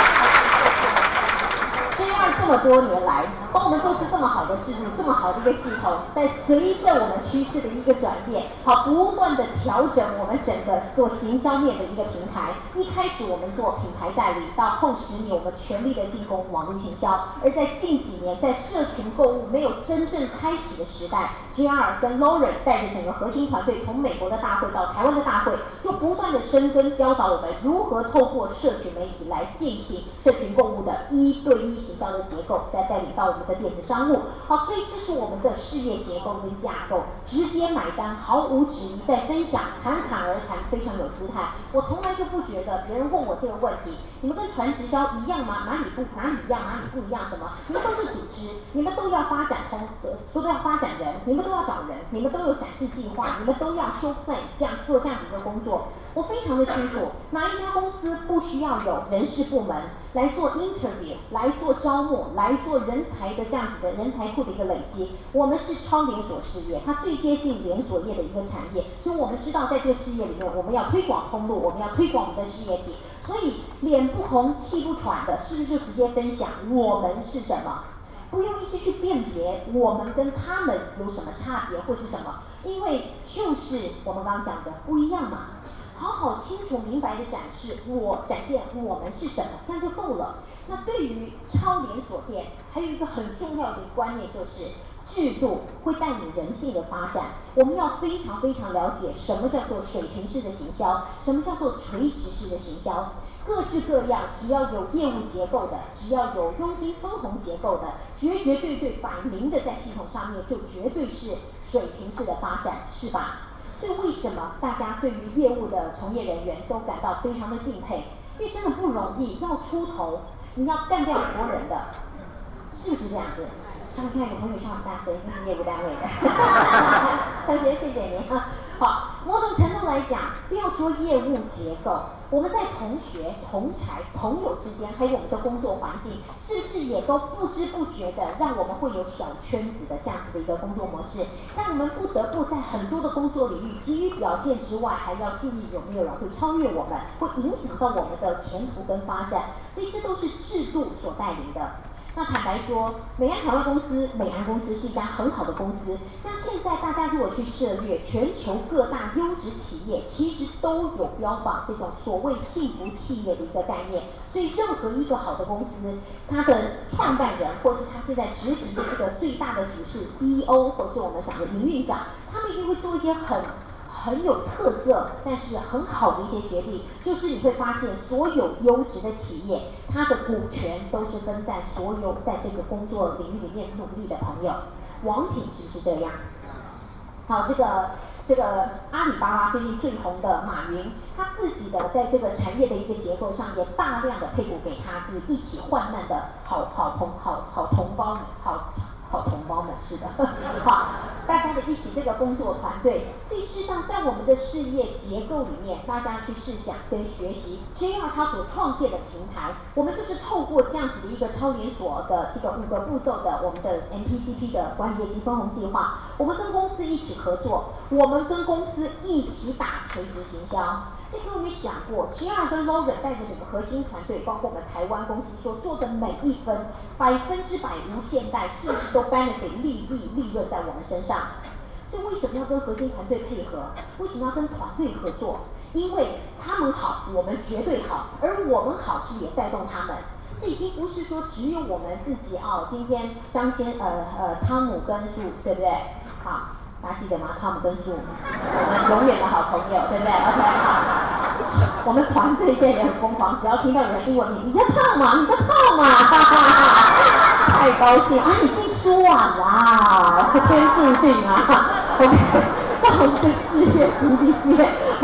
这么多年来，帮我们做出这么好的制度，这么好的一个系统，在随着我们趋势的一个转变，好，不断的调整我们整个做行销面的一个平台。一开始我们做品牌代理，到后10年我们全力的进攻网络行销，而在近几年，在社群购物没有真正开启的时代 ，JR 跟 Lauren 带着整个核心团队，从美国的大会到台湾的大会，就不断的深耕教导我们如何透过社群媒体来进行社群购物的1对1行销的结构，再带领到我们的电子商务。好，所以这是我们的事业结构跟架构，直接买单，毫无质疑，在分享，侃侃而谈，非常有姿态。我从来就不觉得别人问我这个问题，你们跟传直销一样吗？哪里一样，哪里不一样？什么？你们都是组织，你们都要发展都要发展人，你们都要找人，你们都有展示计划，你们都要收费，这样做这样的一个工作。我非常的清楚，哪一家公司不需要有人事部门来做 interview， 来做招募，来做人才的这样子的人才库的一个累积。我们是超连锁事业，它最接近连锁业的一个产业，所以我们知道在这个事业里面，我们要推广通路，我们要推广我们的事业体。所以脸不红气不喘的，是不是就直接分享我们是什么？不用一起去辨别我们跟他们有什么差别或是什么，因为就是我们刚刚讲的不一样嘛。好好清楚明白的展现我们是什么，这样就够了。那对于超连锁店，还有一个很重要的观念就是制度会带领人性的发展。我们要非常非常了解什么叫做水平式的行销，什么叫做垂直式的行销。各式各样，只要有业务结构的，只要有佣金分红结构的，绝对摆明的在系统上面就绝对是水平式的发展，是吧？所以为什么大家对于业务的从业人员都感到非常的敬佩？因为真的不容易，要出头，你要干掉所有人的，是不是这样子？他们看有朋友笑很大声，就是业务单位的。小姐，谢谢你。好，某种程度来讲，不要说业务结构，我们在同学、同侪、朋友之间，还有我们的工作环境，是不是也都不知不觉的让我们会有小圈子的这样子的一个工作模式，让我们不得不在很多的工作领域急于表现之外，还要注意有没有人会超越我们，会影响到我们的前途跟发展，所以这都是制度所带领的。那坦白说，美安公司是一家很好的公司。那现在大家如果去涉猎全球各大优质企业，其实都有标榜这种所谓幸福企业的一个概念。所以任何一个好的公司，它的创办人或是他现在执行的这个最大的主事 CEO， 或是我们讲的营运长，他们一定会做一些很有特色，但是很好的一些决定，就是你会发现所有优质的企业，它的股权都是分在所有在这个工作领域里面努力的朋友。王品是不是这样？好，这个阿里巴巴最近最红的马云，他自己的在这个产业的一个结构上也大量的配股给他，就是一起患难的好同胞们，是的，好，大家的一起这个工作团队。所以事实上，在我们的事业结构里面，大家去试想跟学习 JR 他所创建的平台，我们就是透过这样子的一个超连锁的这个5个步骤的我们的 MPCP 的管理业绩分红计划，我们跟公司一起合作，我们跟公司一起打垂直行销。这个有没有想过 ，JR 跟 Lauren 带着整个核心团队，包括我们台湾公司所做的每一分，100%无限贷，是不是都 benefit 利润在我们身上？所以为什么要跟核心团队配合？为什么要跟团队合作？因为他们好，我们绝对好，而我们好是也带动他们。这已经不是说只有我们自己哦。今天汤姆跟素，对不对？好。大家记得吗？汤姆跟素，我们永远的好朋友，对不对 ？OK， 好。我们团队现在也很疯狂，只要听到有人英文名，你叫汤吗？你叫汤吗？太高兴啊！你姓苏啊！哇，天注定啊 ！OK， 在我们的事业里面，好。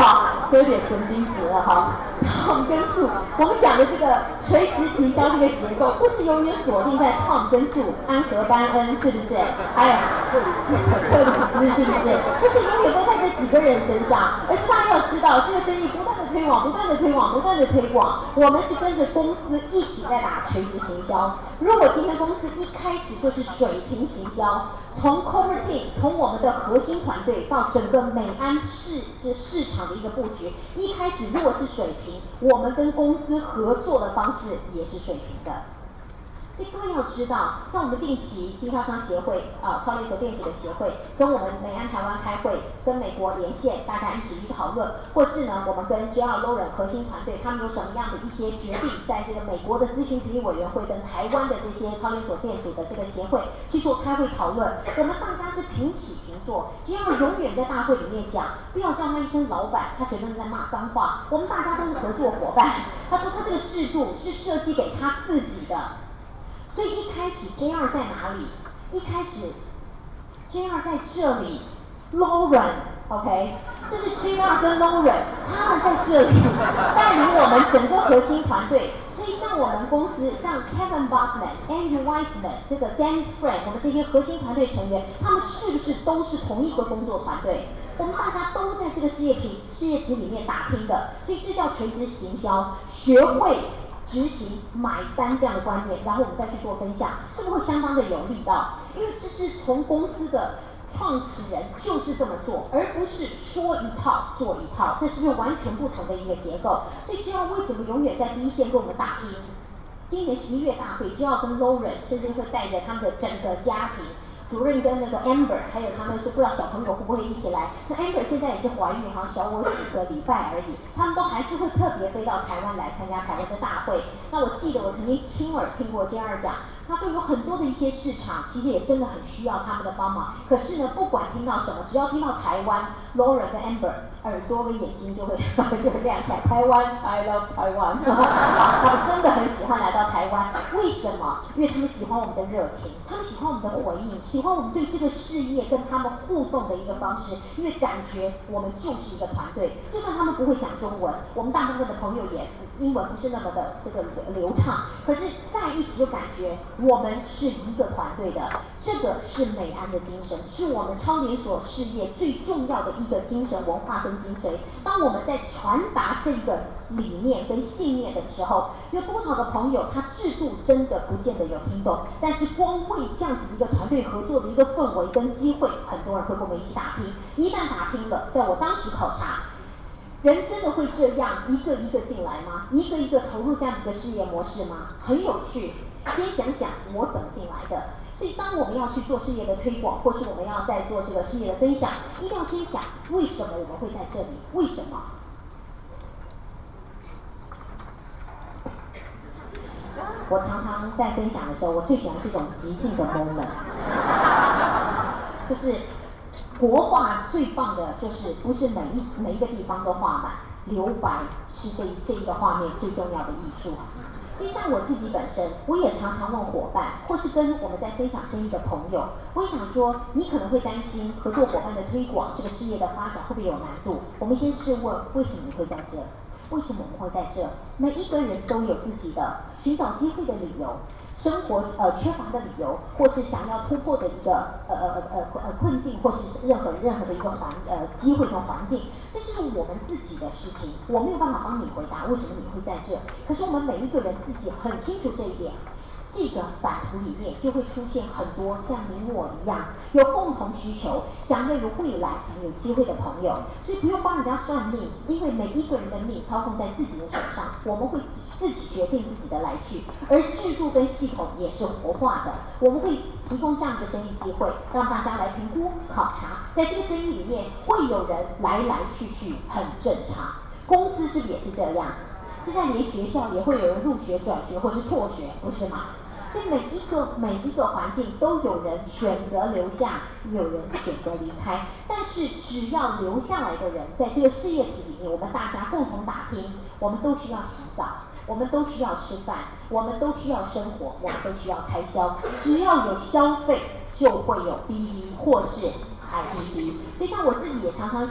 都有点神经质了哈。Tom 跟 Sue， 我们讲的这个垂直行销这个结构，不是永远锁定在 Tom 跟 Sue、安和班恩是不是？还有克里斯是不是？不是永远都在这几个人身上，而是大家要知道，这个生意不断的推广，不断的推广，不断的推广，我们是跟着公司一起在打垂直行销。如果今天公司一开始就是水平行销，从 Core Team， 从我们的核心团队到整个美安市场的一个布局，一开始如果是水平，我们跟公司合作的方式也是水平的。所以各位要知道，像我们定期经销商协会超连锁电子的协会，跟我们美安台湾开会，跟美国连线，大家一起去讨论，或是呢，我们跟 JR Lauren 核心团队，他们有什么样的一些决定，在这个美国的咨询评议委员会跟台湾的这些超连锁店主的这个协会去做开会讨论，我们大家是平起平坐，只要永远在大会里面讲，不要叫他一声老板，他觉得在骂脏话，我们大家都是合作伙伴。他说他这个制度是设计给他自己的。所以一开始 JR 在哪里？一开始 JR 在这里 ，Lauren，OK， 这是 JR 跟 Lauren， 他们在这里带领我们整个核心团队。所以像我们公司，像 Kevin Bachman、Andrew Weissman， 这个 Dennis Frank， 我们这些核心团队成员，他们是不是都是同一个工作团队？我们大家都在这个事业体里面打拼的，所以这叫垂直行销，学会执行买单这样的观念，然后我们再去做分享，是不是会相当的有力道？因为这是从公司的创始人就是这么做，而不是说一套做一套，这是完全不同的一个结构。所以 JR 为什么永远在第一线跟我们打拼？今年11月大会 ，JR 跟 Lauren 甚至会带着他们的整个家庭。主任跟那个 Amber， 还有他们说不知道小朋友会不会一起来。那 Amber 现在也是怀孕，好像小我几个礼拜而已，他们都还是会特别飞到台湾来参加台湾的大会。那我记得我曾经亲耳听过 JR 讲，他说有很多的一些市场其实也真的很需要他们的帮忙，可是呢，不管听到什么，只要听到台湾 ，Lauren 跟 Amber 耳朵跟眼睛就会亮起来。台湾 ，I love 台湾，他们真的很喜欢来到台湾。为什么？因为他们喜欢我们的热情，他们喜欢我们的回应，喜欢我们对这个事业跟他们互动的一个方式，因为感觉我们就是一个团队。就算他们不会讲中文，我们大部分的朋友也英文不是那么的这个流畅，可是在一起就感觉我们是一个团队的。这个是美安的精神，是我们超连锁事业最重要的一个精神文化跟精髓。当我们在传达这个理念跟信念的时候，有多少的朋友他制度真的不见得有听懂，但是光为这样子一个团队合作的一个氛围跟机会，很多人会跟我们一起打拼。一旦打拼了，在我当时考察，人真的会这样一个一个进来吗？一个一个投入这样一个事业模式吗？很有趣，先想想我怎么进来的。所以当我们要去做事业的推广，或是我们要在做这个事业的分享，一定要先想为什么我们会在这里？为什么？我常常在分享的时候，我最喜欢这种极尽的 moment， 就是国画最棒的就是不是每一个地方都画满，留白是这一个画面最重要的艺术。就像我自己本身，我也常常问伙伴，或是跟我们在分享生意的朋友，我也想说，你可能会担心合作伙伴的推广，这个事业的发展会不会有难度？我们先试问，为什么你会在这？为什么我们会在这？每一个人都有自己的寻找机会的理由，生活缺乏的理由，或是想要突破的一个困境，或是任何的一个机会跟环境，这就是我们自己的事情，我没有办法帮你回答为什么你会在这。可是我们每一个人自己很清楚这一点。这个版图里面就会出现很多像你我一样有共同需求、想要有未来、想有机会的朋友，所以不用帮人家算命，因为每一个人的命操控在自己的手上，我们会自己决定自己的来去，而制度跟系统也是活化的，我们会提供这样的生意机会，让大家来评估、考察，在这个生意里面会有人来去，很正常。公司是不是也是这样？现在连学校也会有人入学、转学或是辍学，不是吗？所以每一个环境都有人选择留下，有人选择离开。但是只要留下来的人，在这个事业体里面，我们大家共同打拼，我们都需要洗澡，我们都需要吃饭，我们都需要生活，我们都需要开销。只要有消费，就会有 BV 或是IBV。就像我自己也常常想，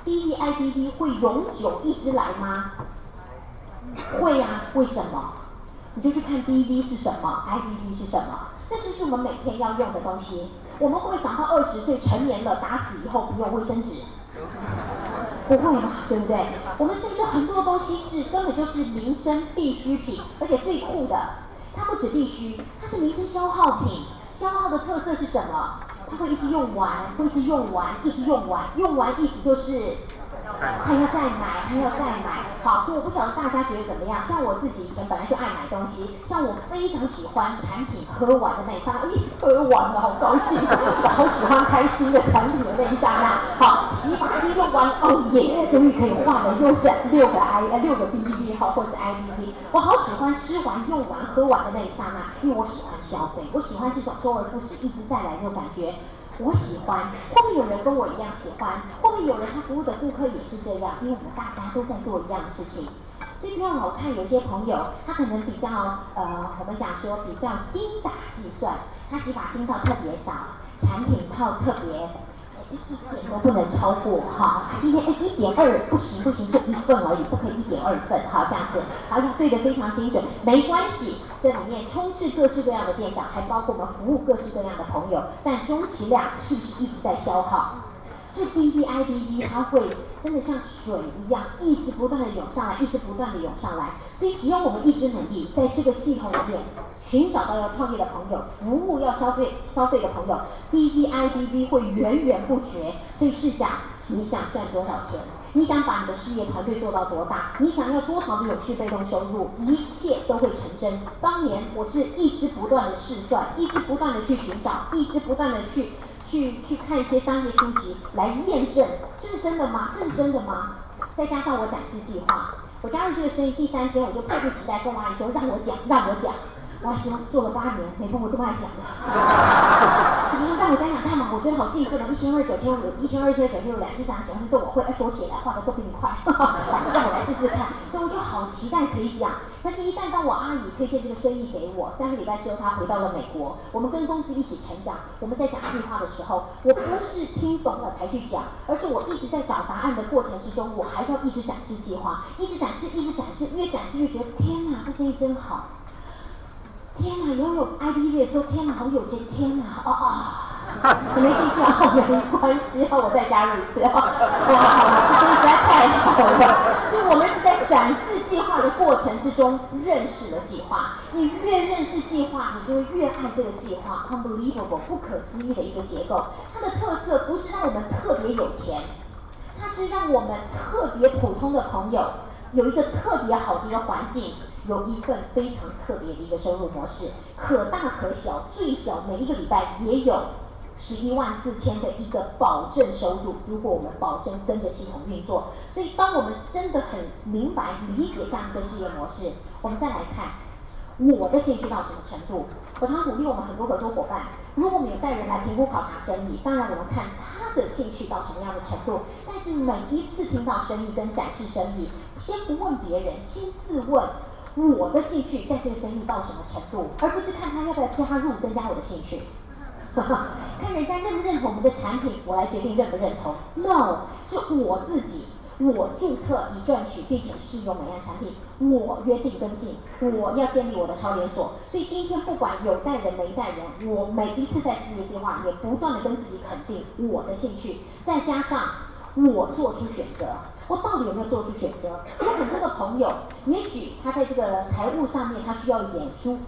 ？BBIBB 会永久一直来吗？会啊，为什么？你就去看 BB 是什么 ，IBB 是什么，这是不是我们每天要用的东西？我们会不会长到20岁成年了，打死以后不用卫生纸？不会嘛，对不对？我们是不是很多东西是根本就是民生必需品，而且最酷的，它不止必须，它是民生消耗品。消耗的特色是什么？它会一直用完，会一直用完，一直用完，用完意思就是还要再买，还要再买。好，所以我不晓得大家觉得怎么样。像我自己以前本来就爱买东西，像我非常喜欢产品喝完的那一刹那，喝完了好高兴，我好喜欢开心的产品的那一刹那。好，洗发精用完，哦耶，终于可以换了，又是6个 BBB 好，或是 IBB。我好喜欢吃完、用完、喝完的那一刹那，因为我喜欢消费，我喜欢这种周而复始、一直再来那种感觉。我喜欢，会不会有人跟我一样喜欢？会不会有人他服务的顾客也是这样？因为我们大家都在做一样的事情，所以不要老看有些朋友，他可能比较我们讲说比较精打细算，他洗发精套特别少，产品套特别一点都不能超过哈。今天1.2不行，就1份而已，不可以1.2份哈，这样子，然后要对得非常精准，没关系。这里面充斥各式各样的店长，还包括我们服务各式各样的朋友，但充其量是不是一直在消耗？所以 BBIBB 它会真的像水一样，一直不断的涌上来，一直不断的涌上来。所以只要我们一直努力，在这个系统里面寻找到要创业的朋友，服务要消费的朋友 ，BBIBB 会源源不绝。所以试想，你想赚多少钱？你想把你的事业团队做到多大？你想要多少的有序被动收入？一切都会成真。当年我是一直不断的试算，一直不断的去寻找，一直不断的去看一些商业书籍来验证，这是真的吗？这是真的吗？再加上我展示计划，我加入这个生意第3天，我就迫不及待跟我阿姨说，让我讲。我还说做了8年，没碰过这么爱讲的。我就说让我讲看嘛，我觉得好兴奋的，1200、9500、1200、2300、9300，我会，而且我写来画的都比你快，让我来试试看。所以我就好期待可以讲。但是，一旦当我阿姨推荐这个生意给我，3个礼拜之后，她回到了美国，我们跟公司一起成长。我们在讲计划的时候，我不是听懂了才去讲，而是我一直在找答案的过程之中，我还要一直展示计划，一直展示，越展示越觉得天哪，这生意真好。天哪，拥有 IBB 的时候，天哪，好有钱，天哪，你没兴趣啊？没关系，我再加入一次哇，这生意实在太好了。所以我们是在展示计划的过程之中认识了计划。你越认识计划，你就会越爱这个计划。Unbelievable， 不可思议的一个结构。它的特色不是让我们特别有钱，它是让我们特别普通的朋友有一个特别好的一个环境。有一份非常特别的一个收入模式，可大可小，最小每一个礼拜也有114000的一个保证收入。如果我们保证跟着系统运作，所以当我们真的很明白理解这样一个事业模式，我们再来看我的兴趣到什么程度。我常鼓励我们很多合作伙伴，如果我们有带人来评估考察生意，当然我们看他的兴趣到什么样的程度，但是每一次听到生意跟展示生意，先不问别人，先自问我的兴趣在这个生意到什么程度，而不是看他要不要加入增加我的兴趣。看人家认不认同我们的产品，我来决定认不认同。No， 是我自己，我注册已赚取并且试用每样产品，我约定跟进，我要建立我的超连锁。所以今天不管有带人没带人，我每一次在事业计划里面不断的跟自己肯定我的兴趣，再加上我做出选择。我到底有没有做出选择？有很多的朋友，也许他在这个财务上面，他需要一点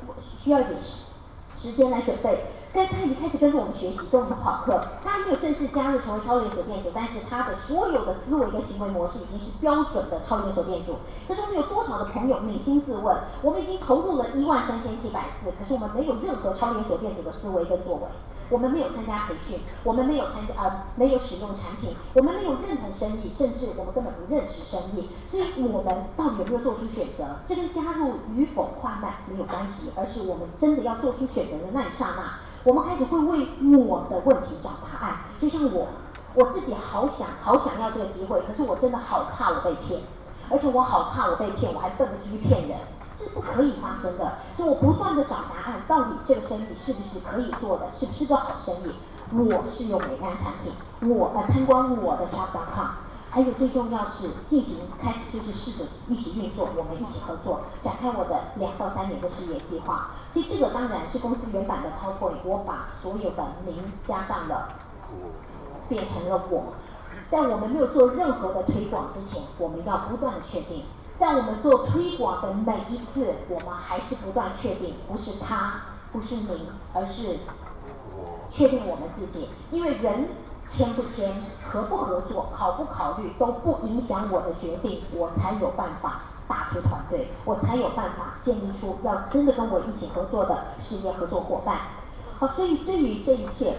时间来准备，但是他已经开始跟着我们学习，跟我们跑课。他还没有正式加入成为超连锁店主，但是他的所有的思维跟行为模式已经是标准的超连锁店主。可是我们有多少的朋友扪心自问，我们已经投入了13700次，可是我们没有任何超连锁店主的思维跟作为。我们没有参加培训，我们没有没有使用产品，我们没有认同生意，甚至我们根本不认识生意。所以我们到底有没有做出选择？这跟加入与否快慢没有关系，而是我们真的要做出选择的那一刹那，我们开始会为我的问题找答案。就像我自己好想要这个机会，可是我真的好怕我被骗，而且我好怕我被骗，我还笨得去骗人。这是不可以发生的，所以我不断的找答案，到底这个生意是不是可以做的，是不是个好生意？我试用每单产品，我参观我的 shop.com， 还有最重要是开始就是试着一起运作，我们一起合作，展开我的2到3年的事业计划。其实这个当然是公司原版的 PowerPoint， 我把所有的您加上了，变成了我。在我们没有做任何的推广之前，我们要不断的确定。在我们做推广的每一次，我们还是不断确定，不是他，不是您，而是确定我们自己。因为人签不签、合不合作、考不考虑都不影响我的决定，我才有办法打出团队，我才有办法建立出要真的跟我一起合作的事业合作伙伴。好，所以对于这一切，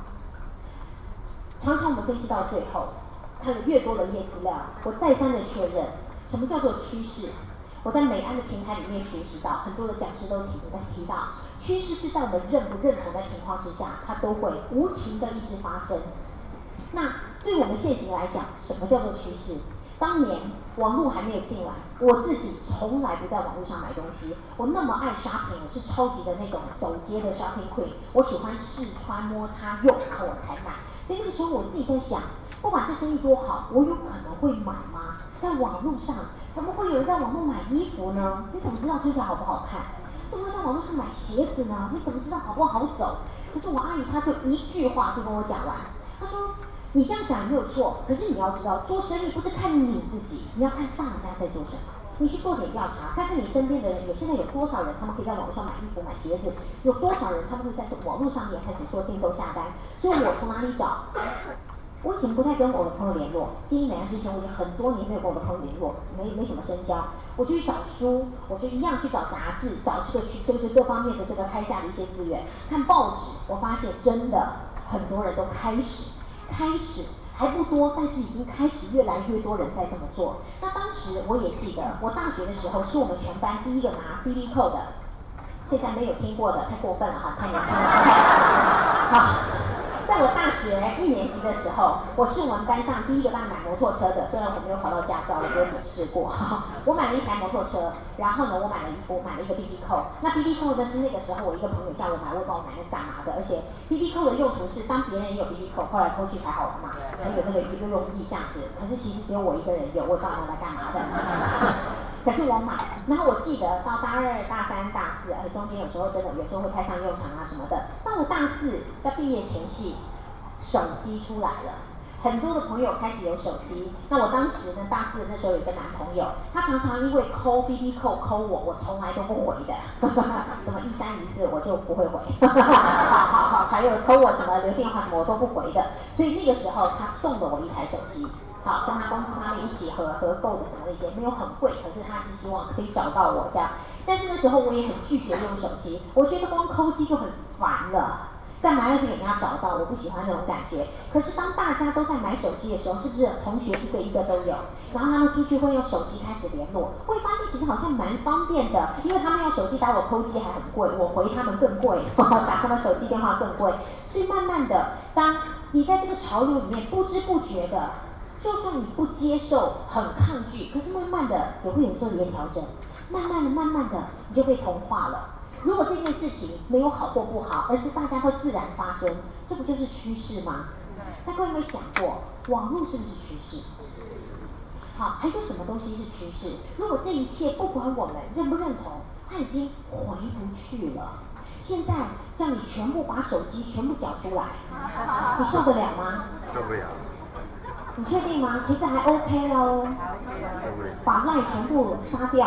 常常我们分析到最后，看了越多的页资料，我再三的确认什么叫做趋势。我在美安的平台里面学习到，很多的讲师都提到，趋势是在我们认不认同的情况之下，它都会无情的一直发生。那对我们现行来讲，什么叫做趋势？当年网络还没有进来，我自己从来不在网络上买东西。我那么爱shopping，我是超级的那种走街的 shopping queen， 我喜欢试穿摸擦用，然后我才买。所以那个时候我自己在想，不管这生意多好，我有可能会买吗？在网络上，怎么会有人在网络买衣服呢？你怎么知道穿起来好不好看？怎么会在网络上买鞋子呢？你怎么知道好不好走？可是我阿姨她就一句话就跟我讲完，她说：“你这样想也没有错，可是你要知道，做生意不是看你自己，你要看大家在做什么。你去做点调查，看看你身边的人，现在有多少人他们可以在网络上买衣服、买鞋子，有多少人他们会在网络上面开始做订购下单。所以我从哪里找？我以前不太跟我的朋友联络，经营美安之前，我已经很多年没有跟我的朋友联络，没什么深交。我就去找书，我就一样去找杂志，找就是各方面的这个开价的一些资源，看报纸，我发现真的很多人都开始还不多，但是已经开始越来越多人在这么做。那当时我也记得，我大学的时候是我们全班第一个拿 BB Code 的，现在没有听过的太过分了哈，太年轻了。好。在我大学1年级的时候，我是我们班上第一个买摩托车的。虽然我没有考到驾照，我没有试过。我买了一台摩托车，然后呢，我买了一个 BB Code。那 BB Code 呢是那个时候我一个朋友叫我买，我帮我买那干嘛的？而且 BB Code 的用途是当别人也有 BB Code， 后来偷去才好玩嘛，才有那个一个用意这样子。可是其实只有我一个人有，我也不知道拿来干嘛的。可是我买，然后我记得到大2、大3、大4，中间有时候会派上用场啊什么的。到了大4在毕业前夕，手机出来了，很多的朋友开始有手机。那我当时呢，大4那时候有一个男朋友，他常常因为抠 BB 扣我从来都不回的，什么13、14我就不会回，好，还有抠我什么留电话什么我都不回的。所以那个时候他送了我一台手机。好，跟他公司他们一起合购的什么那些，没有很贵，可是他是希望可以找到我这样。但是那时候我也很拒绝用手机，我觉得光抠机就很烦了，干嘛要去给人家找到？我不喜欢那种感觉。可是当大家都在买手机的时候，是不是同学一个一个都有？然后他们出去会用手机开始联络，会发现其实好像蛮方便的，因为他们用手机打我抠机还很贵，我回他们更贵，打他们手机电话更贵。所以慢慢的，当你在这个潮流里面不知不觉的。就算你不接受，很抗拒，可是慢慢的也会有做一些调整，慢慢的，你就被同化了。如果这件事情没有好或不好，而是大家会自然发生，这不就是趋势吗？那各位有没有想过，网络是不是趋势？好，还有什么东西是趋势？如果这一切不管我们认不认同，它已经回不去了。现在叫你全部把手机全部缴出来，你受得了吗？ 受不了。 你确定吗？其实还 OK 咯，把赖全部杀掉。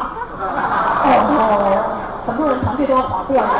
很多人团队都要跑掉了。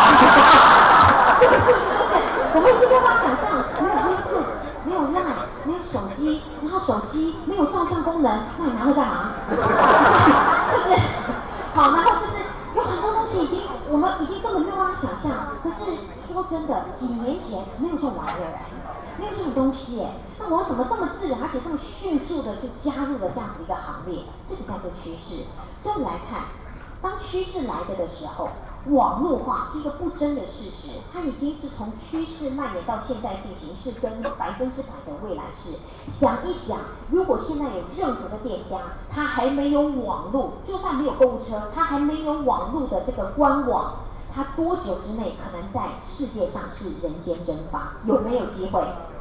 我们已经没有办法想象，没有微信，没有赖，没有手机，然后手机没有照相功能，那你拿它干嘛？就是好，然后就是有很多东西我们已经根本没有办法想象。可是说真的，几年前没有这种玩意儿，没有这种东西耶。那我怎么这么自然而且这么迅速的就加入了这样子一个行列？这个叫做趋势。所以我们来看，当趋势来的时候，网络化是一个不争的事实，它已经是从趋势蔓延到现在进行，是跟100%的未来式。想一想，如果现在有任何的店家，他还没有网络，就算没有购物车，他还没有网络的这个官网，他多久之内可能在世界上是人间蒸发？有没有机会？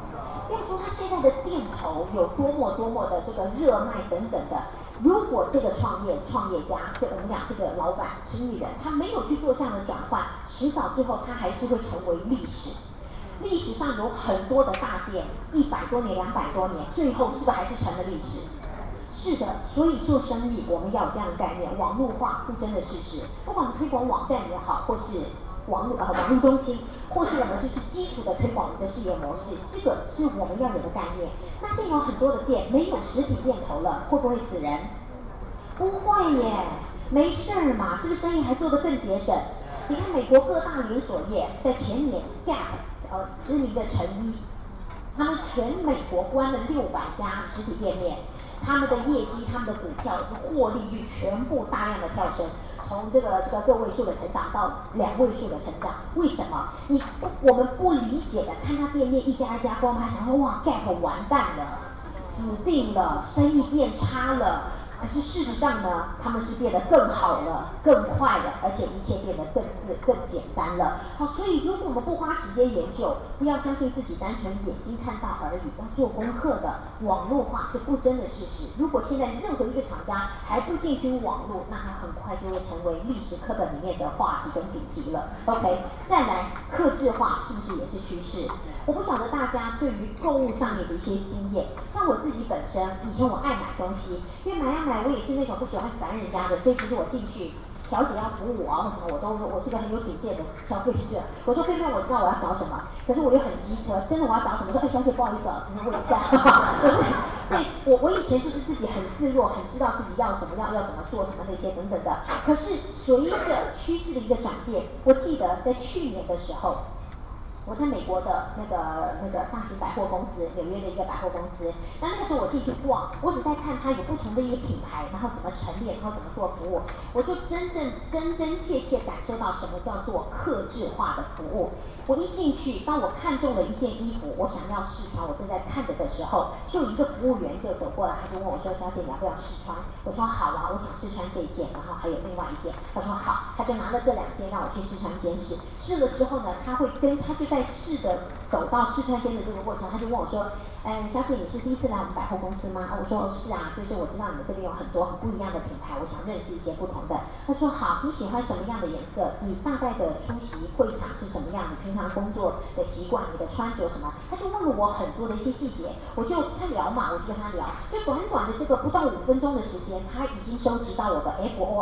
不要说它现在的店头有多么的这个热卖等等的。如果这个创业家，就我们讲这个老板、生意人，他没有去做这样的转换，迟早最后他还是会成为历史。历史上有很多的大店，100多年、200多年，最后是不是还是成了历史？是的，所以做生意我们要有这样的概念，网络化不争的事实。不管推广网站也好，或是网络中心，或是我们就是基础的推广我们的事业模式，这个是我们要有的概念。那现在有很多的店没有实体店头了，会不会死人？不会耶，没事儿嘛，是不是生意还做得更节省？你看美国各大连锁业，在前年 Gap 知名的成衣，他们全美国关了600家实体店面，他们的业绩、他们的股票获利率全部大量的跳升，从这个个位数的成长到2位数的成长。为什么？我们不理解的，看他店面一家一家关，还想说哇 Gap 完蛋了，死定了，生意变差了。可是事实上呢，他们是变得更好了、更快了，而且一切变得更简单了。好，所以如果我们不花时间研究，不要相信自己单纯眼睛看到而已，要做功课的。网络化是不争的事实。如果现在任何一个厂家还不进军网络，那它很快就会成为历史课本里面的话题跟主题了。OK， 再来，客制化是不是也是趋势？我不晓得大家对于购物上面的一些经验，像我自己本身，以前我爱买东西，因为买我也是那种不喜欢烦人家的，所以其实我进去，小姐要服务我啊或什么，我是个很有主见的消费者。我说偏偏我知道我要找什么，可是我又很机车，真的我要找什么，说小姐不好意思啊，你问一下。所以我以前就是自己很自若，很知道自己要什么，要怎么做什么那些等等的。可是随着趋势的一个转变，我记得在去年的时候。我在美国的那个大型百货公司，纽约的一个百货公司。那个时候我进去逛，我只在看它有不同的一个品牌，然后怎么陈列，然后怎么做服务，我就真切感受到什么叫做客制化的服务。我一进去，当我看中了一件衣服，我想要试穿，我正在看的时候，就一个服务员就走过来，他就问我说：“小姐，你要不要试穿？”我说：“好啊，我想试穿这一件，然后还有另外一件。”他说：“好。”他就拿了这2件让我去试穿监视。试了之后呢，他就在试的走到试穿间的这个过程，他就问我说：“小姐，你是第一次来我们百货公司吗？”我说：“是啊，就是我知道你们这边有很多很不一样的品牌，我想认识一些不同的。”他说：“好，你喜欢什么样的颜色？你大概的出席会场是什么样？你平常工作的习惯，你的穿着什么？”他就问了我很多的一些细节，他聊嘛，我就跟他聊，就短的这个不到5分钟的时间，他已经收集到我的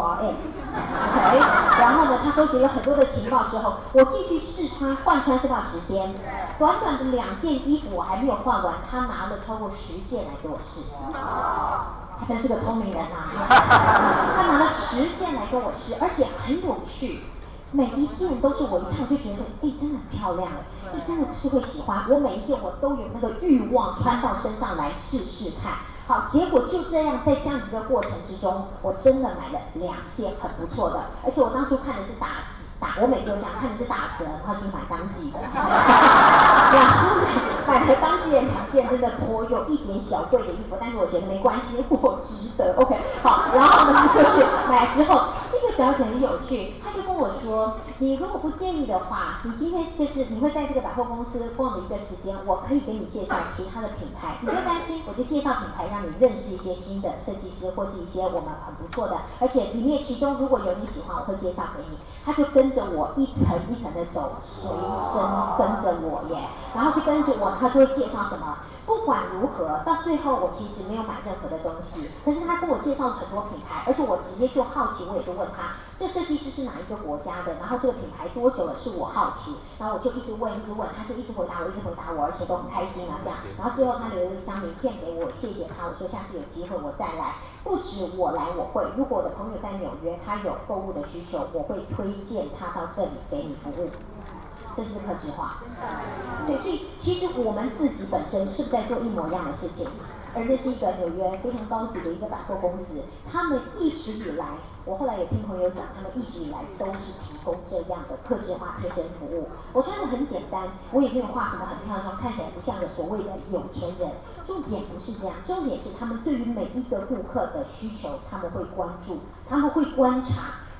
FORM，OK， 然后呢，他收集了很多的情报之后，我继续试穿换穿这段时间，短的2件衣服我还没有换完，他拿了超过10件来给我试。他真是个聪明人啊！他拿了10件来跟我试，而且很有趣。每一件都是我一看就觉得，真的很漂亮真的是会喜欢。我每一件我都有那个欲望穿到身上来试试看。好，结果就这样，在这样一个过程之中，我真的买了2件很不错的，而且我当初看的是我每次都讲看的是打折，然后就买当季的，然后买了当季的2件，真的颇有一点小贵的衣服，但是我觉得没关系，我值得。OK， 好，然后呢，就是买之后，这个小姐很有趣，她就跟我说，你如果不介意的话，你今天就是你会在这个百货公司逛的一个时间，我可以给你介绍其他的品牌，你不担心，我就介绍品牌让你认识一些新的设计师或是一些我们很不错的，而且里面其中如果有你喜欢，我会介绍给你。他就跟着我一层一层的走，随身跟着我耶，然后就跟着我，他就会介绍什么。不管如何，到最后我其实没有买任何的东西，可是他跟我介绍了很多品牌，而且我直接就好奇，我也就问他，这设计师是哪一个国家的，然后这个品牌多久了，是我好奇，然后我就一直问，他就一直回答我，而且都很开心啊这样，然后最后他留了一张名片给我，谢谢他，我说下次有机会我再来，不止我来我会，如果我的朋友在纽约，他有购物的需求，我会推荐他到这里给你服务。这是客制化，对，所以其实我们自己本身是在做一模一样的事情，而那是一个纽约非常高级的一个百货公司，他们一直以来，我后来有听朋友讲，他们一直以来都是提供这样的客制化贴身服务。我穿的很简单，我也没有化什么很漂亮妆，看起来不像个所谓的有钱人。重点不是这样，重点是他们对于每一个顾客的需求，他们会关注，他们会观察。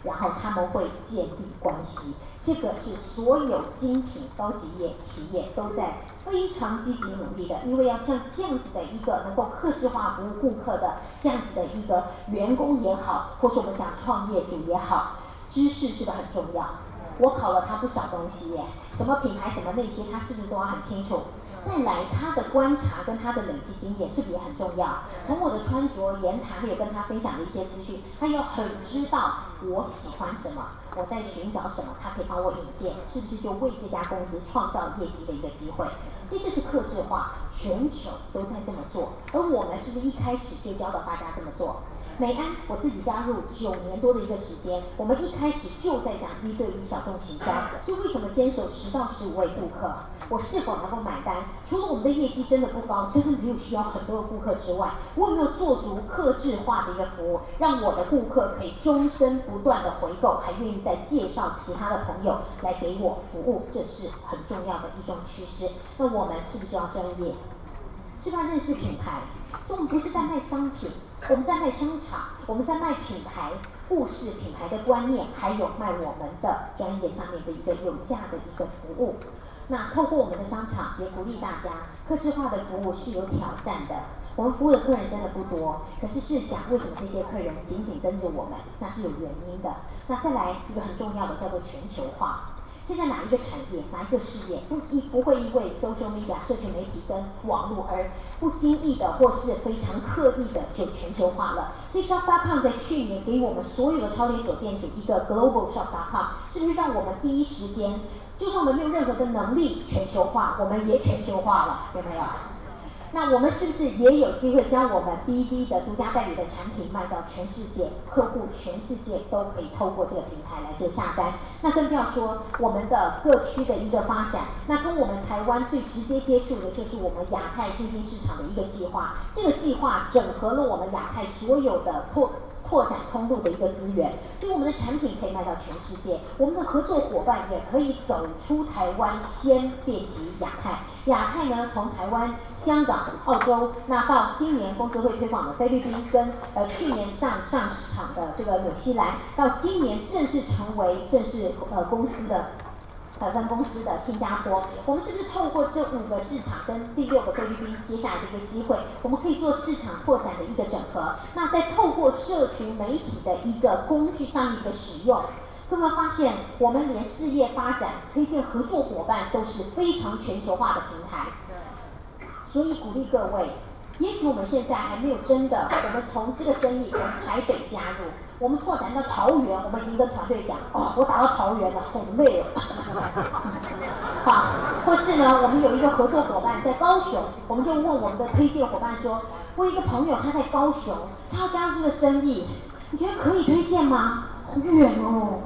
然后他们会建立关系。这个是所有精品高级企业都在非常积极努力的，因为要像这样子的一个能够客制化服务顾客的这样子的一个员工也好，或是我们讲创业主也好，知识是不是很重要？我考了他不少东西耶，什么品牌什么那些他是不是都要很清楚？再来他的观察跟他的累积经验是不是也很重要？从我的穿着言谈还有跟他分享的一些资讯，他要很知道我喜欢什么，我在寻找什么，他可以帮我引荐，是不是就为这家公司创造业绩的一个机会？所以这是客制化，全球都在这么做，而我们是不是一开始就教导大家这么做？美安，我自己加入9年多的一个时间，我们一开始就在讲1对1小众行销，所以为什么坚守10到15位顾客？我是否能够买单？除了我们的业绩真的不高，真的没有需要很多的顾客之外，我有没有做足客制化的一个服务，让我的顾客可以终身不断的回购，还愿意再介绍其他的朋友来给我服务，这是很重要的一种趋势。那我们是不是就要专业？是不是要认识品牌？所以我们不是在卖商品，我们在卖商场，我们在卖品牌故事、品牌的观念，还有卖我们的专业上面的一个有价的一个服务。那透过我们的商场，也鼓励大家，客制化的服务是有挑战的。我们服务的客人真的不多，可是试想，为什么这些客人紧紧跟着我们？那是有原因的。那再来一个很重要的，叫做全球化。现在哪一个产业、哪一个事业不会因为 social media 社群媒体跟网络而不经意的或是非常刻意的就全球化了？所以 Shop.com 在去年给我们所有的超连锁店主一个 Global Shop.com， 是不是让我们第一时间，就算我们没有任何的能力全球化，我们也全球化了，有没有？那我们是不是也有机会将我们 BD 的独家代理的产品卖到全世界，客户全世界都可以透过这个平台来做下单？那更不要说我们的各区的一个发展，那跟我们台湾最直接接触的就是我们亚太新兴市场的一个计划。这个计划整合了我们亚太所有的拓展通路的一个资源，所以我们的产品可以卖到全世界，我们的合作伙伴也可以走出台湾，先遍及亚太。亚太呢，从台湾、香港、澳洲，那到今年公司会推广的菲律宾，跟去年上市场的这个纽西兰，到今年正式成为公司的分公司的新加坡。我们是不是透过这5个市场跟第6个菲律宾接下来的一个机会，我们可以做市场拓展的一个整合？那再透过社群媒体的一个工具上面的使用，各位发现我们连事业发展、推荐合作伙伴都是非常全球化的平台。所以鼓励各位，也许我们现在还没有真的，我们从这个生意从台北加入，我们拓展到桃园，我们已经跟团队讲，我打到桃园了，好累哦。好，或是呢，我们有一个合作伙伴在高雄，我们就问我们的推荐伙伴说，我有一个朋友他在高雄，他要加入这个生意，你觉得可以推荐吗？好远哦，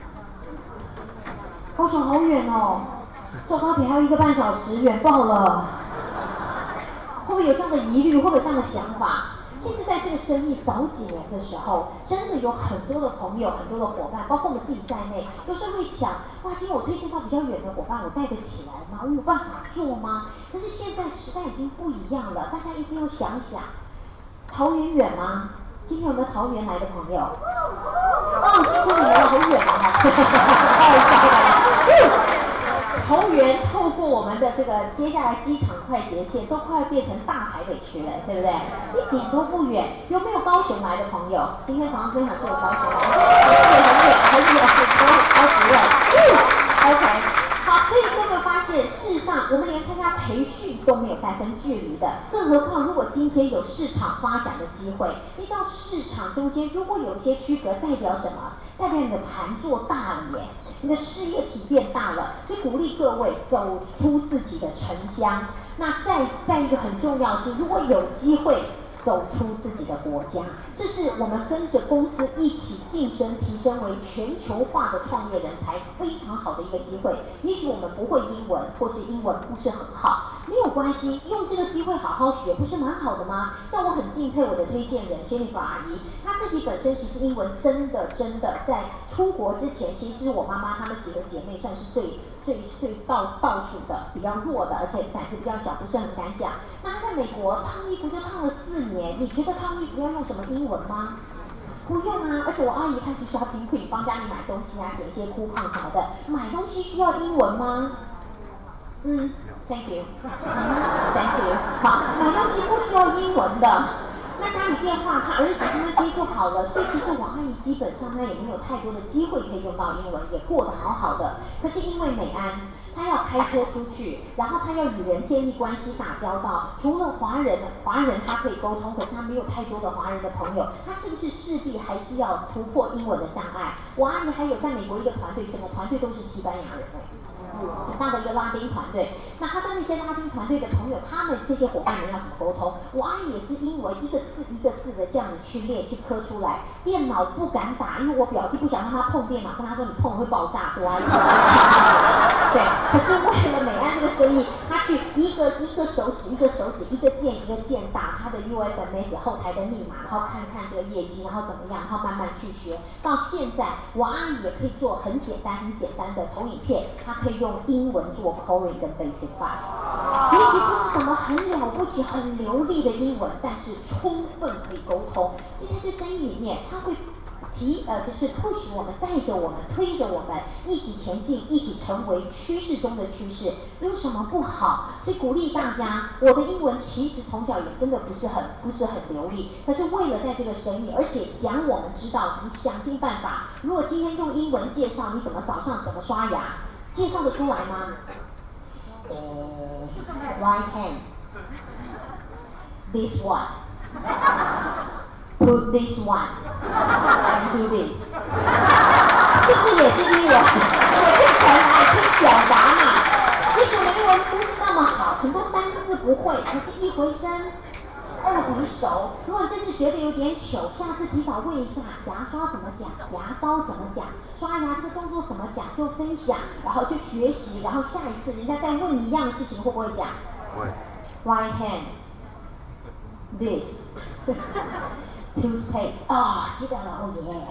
高雄好远哦，坐高铁还要1个半小时，远爆了。会不会有这样的疑虑？会不会有这样的想法？其实在这个生意早几年的时候，真的有很多的朋友、很多的伙伴，包括我们自己在内，有时候会想，哇，今天我推荐到比较远的伙伴，我带得起来吗？我有办法做吗？可是现在时代已经不一样了，大家一定要想想，桃园远吗？今天有没有桃园来的朋友？辛苦你们了，好远啊！桃园透过我们的这个接下来机场快捷线都快要变成大台北区了，对不对？一点都不远。有没有高雄来的朋友？今天早上分享就有高雄来的，很远，高主任。OK， 好，所以各位发现，事实上我们连参加培训都没有再分距离的，更何况如果今天有市场发展的机会，你知道市场中间如果有一些区隔，代表什么？代表你的盘做大了耶。你的事业体变大了，所以鼓励各位走出自己的城乡。那再一个很重要的是，如果有机会走出自己的国家，这是我们跟着公司一起晋升、提升为全球化的创业人才非常好的一个机会。也许我们不会英文，或是英文不是很好，没有关系，用这个机会好好学，不是蛮好的吗？像我很敬佩我的推荐人 Jennifer 阿姨，她自己本身其实英文真的在出国之前，其实我妈妈她们几个姐妹算是最倒数的，比较弱的，而且胆子比较小，不是很敢讲。那她在美国烫衣服就烫了4年，你觉得烫衣服要用什么英文吗？ 不用啊，而且我阿姨开始shopping queen，帮家里买东西啊，捡一些coupon什么的。买东西需要英文吗？Thank you，Thank you。好，买东西不需要英文的。那家里电话他儿子他们接就好了，所以其实我阿姨基本上她也没有太多的机会可以用到英文，也过得好好的。可是因为美安，她要开车出去，然后她要与人建立关系、打交道，除了华人她可以沟通，可是她没有太多的华人的朋友，她是不是势必还是要突破英文的障碍？我阿姨还有在美国一个团队，整个团队都是西班牙人很大的一个拉丁团队，那他跟那些拉丁团队的朋友，他们这些伙伴们要怎么沟通？我阿姨也是因为一个字一个字的这样子去练去刻出来，电脑不敢打，因为我表弟不想让他碰电脑，跟他说你碰了会爆炸，我阿姨对，可是为了美安这个生意，他去一个手指一个手指一个键一个键打他的 UFMS 后台的密码，然后看看这个业绩，然后怎么样，然后慢慢去学，到现在我阿姨也可以做很简单的投影片，她可以用英文做 Corey 跟 Basic 5，也许不是什么很了不起、很流利的英文，但是充分可以沟通。在这生意里面，他会就是 push 我们，带着我们，推着我们一起前进，一起成为趋势中的趋势，有什么不好？所以鼓励大家，我的英文其实从小也真的不是很流利，可是为了在这个生意，而且讲我们知道，你想尽办法。如果今天用英文介绍你怎么早上怎么刷牙，介绍得出来吗？Right hand, this one, put this one, and do this， 是不是也是英文？我是从来可以表达嘛。也许我的英文不是那么好，很多单字不会，可是一回生，二回熟。如果这次觉得有点糗，下次提早问一下牙刷怎么讲，牙膏怎么讲，刷牙这个动作怎么讲，就分享，然后就学习，然后下一次人家再问你一样的事情，会不会讲？会。Right hand, this, toothpaste， 记得了，哦耶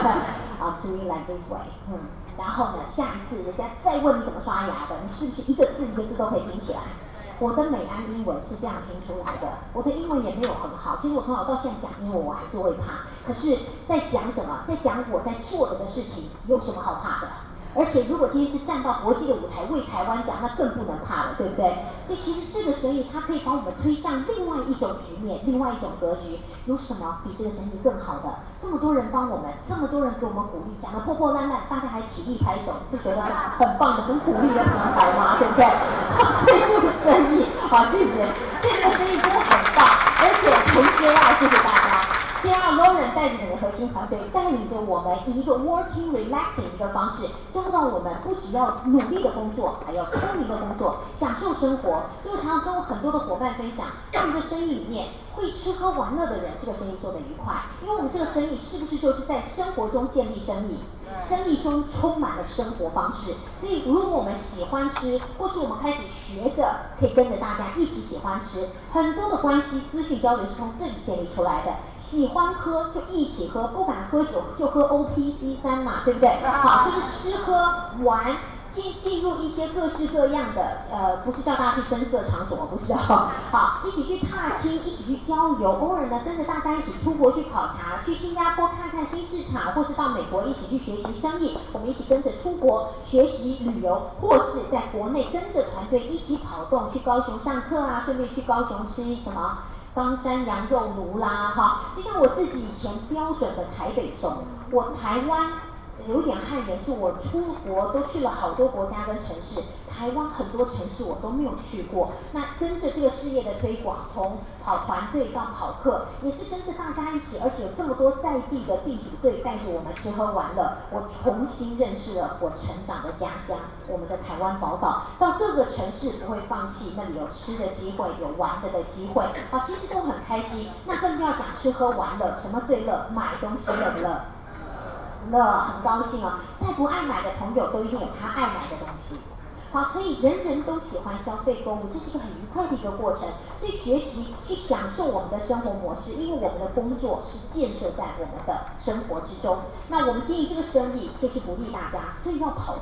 ，I'm doing like this way，然后呢，下一次人家再问你怎么刷牙的，你是不是一个字一个字都可以拼起来？我的美安英文是这样拼出来的，我的英文也没有很好，其实我从小到现在讲英文我还是会怕，可是在讲什么，在讲我在做的事情，有什么好怕的？而且如果今天是站到国际的舞台为台湾讲，那更不能怕了，对不对？所以其实这个生意它可以把我们推向另外一种局面，另外一种格局。有什么比这个生意更好的？这么多人帮我们，这么多人给我们鼓励，讲得破破烂烂，大家还起立拍手，不觉得很棒的、很鼓励的平台吗？对不对？所以这个生意，好，谢谢，这个生意真的很棒，而且同时谢谢大家。先让 Lauren 带着整个核心团队，带领着我们以一个 working relaxing 的方式，教导我们不只要努力的工作，还要聪明的工作，享受生活。所以我常常跟很多的伙伴分享，在一个生意里面，会吃喝玩乐的人，这个生意做得愉快。因为我们这个生意是不是就是在生活中建立生意？生意中充满了生活方式，所以如果我们喜欢吃，或是我们开始学着可以跟着大家一起喜欢吃，很多的关系资讯交流是从这里建立出来的。喜欢喝就一起喝，不敢喝酒就喝 OPC3嘛，对不对？好，就是吃喝玩。进入一些各式各样的不是叫大家去声色场所，不是好，一起去踏青，一起去郊游，偶尔呢跟着大家一起出国去考察，去新加坡看看新市场，或是到美国一起去学习生意，我们一起跟着出国学习旅游，或是在国内跟着团队一起跑动，去高雄上课啊，顺便去高雄吃什么冈山羊肉炉啦，就像我自己以前标准的台北送，我台湾。有点汗颜，是我出国都去了好多国家跟城市，台湾很多城市我都没有去过。那跟着这个事业的推广，从跑团队到跑课，也是跟着大家一起，而且有这么多在地的地主队带着我们吃喝玩乐，我重新认识了我成长的家乡，我们的台湾宝岛。到各个城市不会放弃，那里有吃的机会，有玩的机会，其实都很开心。那更不要讲吃喝玩乐，什么最乐？买东西乐不乐？很高兴哦，再不爱买的朋友都一定有他爱买的东西。好，所以人人都喜欢消费购物，这是一个很愉快的一个过程。所以学习去享受我们的生活模式，因为我们的工作是建设在我们的生活之中。那我们经营这个生意就是鼓励大家，所以要跑动。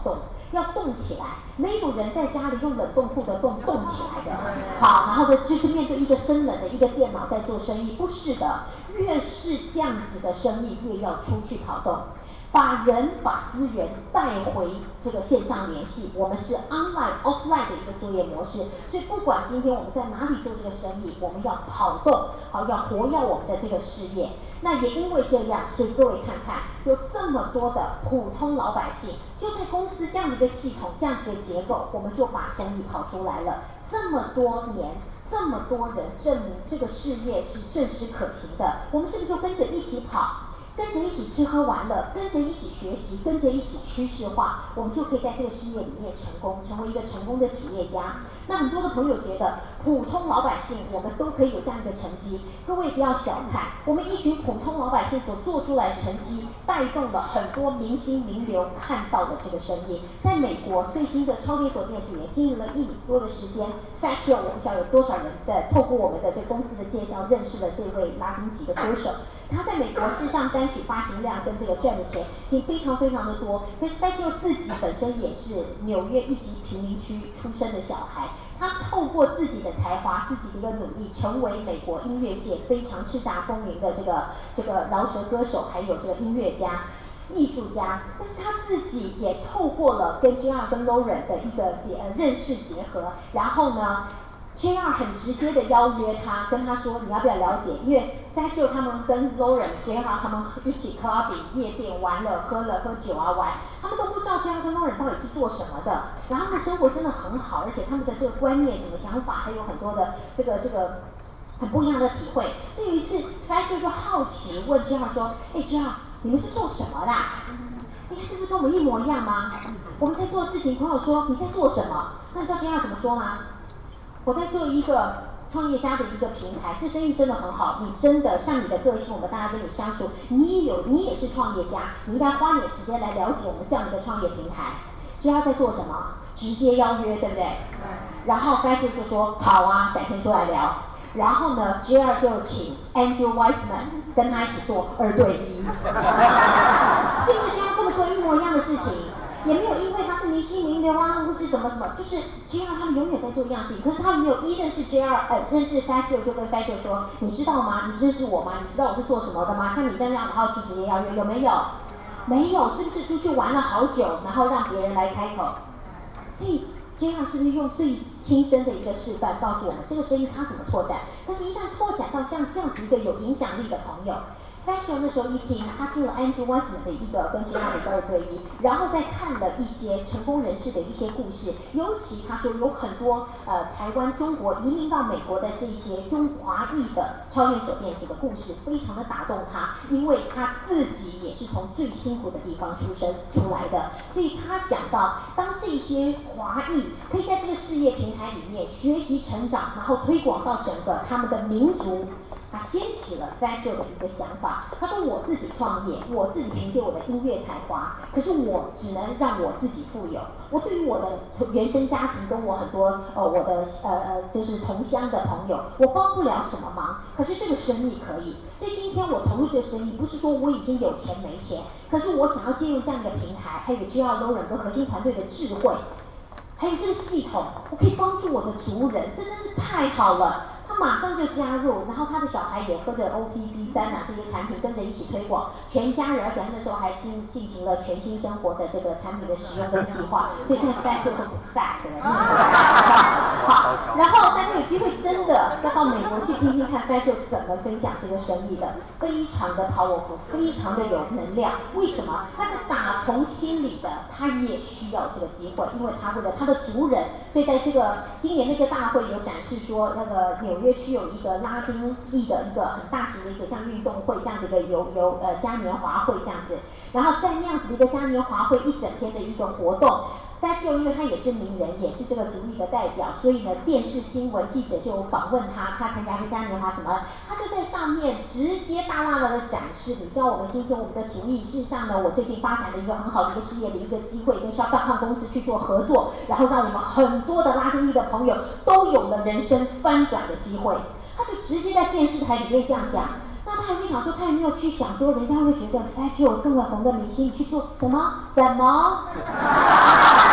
要动起来，没有人在家里用冷冻库的动起来的。好，然后呢，就是面对一个生冷的一个电脑在做生意，不是的，越是这样子的生意，越要出去跑动。把人把资源带回这个线上联系，我们是 online offline 的一个作业模式，所以不管今天我们在哪里做这个生意，我们要跑动，好，要活跃我们的这个事业。那也因为这样，所以各位看看，有这么多的普通老百姓，就在公司这样的一个系统，这样子的结构，我们就把生意跑出来了。这么多年，这么多人证明这个事业是正实可行的，我们是不是就跟着一起跑？跟着一起吃喝玩乐，跟着一起学习，跟着一起趋势化，我们就可以在这个事业里面成功，成为一个成功的企业家。那很多的朋友觉得，普通老百姓我们都可以有这样一个成绩。各位不要小看，我们一群普通老百姓所做出来的成绩，带动了很多明星名流看到了这个生意。在美国最新的超连锁店主也经营了1年多的时间 ，Factor 我不晓得有多少人透过我们的这公司的介绍认识了这位拉丁籍的歌手。他在美国事实上单曲发行量跟这个赚的钱已经非常非常的多，可是Factor自己本身也是纽约一级贫民区出生的小孩，他透过自己的才华、自己的一个努力，成为美国音乐界非常叱咤风云的这个饶舌歌手，还有这个音乐家、艺术家。但是他自己也透过了跟 JR 跟 Lauren 的一个认识结合，然后呢，JR 很直接的邀约他，跟他说你要不要了解？因为Factor 他们跟 Lauren、JR 他们一起 clubbing 夜店玩了、喝酒啊玩，他们都不知道 JR 跟 Lauren 到底是做什么的。然后他们生活真的很好，而且他们的这个观念、什么想法，还有很多的这个很不一样的体会。这有一次 Factor 就好奇问 JR 说：“哎 JR， 你们是做什么的？你看是不是跟我们一模一样吗？我们在做事情。”朋友说：“你在做什么？”那你知道 JR 怎么说吗？我在做一个创业家的一个平台，这生意真的很好。你真的像你的个性，我们大家跟你相处，你也是创业家，你应该花点时间来了解我们这样的创业平台。知道在做什么？直接邀约，对不对？然后 Factor 就说好啊，改天出来聊。然后呢 ，JR 就请 Andrew Weissman 跟他一起做2对1，甚至这样跟我做一模一样的事情。也没有因为他是明星名流啊，或是什么什么，就是 JR 他们永远在做一样事情。可是他们没有认识 认识 Factor 就跟 Factor 说，你知道吗？你认识我吗？你知道我是做什么的吗？像你这样，然后就直接邀约，有没有？没有，是不是出去玩了好久，然后让别人来开口？所以 JR 是不是用最亲身的一个示范，告诉我们这个生意他怎么拓展？但是一旦拓展到像这样子一个有影响力的朋友。Factor 那时候一听，他听了 Andrew Weissman 的一个跟 JR 的2对1，然后再看了一些成功人士的一些故事，尤其他说有很多台湾、中国移民到美国的这些中华裔的超连锁店主的故事，非常的打动他，因为他自己也是从最辛苦的地方出来的，所以他想到当这些华裔可以在这个事业平台里面学习成长，然后推广到整个他们的民族。他掀起了 Factor 的一个想法，他说我自己创业，我自己凭借我的音乐才华，可是我只能让我自己富有。我对于我的原生家庭跟我很多我的就是同乡的朋友，我帮不了什么忙，可是这个生意可以。所以今天我投入这个生意，不是说我已经有钱没钱，可是我想要借用这样一个平台，还有 JR Lauren 跟核心团队的智慧，还有这个系统，我可以帮助我的族人，这真是太好了。他马上就加入，然后他的小孩也喝着 OPC3啊这些产品跟着一起推广，全家人，而且他那时候还进行了全新生活的这个产品的使用跟计划，所以现在 Factor 都不 fat 了。好，然后大家有机会真的要到美国去听听看 Factor 怎么分享这个生意的，非常的 powerful， 非常的有能量。为什么？他是打从心里的，他也需要这个机会，因为他为了他的族人，所以在这个今年那个大会有展示说那个纽约区有一个拉丁裔的一个很大型的一个像运动会这样子的嘉年华会这样子，然后在那样子的一个嘉年华会一整天的一个活动。Factor 因为他也是名人，也是这个族裔的代表，所以呢，电视新闻记者就访问他参加这嘉年华什么，他就在上面直接大大的展示，你知道我们今天我们的族裔，事实上呢，我最近发展了一个很好的一个事业的一个机会，跟 Shop.com 公司去做合作，然后让我们很多的拉丁裔的朋友都有了人生翻转的机会。他就直接在电视台里面这样讲。那他也会想说，他有没有去想说，人家会不会觉得 Factor 这么红的明星去做什么？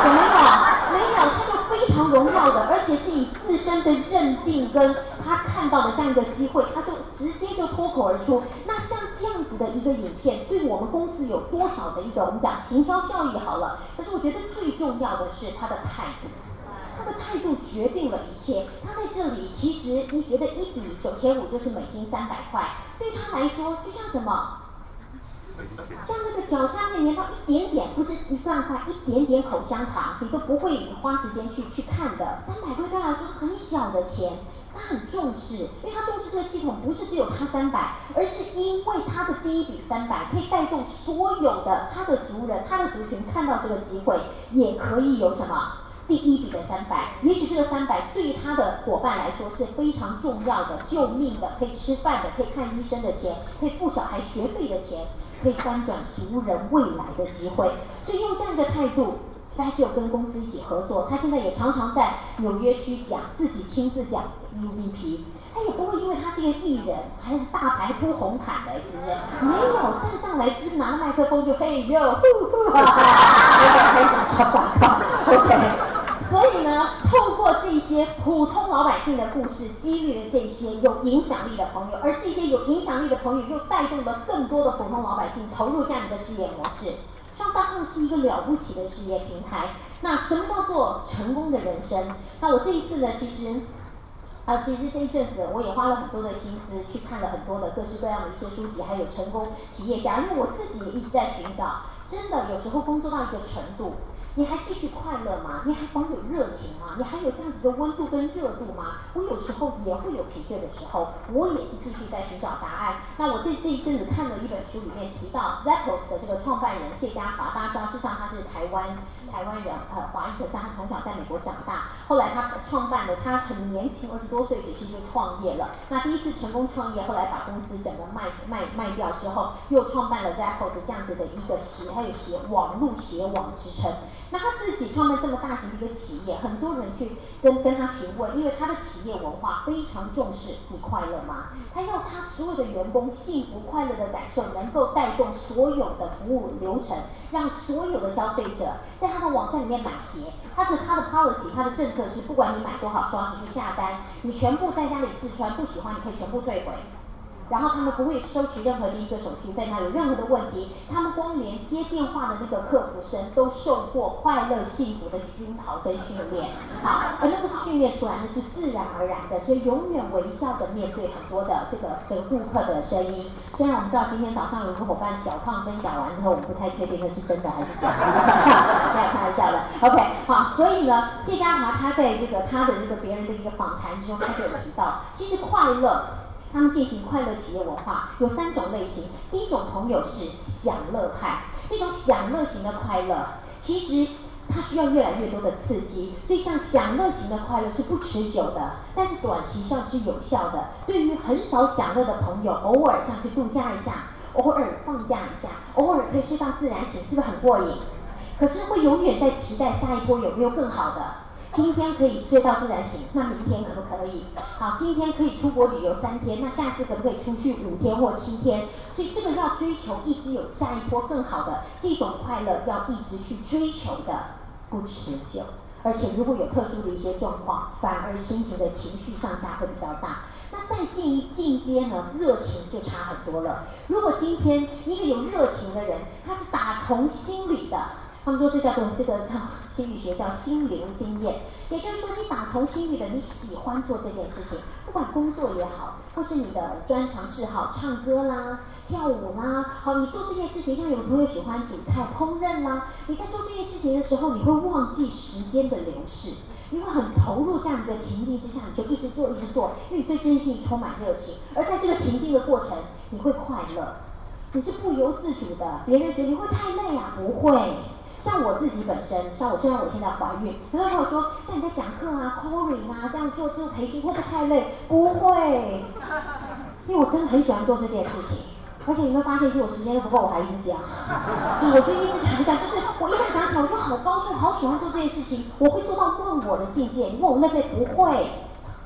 有没有？没有，他就非常荣耀的，而且是以自身的认定跟他看到的这样一个机会，他就直接就脱口而出。那像这样子的一个影片，对我们公司有多少的一个我们讲行销效益好了，可是我觉得最重要的是他的态度。他的态度决定了一切。他在这里，其实你觉得1比9500就是美金300块，对他来说就像什么？像那个脚下面粘到一点点，不是1万块，一点点口香糖，你都不会花时间去看的。300块对他来说是很小的钱，他很重视，因为他重视这个系统，不是只有他300，而是因为他的第1笔300可以带动所有的他的族人、他的族群看到这个机会，也可以有什么？第1笔的300，也许这个300对他的伙伴来说是非常重要的、救命的，可以吃饭的，可以看医生的钱，可以付小孩学费的钱，可以翻转族人未来的机会。所以用这样的态度 ，Fragile 跟公司一起合作，他现在也常常在纽约区讲，自己亲自讲 UVP。他也不会因为他是一个艺人，还是大牌铺红毯的，是不是？没有，站上来是不是拿着麦克风就嘿哟呼呼哈哈，有点很想插广告 ，OK。所以呢，透过这些普通老百姓的故事，激励了这些有影响力的朋友，而这些有影响力的朋友又带动了更多的普通老百姓投入这样的事业模式。Sean.com是一个了不起的事业平台。那什么叫做成功的人生？那我这一次呢，其实这一阵子我也花了很多的心思去看了很多的各式各样的一些书籍，还有成功企业家，因为我自己也一直在寻找。真的，有时候工作到一个程度，你还继续快乐吗？你还保有热情吗？你还有这样子的温度跟热度吗？我有时候也会有疲倦的时候，我也是继续在寻找答案。那我这一阵子看了一本书，里面提到 Zappos 的这个创办人谢家华，大家知道，事实上他是台湾人，华裔，可是他从小在美国长大，后来他创办了，他很年轻，20多岁，其实就创业了。那第一次成功创业，后来把公司整个卖掉之后，又创办了 Zappos 这样子的一个还有网络鞋网之称。那他自己创办这么大型的一个企业，很多人去跟他询问，因为他的企业文化非常重视你快乐吗？他要他所有的员工幸福快乐的感受，能够带动所有的服务流程，让所有的消费者在他的网站里面买鞋。他的 policy， 他的政策是，不管你买多少双，你就下单，你全部在家里试穿，不喜欢你可以全部退回。然后他们不会收取任何的一个手续费，那有任何的问题，他们光连接电话的那个客服生都受过快乐幸福的熏陶跟训练，好，而那不是训练出来，那是自然而然的，所以永远微笑的面对很多的这个顾客的声音。虽然我们知道今天早上有一个伙伴小胖分享完之后，我们不太确定那是真的还是假的，没有开玩笑的。OK， 好，所以呢，谢家华他在他的别人的一个访谈中，他就有提到，其实快乐。他们进行快乐企业文化有3种类型。第一种朋友是享乐派，那种享乐型的快乐，其实它需要越来越多的刺激，所以像享乐型的快乐是不持久的，但是短期上是有效的。对于很少享乐的朋友，偶尔上去度假一下，偶尔放假一下，偶尔可以睡到自然醒，是不是很过瘾？可是会永远在期待下一波有没有更好的。今天可以睡到自然醒，那明天可不可以？好，今天可以出国旅游3天，那下次可不可以出去5天或7天？所以这个要追求一直有下一波更好的这种快乐，要一直去追求的，不持久。而且如果有特殊的一些状况，反而心情的情绪上下会比较大。那再进阶呢，热情就差很多了。如果今天一个有热情的人，他是打从心里的。他们说这叫做心理学叫心灵经验，也就是说你打从心里的你喜欢做这件事情，不管工作也好，或是你的专长嗜好，唱歌啦、跳舞啦，好，你做这件事情，像有朋友喜欢煮菜、烹饪啦，你在做这件事情的时候，你会忘记时间的流逝，你会很投入这样的情境之下，你就一直做，因为你对这件事情充满热情，而在这个情境的过程，你会快乐，你是不由自主的，别人觉得你会太累啊，不会。像我自己本身，虽然我现在怀孕，很多朋友说，像你在讲课啊、calling 啊，这样做这个培训会不会太累？不会，因为我真的很喜欢做这件事情，而且你会发现，其实我时间都不够，我还一直讲，我就一直讲，就是我一旦讲起来，我就好高兴，好喜欢做这件事情，我会做到忘我的境界。你问我累不累？不会。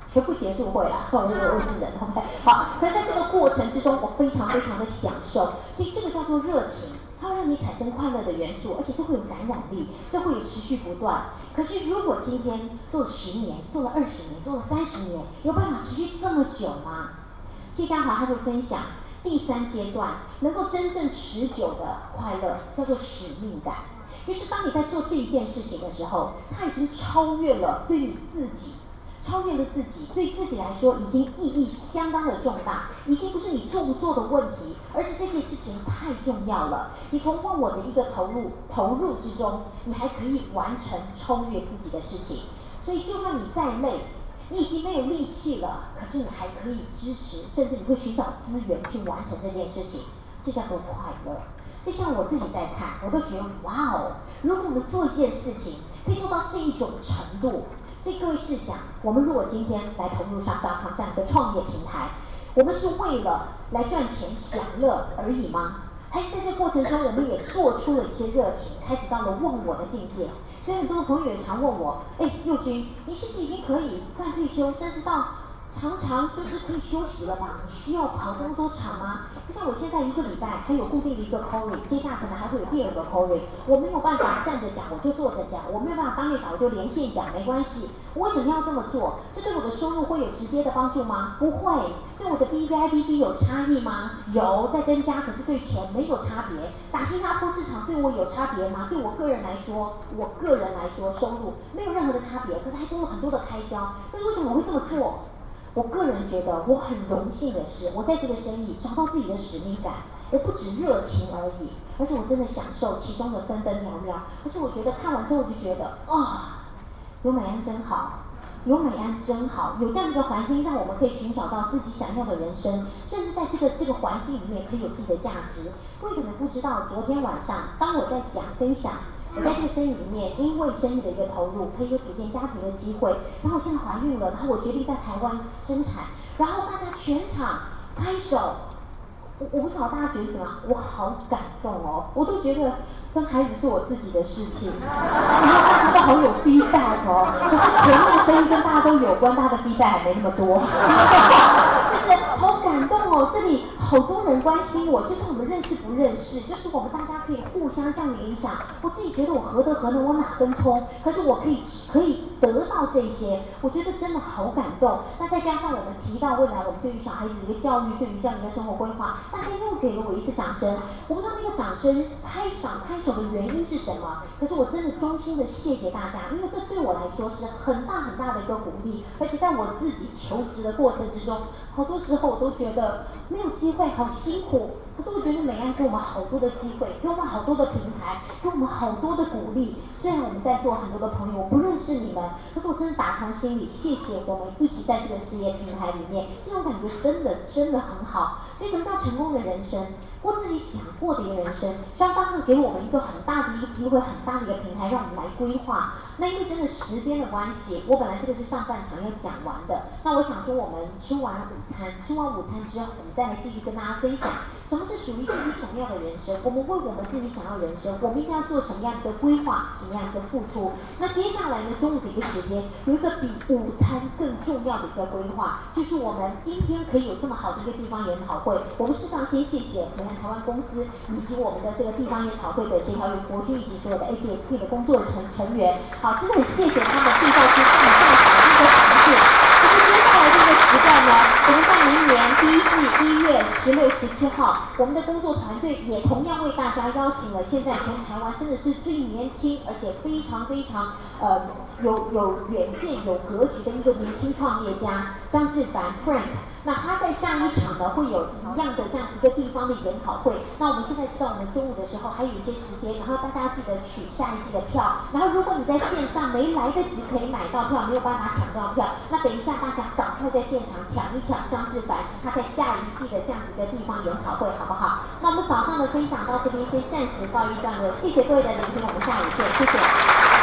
全部结束会啦，我是人 ，OK， 好。可是在这个过程之中，我非常非常的享受，所以这个叫做热情，它会让你产生快乐的元素，而且这会有感染力，这会有持续不断。可是如果今天做了10年，做了20年，做了30年，有办法持续这么久吗？谢家华他就分享第3阶段，能够真正持久的快乐叫做使命感。就是当你在做这一件事情的时候，它已经超越了对你自己。超越了自己，对自己来说已经意义相当的重大，已经不是你做不做的问题，而是这件事情太重要了。你从忘我的一个投入之中，你还可以完成超越自己的事情。所以就算你再累，你已经没有力气了，可是你还可以支持，甚至你会寻找资源去完成这件事情，这叫做快乐。就像我自己在看，我都觉得哇哦，如果我们做一件事情可以做到这一种程度。所以各位试想，我们如果今天来投入上.com这样一个创业平台，我们是为了来赚钱享乐而已吗？还是在这过程中，我们也做出了一些热情，开始到了忘我的境界？所以很多的朋友也常问我，佑君，你是不是已经可以半退休，甚至到常常就是可以休息了吧？你需要跑这么多场吗？就像我现在1个礼拜还有固定的一个 call rate， 接下来可能还会有第2个 call rate， 我没有办法站着讲，我就坐着讲，我没有办法当面讲，我就连线讲，没关系。我为什么要这么做？这对我的收入会有直接的帮助吗？不会。对我的 BBIBB 有差异吗？有，在增加，可是对钱没有差别。打新加坡市场对我有差别吗？对我个人来说，收入没有任何的差别，可是还多了很多的开销。但是为什么我会这么做？我个人觉得我很荣幸的是，我在这个生意找到自己的使命感。我不止热情而已，而且我真的享受其中的分分秒秒。而且我觉得看完之后就觉得有美安真好，有美安真好，有这样一个环境，让我们可以寻找到自己想要的人生，甚至在这个环境里面可以有自己的价值。各位可能不知道，昨天晚上当我在分享。我在这个生意里面，因为生意的一个投入，可以有组建家庭的机会，然后我现在怀孕了，然后我决定在台湾生产，然后大家全场拍手，我不知道大家觉得怎么样，我好感动哦，我都觉得生孩子是我自己的事情，然后大家都好有 feedback 哦，可是前面的生意跟大家都有关，大家的 feedback 还没那么多，就是好感动哦，这里好多人关心我，就算我们认识不认识，就是我们大家可以互相这样影响。我自己觉得我何德何能，我哪根葱？可是我可以得到这些，我觉得真的好感动。那再加上我们提到未来我们对于小孩子的一个教育，对于这样的一个生活规划，大家又给了我一次掌声。我不知道那个掌声拍手的原因是什么，可是我真的衷心的谢谢大家，因为这对我来说是很大很大的一个鼓励。而且在我自己求职的过程之中，好多时候我都觉得没有机会，好辛苦。可是我觉得美安给我们好多的机会，给我们好多的平台，给我们好多的鼓励。虽然我们在座很多的朋友我不认识你们，可是我真的打从心里谢谢我们一起在这个事业平台里面，这种感觉真的很好。所以什么叫成功的人生？过自己想过的一个人生，相当的给我们一个很大的一个机会，很大的一个平台，让我们来规划。那因为真的时间的关系，我本来这个是上半场要讲完的，那我想说我们吃完午餐之后，我们再来继续跟大家分享什么是属于自己想要的人生，我们为我们自己想要的人生，我们应该要做什么样的规划，什么样的付出。那接下来呢，中午的一个时间有一个比午餐更重要的一个规划，就是我们今天可以有这么好的一个地方研讨会，我们适当先谢谢美安台湾公司以及我们的这个地方研讨会的协调员国军以及所有的 APSP 的工作成员，好，真的很谢谢他们缔造出这么大好的一个环境。就是接下来这个时段呢，我们在明年第一季1月16、17号，我们的工作团队也同样为大家邀请了现在全台湾真的是最年轻而且非常有远见、有格局的一个年轻创业家张志凡 Frank。那他在下一场呢会有一样的这样子一个地方的研讨会。那我们现在知道我们中午的时候还有一些时间，然后大家记得取下一季的票。然后如果你在线上没来得及可以买到票，没有办法抢到票，那等一下大家赶快在现场抢一抢张志凡他在下一季的这样子一个地方研讨会，好不好？那我们早上的分享到这边先暂时告一段落，谢谢各位的聆听，我们下午见，谢谢。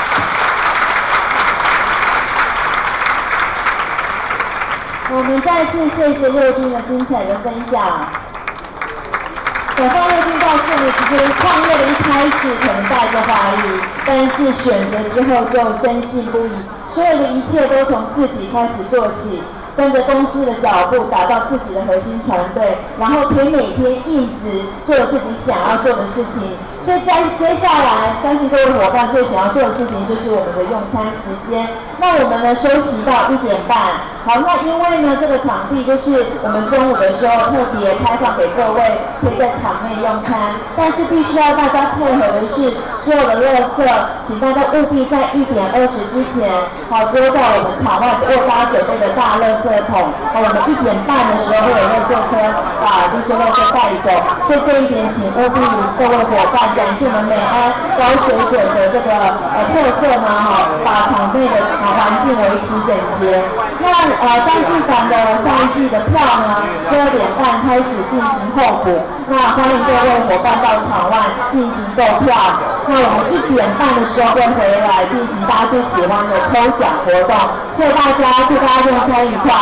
我们再次谢谢佑君的精彩的分享。早上佑君告诉你，其实创业的一开始可能带着怀疑，但是选择之后就深信不疑，所有的一切都从自己开始做起。 跟着公司的脚步打造自己的核心团队，然后可以每天一直做自己想要做的事情。所以接下来，相信各位伙伴最想要做的事情就是我们的用餐时间。那我们呢休息到1点半。好，那因为呢这个场地就是我们中午的时候特别开放给各位可以在场内用餐，但是必须要大家配合的是所有的垃圾，请大家务必在1点20之前，好丢到我们场外为大家准备的大垃圾桶。我们1点半的时候会有垃圾车把这些垃圾带走，所以这一点请务必各位伙伴感谢我们美安高水准的这个特色呢把场内的环境维持整洁。那单季版的上一季的票呢，12点半开始进行候补，那欢迎各位伙伴到场外进行购票。那我们1点半的时候会回来进行大家最喜欢的抽奖活动。谢谢大家，祝大家用餐愉快。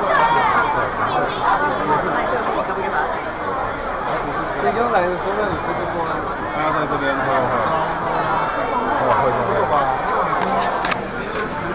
谁刚来的时候，你